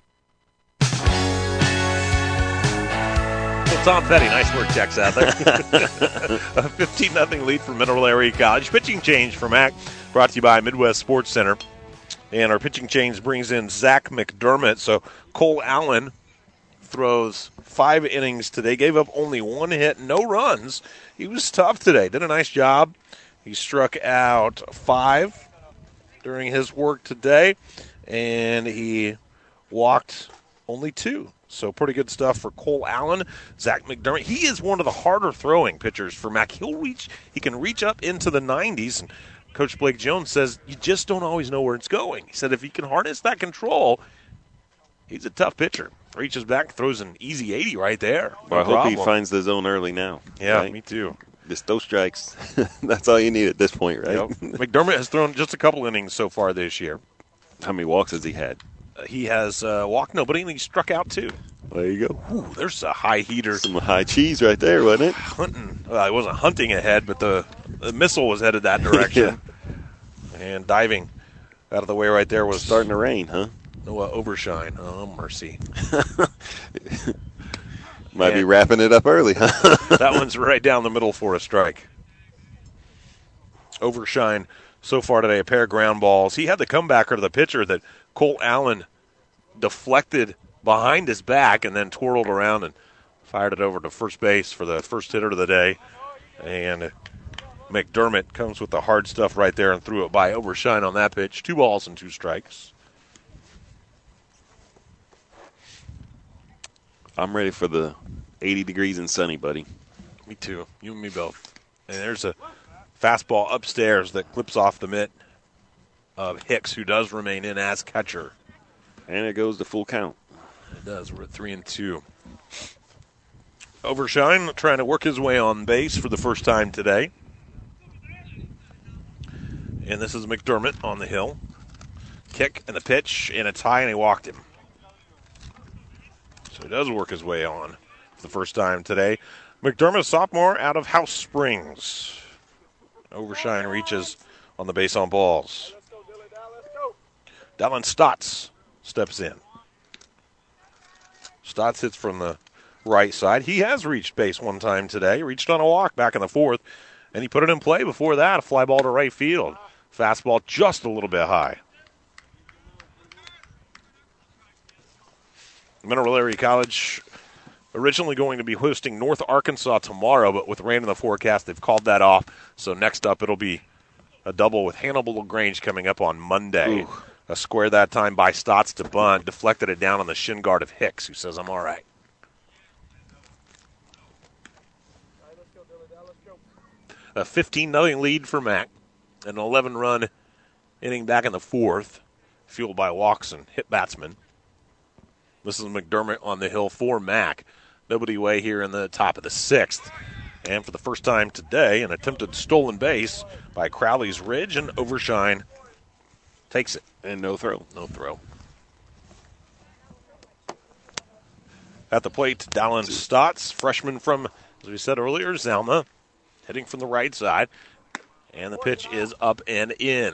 Tom Petty, nice work, checks out there. A 15-0 lead for Mineral Area College. Pitching change for Mac, brought to you by Midwest Sports Center. And our pitching change brings in Zach McDermott. So Cole Allen throws 5 innings today, gave up only 1 hit, no runs. He was tough today, did a nice job. He struck out 5 during his work today, and he walked only 2. So pretty good stuff for Cole Allen. Zach McDermott, he is one of the harder throwing pitchers for Mac. He can reach up into the 90s, and Coach Blake Jones says you just don't always know where it's going. He said if he can harness that control, he's a tough pitcher. Reaches back, throws an easy 80 right there. Well, I hope he finds the zone early now. Yeah, right? Me too. Just those strikes. That's all you need at this point, right? Yep. McDermott has thrown just a couple innings so far this year. How many walks has he had? He has walked nobody, and he struck out 2. There you go. Ooh, there's a high heater. Some high cheese right there, wasn't it? Hunting. Well, it wasn't hunting ahead, but the missile was headed that direction. Yeah. And diving out of the way right there was starting to rain, huh? Noah Overshine. Oh, mercy. Might be wrapping it up early, huh? That one's right down the middle for a strike. Overshine so far today, a pair of ground balls. He had the comebacker to the pitcher that Cole Allen deflected behind his back and then twirled around and fired it over to first base for the first hitter of the day. And McDermott comes with the hard stuff right there and threw it by Overshine on that pitch. 2 balls and 2 strikes. I'm ready for the 80 degrees and sunny, buddy. Me too. You and me both. And there's a fastball upstairs that clips off the mitt of Hicks, who does remain in as catcher. And it goes to full count. It does. We're at 3-2. Overshine trying to work his way on base for the first time today. And this is McDermott on the hill. Kick and the pitch, and it's high, and he walked him. So he does work his way on for the first time today. McDermott, sophomore out of House Springs. Overshine reaches on the base on balls. Dylan Stotts steps in. Stotts hits from the right side. He has reached base one time today. Reached on a walk back in the 4th, and he put it in play before that. A fly ball to right field. Fastball just a little bit high. Mineral Area College originally going to be hosting North Arkansas tomorrow, but with rain in the forecast, they've called that off. So next up, it'll be a double with Hannibal LaGrange coming up on Monday. Ooh. A square that time by Stotts to bunt, deflected it down on the shin guard of Hicks, who says, I'm all right. A 15-0 lead for Mac. An 11-run inning back in the fourth, fueled by walks and hit batsmen. This is McDermott on the hill for Mac. Nobody away here in the top of the sixth. And for the first time today, an attempted stolen base by Crowley's Ridge, and Overshine takes it. And no throw. No throw. At the plate, Dallin Stotts, freshman from, as we said earlier, Zelma, hitting from the right side. And the pitch is up and in.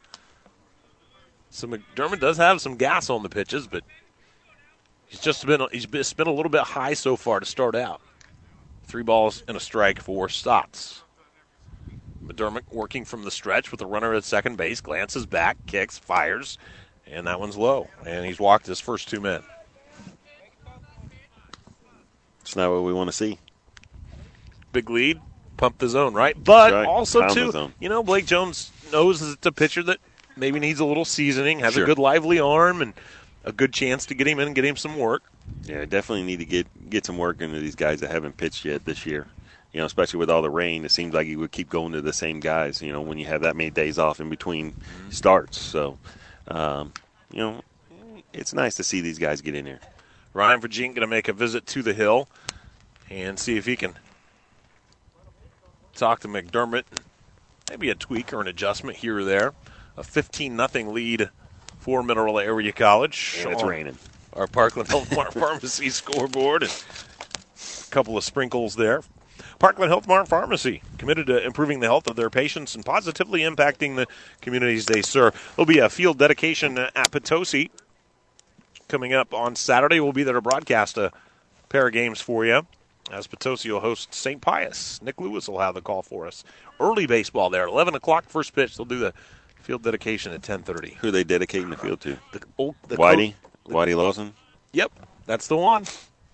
So McDermott does have some gas on the pitches, but he's been a little bit high so far to start out. 3 balls and a strike for Stotts. McDermott working from the stretch with the runner at second base, glances back, kicks, fires, and that one's low. And he's walked his first 2 men. It's not what we want to see. Big lead, pump the zone, right? But right. Also, too, Blake Jones knows it's a pitcher that maybe needs a little seasoning, has Sure. a good lively arm, and a good chance to get him in and get him some work. Yeah, definitely need to get some work into these guys that haven't pitched yet this year. Especially with all the rain, it seems like you would keep going to the same guys, when you have that many days off in between starts. So, it's nice to see these guys get in there. Ryan Virginia going to make a visit to the hill and see if he can talk to McDermott. Maybe a tweak or an adjustment here or there. A 15-0 lead for Mineral Area College. And it's raining. Our Parkland Health Mart Pharmacy scoreboard, and a couple of sprinkles there. Parkland Health Mart Pharmacy, committed to improving the health of their patients and positively impacting the communities they serve. There'll be a field dedication at Potosi coming up on Saturday. We'll be there to broadcast a pair of games for you, as Potosi will host St. Pius. Nick Lewis will have the call for us. Early baseball there, 11 o'clock first pitch. They'll do the field dedication at 10:30. Who are they dedicating the field to? The Whitey Lawson? Yep, that's the one.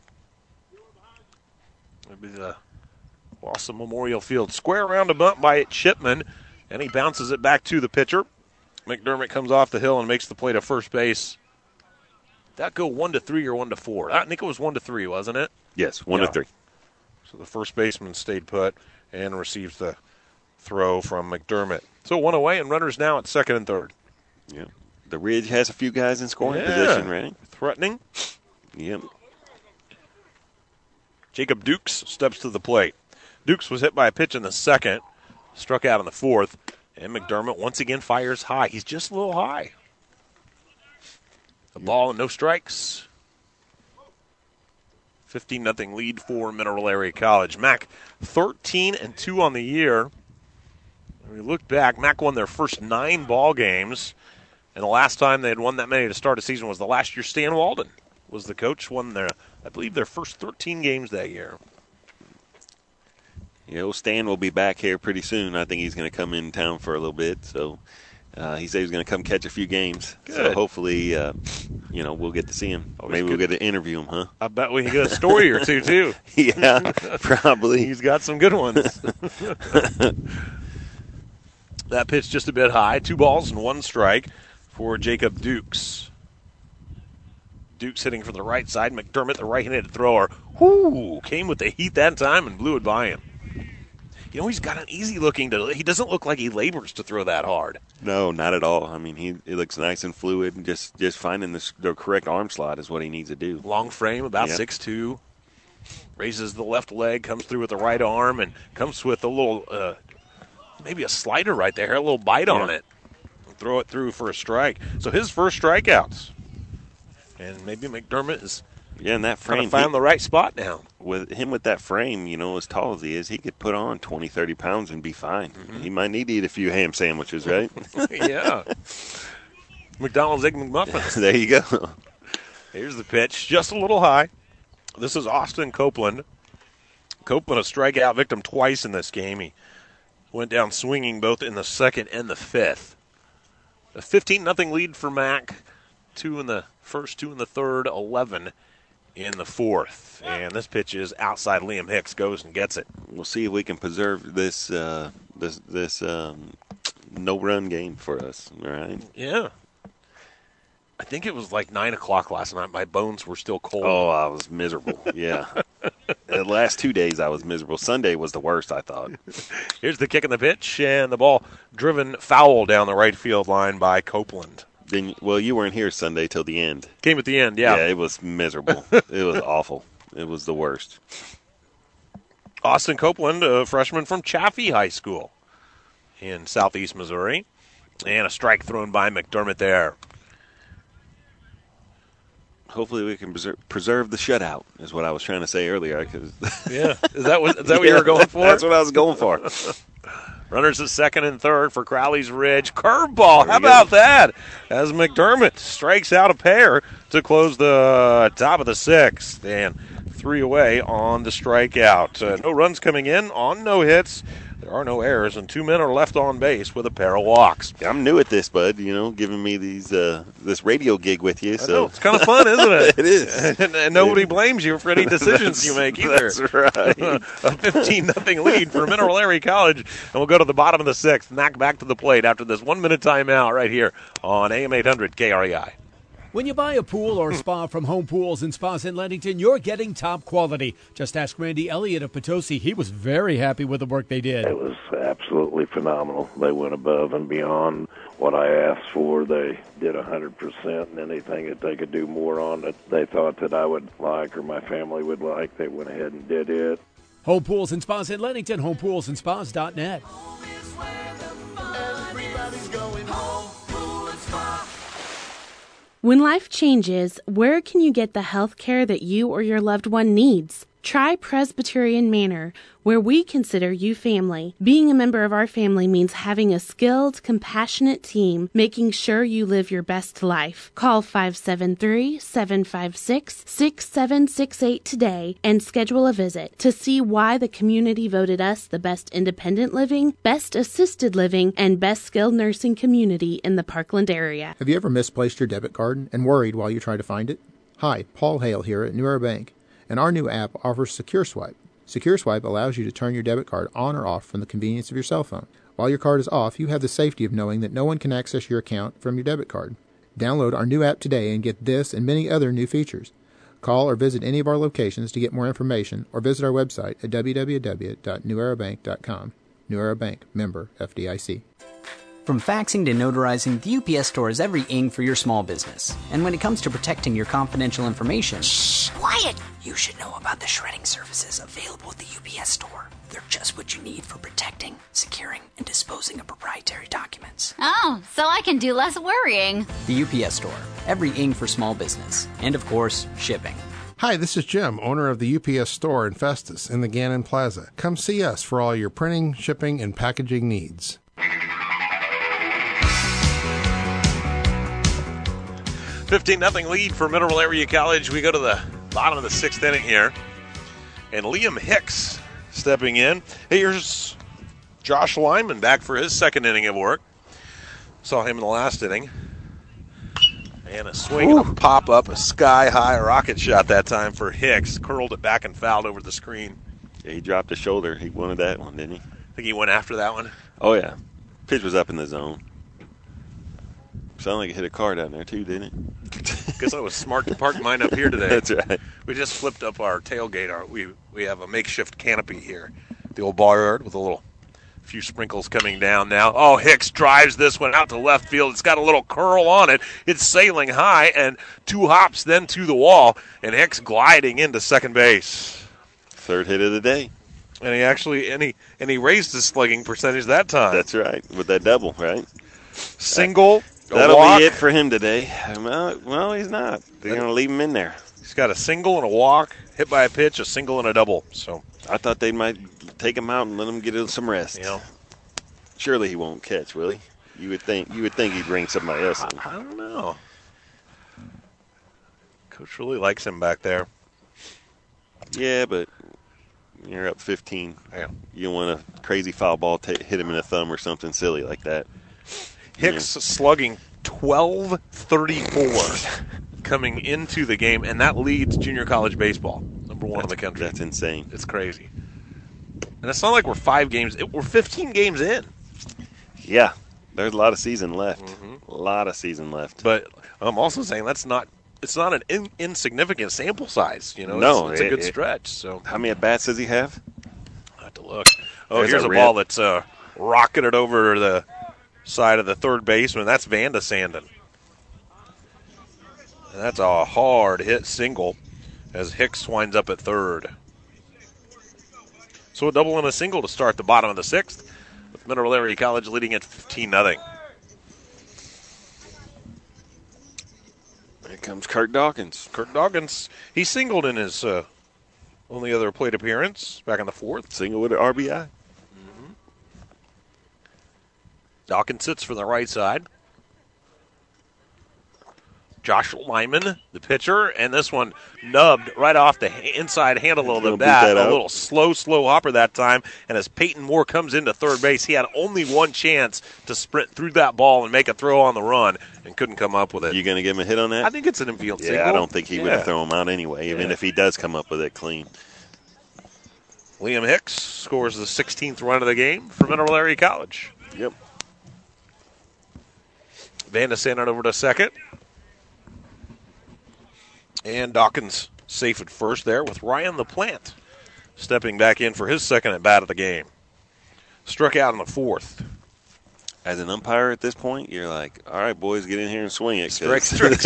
It'll be the Lawson Memorial Field. Square around a bunt by Chipman, and he bounces it back to the pitcher. McDermott comes off the hill and makes the play to first base. That go 1-3 or 1-4? I think it was 1-3, wasn't it? Yes, 1-3. So the first baseman stayed put and receives the throw from McDermott. So one away, and runners now at second and third. Yeah. The Ridge has a few guys in scoring position, right? Threatening. Yep. Jacob Dukes steps to the plate. Dukes was hit by a pitch in the second, struck out in the fourth, and McDermott once again fires high. He's just a little high. A ball and no strikes. 15-0 lead for Mineral Area College. Mac 13-2 on the year. When we look back, Mac won their first 9 ball games, and the last time they had won that many to start a season was the last year Stan Walden was the coach. Won their first 13 games that year. Stan will be back here pretty soon. I think he's going to come in town for a little bit, so he said he's going to come catch a few games. Good. So hopefully, we'll get to see him. Maybe we'll get to interview him, huh? I bet we can get a story or two, too. Yeah, probably. He's got some good ones. That pitch just a bit high. 2 balls and 1 strike for Jacob Dukes. Dukes hitting from the right side. McDermott, the right-handed thrower, came with the heat that time and blew it by him. He's got an easy-looking he doesn't look like he labors to throw that hard. No, not at all. I mean, he looks nice and fluid, and just finding the correct arm slot is what he needs to do. Long frame, about 6'2". Raises the left leg, comes through with the right arm, and comes with a little, maybe a slider right there, a little bite on it. Throw it through for a strike. So his first strikeouts. And maybe McDermott is in that frame, found the right spot now. With that frame, as tall as he is, he could put on 20, 30 pounds and be fine. Mm-hmm. He might need to eat a few ham sandwiches, right? Yeah. McDonald's Egg McMuffins. There you go. Here's the pitch, just a little high. This is Austin Copeland. Copeland a strikeout victim twice in this game. He went down swinging both in the second and the fifth. A 15-0 lead for Mac. 2 in the first, 2 in the third, 11 in the fourth. And this pitch is outside. Liam Hicks goes and gets it. We'll see if we can preserve this no-run game for us, all right? Yeah. I think it was like 9 o'clock last night. My bones were still cold. Oh, I was miserable, yeah. The last 2 days I was miserable. Sunday was the worst, I thought. Here's the kick in the pitch, and the ball driven foul down the right field line by Copeland. Well, you weren't here Sunday till the end. Came at the end, yeah. Yeah, it was miserable. It was awful. It was the worst. Austin Copeland, a freshman from Chaffee High School in southeast Missouri. And a strike thrown by McDermott there. Hopefully we can preserve the shutout, is what I was trying to say earlier. Yeah, is that what you were going for? That's what I was going for. Runners at second and third for Crowley's Ridge. Curveball, how about that? As McDermott strikes out a pair to close the top of the sixth. And 3 away on the strikeout. No runs coming in on no hits. There are no errors, and 2 men are left on base with a pair of walks. Yeah, I'm new at this, bud. Giving me this radio gig with you. So it's kind of fun, isn't it? It is. And nobody blames you for any decisions you make either. That's right. A 15-0 lead for Mineral Area College, and we'll go to the bottom of the sixth. Knock back to the plate after this 1-minute timeout right here on AM 800 KREI. When you buy a pool or spa from Home Pools and Spas in Leadington, you're getting top quality. Just ask Randy Elliott of Potosi. He was very happy with the work they did. It was absolutely phenomenal. They went above and beyond what I asked for. They did 100%, and anything that they could do more on it they thought that I would like or my family would like, they went ahead and did it. Home Pools and Spas in Leadington, homepoolsandspas.net. When life changes, where can you get the health care that you or your loved one needs? Try Presbyterian Manor, where we consider you family. Being a member of our family means having a skilled, compassionate team, making sure you live your best life. Call 573-756-6768 today and schedule a visit to see why the community voted us the best independent living, best assisted living, and best skilled nursing community in the Parkland area. Have you ever misplaced your debit card and worried while you try to find it? Hi, Paul Hale here at New Era Bank. And our new app offers SecureSwipe. SecureSwipe allows you to turn your debit card on or off from the convenience of your cell phone. While your card is off, you have the safety of knowing that no one can access your account from your debit card. Download our new app today and get this and many other new features. Call or visit any of our locations to get more information or visit our website at www.newerabank.com. New Era Bank, member FDIC. From faxing to notarizing, the UPS Store is every ing for your small business. And when it comes to protecting your confidential information... Shh! Quiet! You should know about the shredding services available at the UPS Store. They're just what you need for protecting, securing, and disposing of proprietary documents. Oh, so I can do less worrying. The UPS Store. Every ing for small business. And, of course, shipping. Hi, this is Jim, owner of the UPS Store in Festus in the Gannon Plaza. Come see us for all your printing, shipping, and packaging needs. 15-0 lead for Mineral Area College. We go to the bottom of the sixth inning here. And Liam Hicks stepping in. Here's Josh Lyman back for his second inning of work. Saw him in the last inning. And a swing and a pop-up, a sky-high rocket shot that time for Hicks. Curled it back and fouled over the screen. Yeah, he dropped his shoulder. He wanted that one, didn't he? I think he went after that one. Oh, yeah. Pitch was up in the zone. Sounded like it hit a car down there, too, didn't it? Guess I was smart to park mine up here today. That's right. We just flipped up our tailgate. We have a makeshift canopy here. The old barnyard with a few sprinkles coming down now. Oh, Hicks drives this one out to left field. It's got a little curl on it. It's sailing high, and 2 hops then to the wall, and Hicks gliding into second base. Third hit of the day. And he actually he raised his slugging percentage that time. That's right, with that double, right? Single. That'll be it for him today. Well, he's not. They're going to leave him in there. He's got a single and a walk, hit by a pitch, a single and a double. So I thought they might take him out and let him get some rest. Yeah. Surely he won't catch, will he? You would think he'd bring somebody else in. I don't know. Coach really likes him back there. Yeah, but you're up 15. Yeah. You don't want a crazy foul ball hit him in the thumb or something silly like that. Hicks slugging 1234. coming into the game, and that leads junior college baseball, number one in the country. That's insane. It's crazy. And it's not like we're 5 games. We're 15 games in. Yeah, there's a lot of season left. A lot of season left. But I'm also saying it's not an insignificant sample size. No, it's a good stretch. So how many at-bats does he have? I have to look. Oh, here's a ball that's rocketed over the side of the third baseman. That's Vanda Sanden. And that's a hard hit single as Hicks winds up at third. So a double and a single to start the bottom of the 6th, with Mineral Area College leading at 15-0. Here comes Kirk Dawkins. Kirk Dawkins, he singled in his only other plate appearance back in the 4th. Single with an RBI. Dawkins sits for the right side. Josh Lyman, the pitcher, and this one nubbed right off the inside handle of the bat. A little slow hopper that time. And as Peyton Moore comes into third base, he had only one chance to sprint through that ball and make a throw on the run and couldn't come up with it. You going to give him a hit on that? I think it's an infield single. Yeah, I don't think he would have thrown him out anyway, even if he does come up with it clean. Liam Hicks scores the 16th run of the game for Mineral Area College. Yep. Vanda Sanden over to second. And Dawkins safe at first there with Ryan LaPlante stepping back in for his second at bat of the game. Struck out in the 4th. As an umpire at this point, you're like, all right, boys, get in here and swing it. Strike.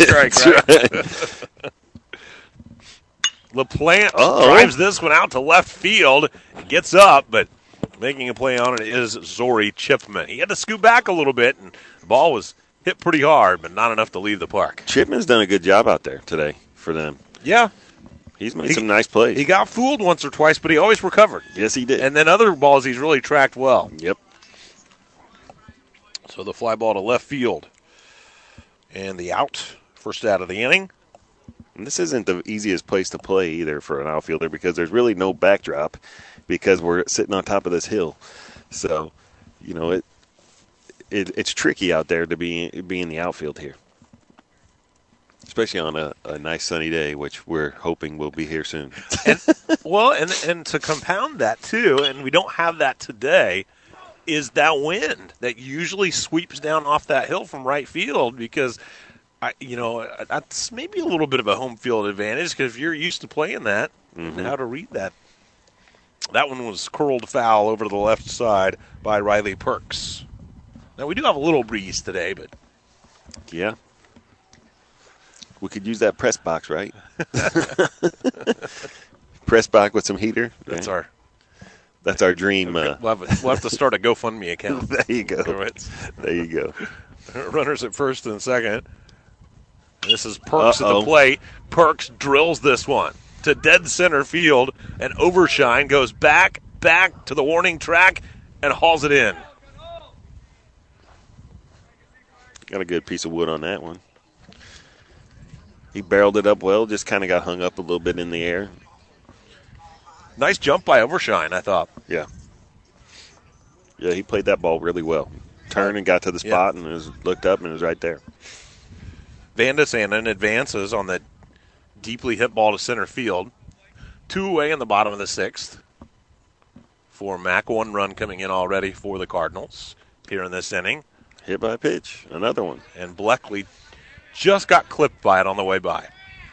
LaPlante drives this one out to left field, gets up, but making a play on it is Zori Chipman. He had to scoot back a little bit, and the ball was hit pretty hard, but not enough to leave the park. Chipman's done a good job out there today for them. Yeah. He's made some nice plays. He got fooled once or twice, but he always recovered. Yes, he did. And then other balls he's really tracked well. Yep. So the fly ball to left field. And the out, first out of the inning. And this isn't the easiest place to play either for an outfielder because there's really no backdrop because we're sitting on top of this hill. So, it's tricky out there to be in the outfield here. Especially on a nice sunny day, which we're hoping will be here soon. And to compound that, too, and we don't have that today, is that wind that usually sweeps down off that hill from right field because, that's maybe a little bit of a home field advantage because if you're used to playing that, and how to read that. That one was curled foul over to the left side by Riley Perks. Now, we do have a little breeze today, but... Yeah. We could use that press box, right? Press box with some heater. That's our dream. We'll have to start a GoFundMe account. There you go. There you go. Runners at first and second. This is Perks at the plate. Perks drills this one to dead center field, and Overshine goes back to the warning track and hauls it in. Got a good piece of wood on that one. He barreled it up well, just kind of got hung up a little bit in the air. Nice jump by Overshine, I thought. Yeah. Yeah, he played that ball really well. Turned and got to the spot and looked up and it was right there. Vanda Sanden advances on the deeply hit ball to center field. 2 away in the bottom of the 6th. For Mack, 1 run coming in already for the Cardinals here in this inning. Hit by a pitch, another one. And Bleckley just got clipped by it on the way by.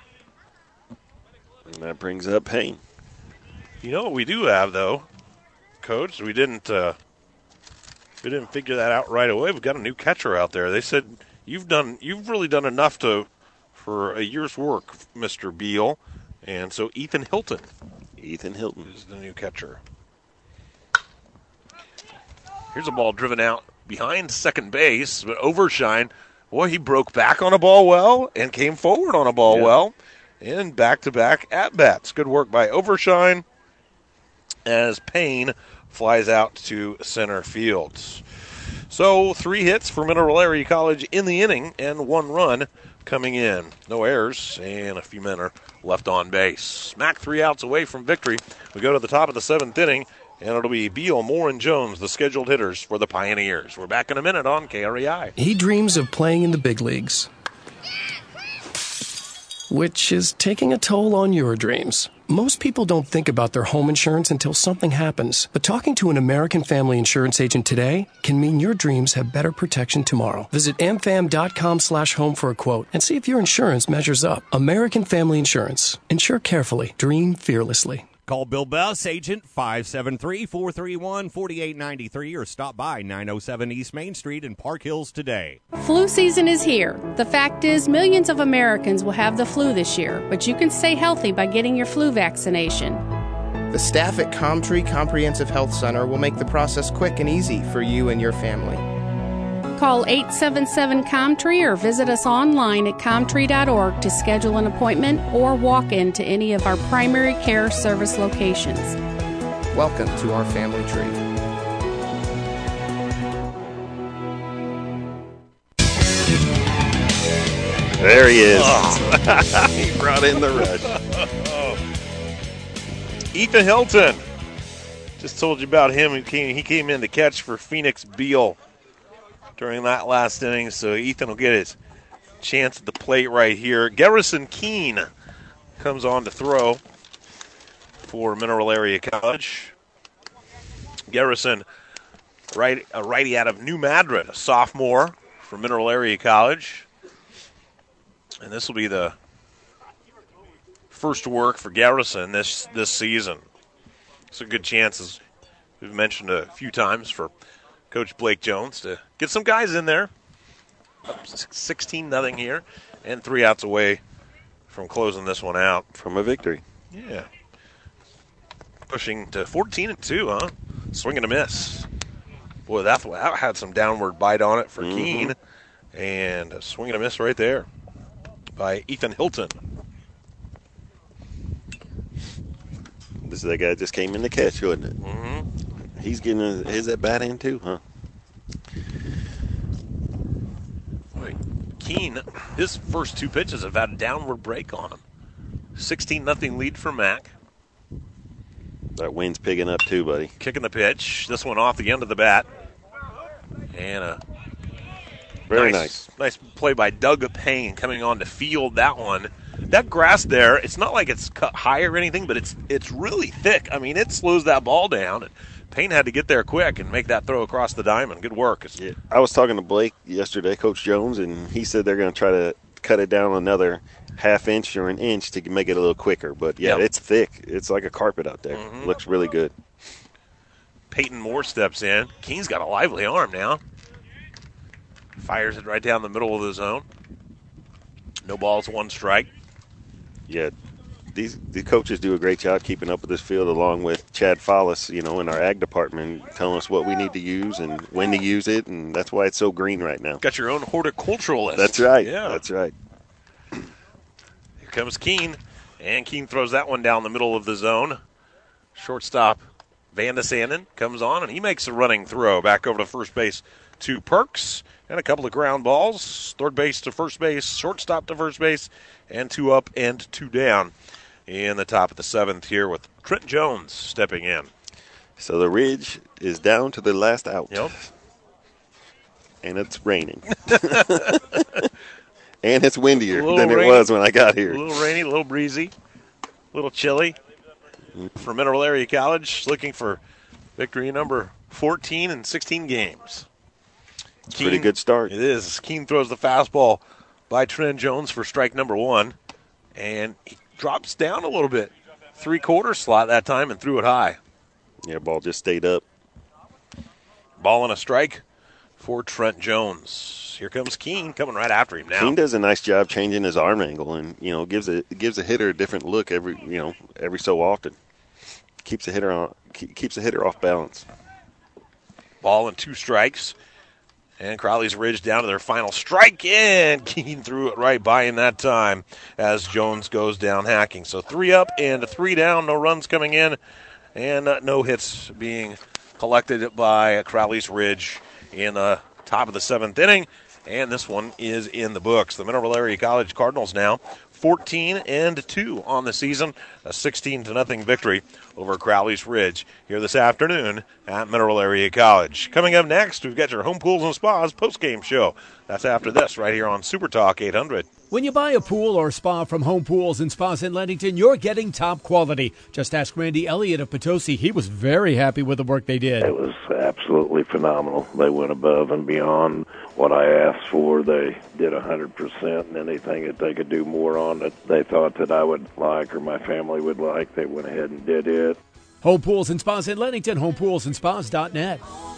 And that brings up Payne. You know what we do have, though, Coach? We didn't figure that out right away. We've got a new catcher out there. They said you've really done enough for a year's work, Mr. Beal. And so Ethan Hilton is the new catcher. Here's a ball driven out behind second base, but Overshine, boy, he broke back on a ball well and came forward on a ball well. And back-to-back at-bats. Good work by Overshine as Payne flies out to center field. So 3 hits for Mineral Area College in the inning and 1 run coming in. No errors, and a few men are left on base. Mack 3 outs away from victory. We go to the top of the 7th inning, and it'll be Beal, Moore, and Jones, the scheduled hitters for the Pioneers. We're back in a minute on KREI. He dreams of playing in the big leagues. which is taking a toll on your dreams. Most people don't think about their home insurance until something happens. But talking to an American Family Insurance agent today can mean your dreams have better protection tomorrow. Visit amfam.com/home for a quote and see if your insurance measures up. American Family Insurance. Insure carefully. Dream fearlessly. Call Bill Bess, agent 573-431-4893, or stop by 907 East Main Street in Park Hills today. Flu season is here. The fact is, millions of Americans will have the flu this year, but you can stay healthy by getting your flu vaccination. The staff at Comtree Comprehensive Health Center will make the process quick and easy for you and your family. Call 877-COMTREE or visit us online at comtree.org to schedule an appointment or walk into any of our primary care service locations. Welcome to our family tree. There he is. He brought in the rush. Ethan Hilton. Just told you about him. He came in to catch for Phoenix Beal during that last inning, so Ethan will get his chance at the plate right here. Garrison Keene comes on to throw for Mineral Area College. Garrison, a righty out of New Madrid, a sophomore for Mineral Area College. And this will be the first work for Garrison this season. It's a good chance, as we've mentioned a few times, for Coach Blake Jones to get some guys in there. Up 16-0 here, and 3 outs away from closing this one out. From a victory. Yeah. Pushing to 14-2, huh? Swing and a miss. Boy, that had some downward bite on it for Keene. And a swing and a miss right there by Ethan Hilton. This is that guy that just came in to catch, wasn't it? He's getting his at bat in too, huh? Boy, Keene, his first 2 pitches have had a downward break on him. 16-0 lead for Mac. That wind's picking up too, buddy. Kicking the pitch. This one off the end of the bat. And a very nice play by Doug Payne coming on to field that one. That grass there, it's not like it's cut high or anything, but it's really thick. I mean, it slows that ball down. Payne had to get there quick and make that throw across the diamond. Good work. Yeah. I was talking to Blake yesterday, Coach Jones, and he said they're going to try to cut it down another half inch or an inch to make it a little quicker. But, yeah, It's thick. It's like a carpet out there. Looks really good. Peyton Moore steps in. Keene's got a lively arm now. Fires it right down the middle of the zone. No balls, 1 strike. Yeah, the coaches do a great job keeping up with this field, along with Chad Follis, in our ag department, telling us what we need to use and when to use it, and that's why it's so green right now. Got your own horticulturalist. That's right. Yeah. That's right. Here comes Keene, and Keene throws that one down the middle of the zone. Shortstop Van de Sanden comes on, and he makes a running throw back over to first base to Perks, and a couple of ground balls. Third base to first base, shortstop to first base, and 2 up and 2 down in the top of the 7th here with Trent Jones stepping in. So the Ridge is down to the last out. Yep. And it's raining. And it's windier than rainy, it was when I got here. A little rainy, a little breezy, a little chilly for Mineral Area College, looking for victory number 14 in 16 games. Keene, pretty good start. It is. Keene throws the fastball by Trent Jones for strike number 1, and he drops down a little bit. 3/4 slot that time and threw it high. Yeah, ball just stayed up. Ball and a strike for Trent Jones. Here comes Keene coming right after him now. Keene does a nice job changing his arm angle, and gives a hitter a different look every so often. Keeps a hitter off balance. Ball and 2 strikes. And Crowley's Ridge down to their final strike, and Keene threw it right by him that time as Jones goes down hacking. So 3 up and 3 down, no runs coming in, and no hits being collected by Crowley's Ridge in the top of the 7th inning. And this one is in the books. The Mineral Area College Cardinals now 14-2 on the season, a 16-0 victory over Crowley's Ridge here this afternoon at Mineral Area College. Coming up next, we've got your Home Pools and Spas postgame show. That's after this right here on Super Talk 800. When you buy a pool or spa from Home Pools and Spas in Leadington, you're getting top quality. Just ask Randy Elliott of Potosi. He was very happy with the work they did. It was absolutely phenomenal. They went above and beyond what I asked for. They did 100%, and anything that they could do more on it, they thought that I would like or my family would like, they went ahead and did it. Home Pools and Spas in Leadington, homepoolsandspas.net.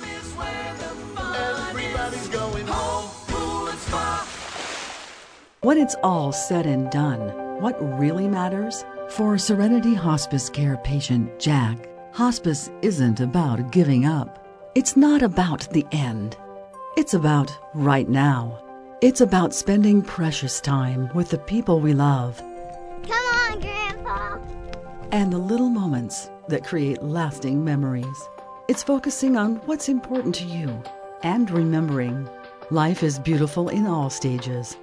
When it's all said and done, what really matters? For Serenity Hospice Care patient Jack, hospice isn't about giving up. It's not about the end. It's about right now. It's about spending precious time with the people we love. Come on, Grandpa. And the little moments that create lasting memories. It's focusing on what's important to you and remembering life is beautiful in all stages.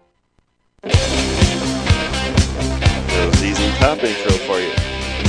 Season top intro for you.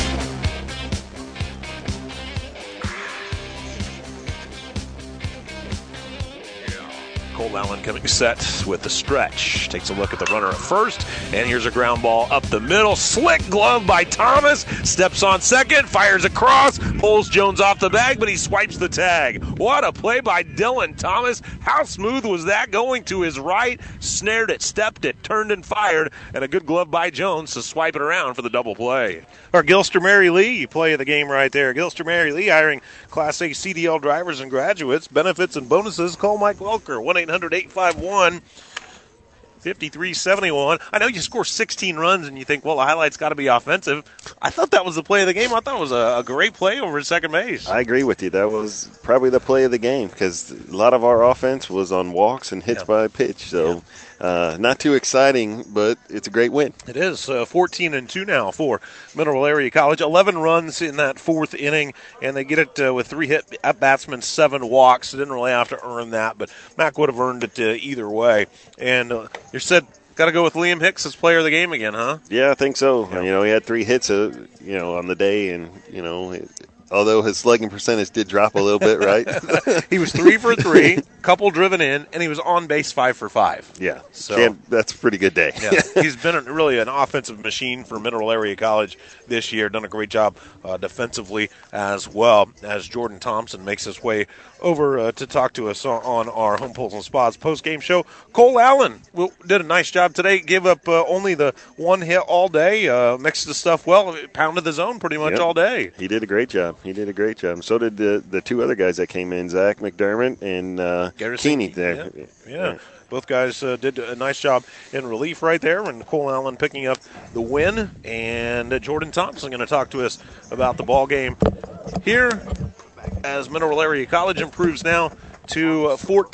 Cole Allen coming set with the stretch. Takes a look at the runner at first, and here's a ground ball up the middle. Slick glove by Thomas. Steps on second, fires across, pulls Jones off the bag, but he swipes the tag. What a play by Dylan Thomas. How smooth was that going to his right? Snared it, stepped it, turned and fired, and a good glove by Jones to swipe it around for the double play. Our Gilster Mary Lee play of the game right there. Gilster Mary Lee hiring Class A CDL drivers and graduates. Benefits and bonuses. Call Mike Welker, 1-800-851-5371. I know you score 16 runs and you think, well, the highlight's got to be offensive. I thought that was the play of the game. I thought it was a great play over at second base. I agree with you. That was probably the play of the game because a lot of our offense was on walks and hits by pitch. So not too exciting, but it's a great win. It is 14-2 now for Mineral Area College. 11 runs in that fourth inning, and they get it with 3 hit batsmen, 7 walks. Didn't really have to earn that, but Mac would have earned it either way. And you said got to go with Liam Hicks as player of the game again, huh? Yeah, I think so. Yeah. You know, he had 3 hits, on the day, and although his slugging percentage did drop a little bit, right? He was 3 for 3, couple driven in, and he was on base 5 for 5. Yeah, so that's a pretty good day. Yeah, he's been really an offensive machine for Mineral Area College this year. Done a great job defensively as well, as Jordan Thompson makes his way over to talk to us on our Home Pools and Spas post-game show. Cole Allen did a nice job today. Gave up only the 1 hit all day. Mixed the stuff well. Pounded the zone pretty much all day. He did a great job. So did the 2 other guys that came in, Zach McDermott and Keeney there. Yeah. Both guys did a nice job in relief right there, and Cole Allen picking up the win. And Jordan Thompson going to talk to us about the ball game here as Mineral Area College improves now to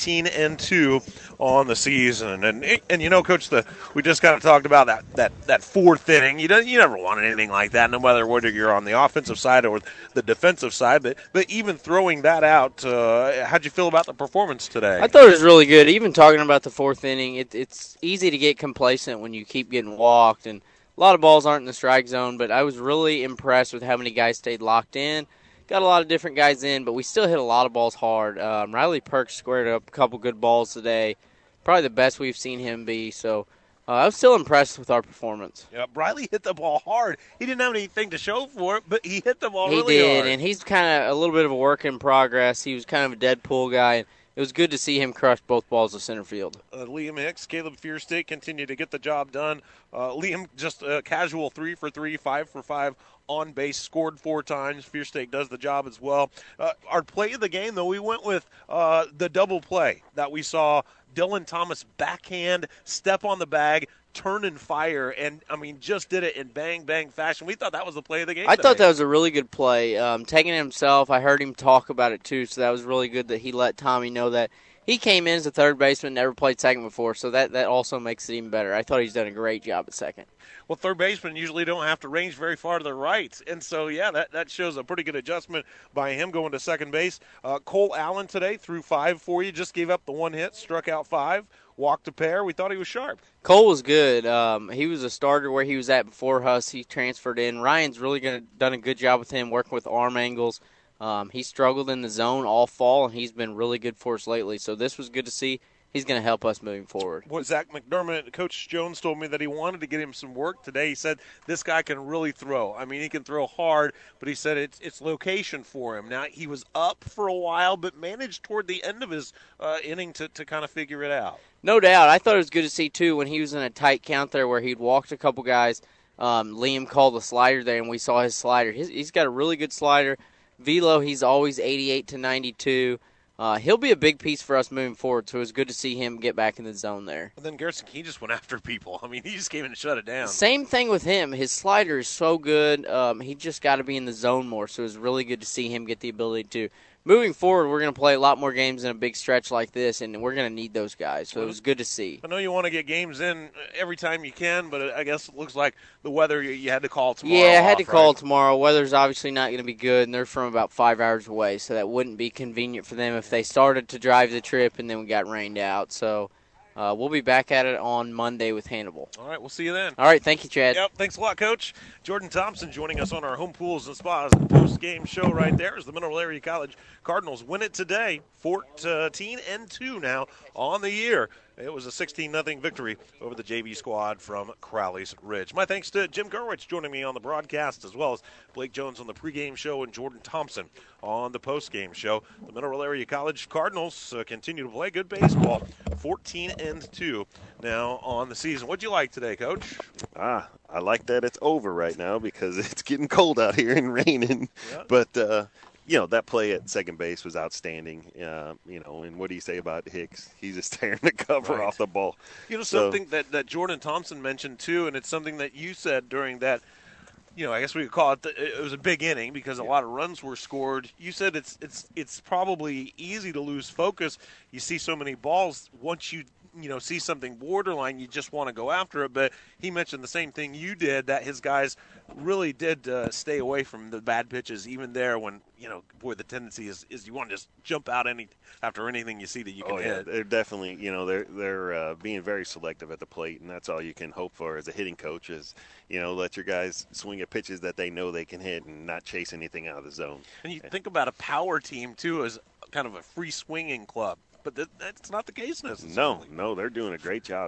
14-2 on the season. And Coach, we just kind of talked about that fourth inning. You never want anything like that, no matter whether you're on the offensive side or the defensive side. But even throwing that out, how'd you feel about the performance today? I thought it was really good. Even talking about the fourth inning, it's easy to get complacent when you keep getting walked, and a lot of balls aren't in the strike zone. But I was really impressed with how many guys stayed locked in. Got a lot of different guys in, but we still hit a lot of balls hard. Riley Perks squared up a couple good balls today. Probably the best we've seen him be. So I was still impressed with our performance. Yeah, Riley hit the ball hard. He didn't have anything to show for it, but he hit the ball really hard. He did, and he's kind of a little bit of a work in progress. He was kind of a dead pull guy, and it was good to see him crush both balls to center field. Liam Hicks, Caleb Fiersteak continue to get the job done. Liam just a casual 3 for 3, 5 for 5 on base, scored 4 times. Fiersteak does the job as well. Our play of the game, though, we went with the double play that we saw. Dylan Thomas backhand, step on the bag, turn and fire, and, just did it in bang-bang fashion. We thought that was the play of the game I today. thought that was a really good play. Taking it himself, I heard him talk about it, too, so that was really good that he let Tommy know that. He came in as a third baseman, never played second before, so that also makes it even better. I thought he's done a great job at second. Well, third basemen usually don't have to range very far to the right. And so, that shows a pretty good adjustment by him going to second base. Cole Allen today threw 5 for you, just gave up the 1 hit, struck out 5. walked a pair. We thought he was sharp. Cole was good. He was a starter where he was at before Huss. He transferred in. Ryan's really done a good job with him, working with arm angles. He struggled in the zone all fall, and he's been really good for us lately. So this was good to see. He's going to help us moving forward. What Zach McDermott, Coach Jones told me that he wanted to get him some work today. He said this guy can really throw. I mean, he can throw hard, but he said it's location for him. Now, he was up for a while, but managed toward the end of his inning to kind of figure it out. No doubt. I thought it was good to see, too, when he was in a tight count there where he'd walked a couple guys. Liam called the slider there, and we saw his slider. He's got a really good slider. Velo, he's always 88 to 92. He'll be a big piece for us moving forward, so it was good to see him get back in the zone there. And then Garrison, he just went after people. I mean, he just came in and shut it down. Same thing with him. His slider is so good. He just got to be in the zone more, so it was really good to see him get the ability to. Moving forward, we're going to play a lot more games in a big stretch like this, and we're going to need those guys, so it was good to see. I know you want to get games in every time you can, but I guess it looks like the weather you had to call tomorrow. Yeah, I had to call tomorrow. Weather's obviously not going to be good, and they're from about 5 hours away, so that wouldn't be convenient for them if they started to drive the trip and then we got rained out. So we'll be back at it on Monday with Hannibal. All right, we'll see you then. All right, thank you, Chad. Yep, thanks a lot, Coach. Jordan Thompson joining us on our Home Pools and Spas post-game show right there as the Mineral Area College Cardinals win it today, 14-2 now on the year. It was a 16-0 victory over the JV squad from Crowley's Ridge. My thanks to Jim Gerwitz joining me on the broadcast, as well as Blake Jones on the pregame show and Jordan Thompson on the postgame show. The Mineral Area College Cardinals continue to play good baseball, 14-2 now on the season. What'd you like today, Coach? I like that it's over right now because it's getting cold out here and raining. Yeah. But, that play at second base was outstanding. And what do you say about Hicks? He's just tearing the cover off the ball. Something that Jordan Thompson mentioned, too, and it's something that you said during that, I guess we could call it, it was a big inning because a lot of runs were scored. You said it's probably easy to lose focus. You see so many balls, once you see something borderline, you just want to go after it. But he mentioned the same thing you did, that his guys really did stay away from the bad pitches, even there when, the tendency is you want to just jump out after anything you see that you can hit. They're definitely, they're being very selective at the plate, and that's all you can hope for as a hitting coach is, let your guys swing at pitches that they know they can hit and not chase anything out of the zone. And you think about a power team, too, as kind of a free swinging club. But that's not the case necessarily. No, they're doing a great job.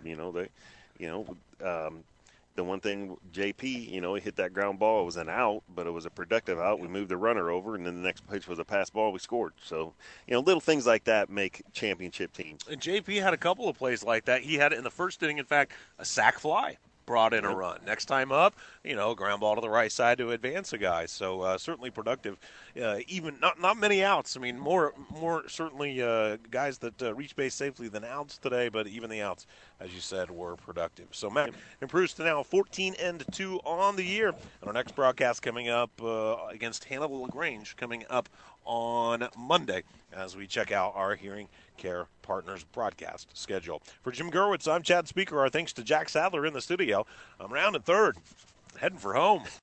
The one thing, JP, he hit that ground ball. It was an out, but it was a productive out. We moved the runner over, and then the next pitch was a pass ball. We scored. So, little things like that make championship teams. And JP had a couple of plays like that. He had it in the first inning, in fact, a sac fly brought in a run. Next time up, ground ball to the right side to advance a guy. So certainly productive. Even not many outs. I mean, more certainly guys that reach base safely than outs today, but even the outs, as you said, were productive. So Matt improves to now 14-2 on the year. And our next broadcast coming up against Hannibal LaGrange coming up on Monday as we check out our Hearing Care Partners broadcast schedule. For Jim Gerwitz, I'm Chad Speaker. Our thanks to Jack Sadler in the studio. I'm rounding third, heading for home.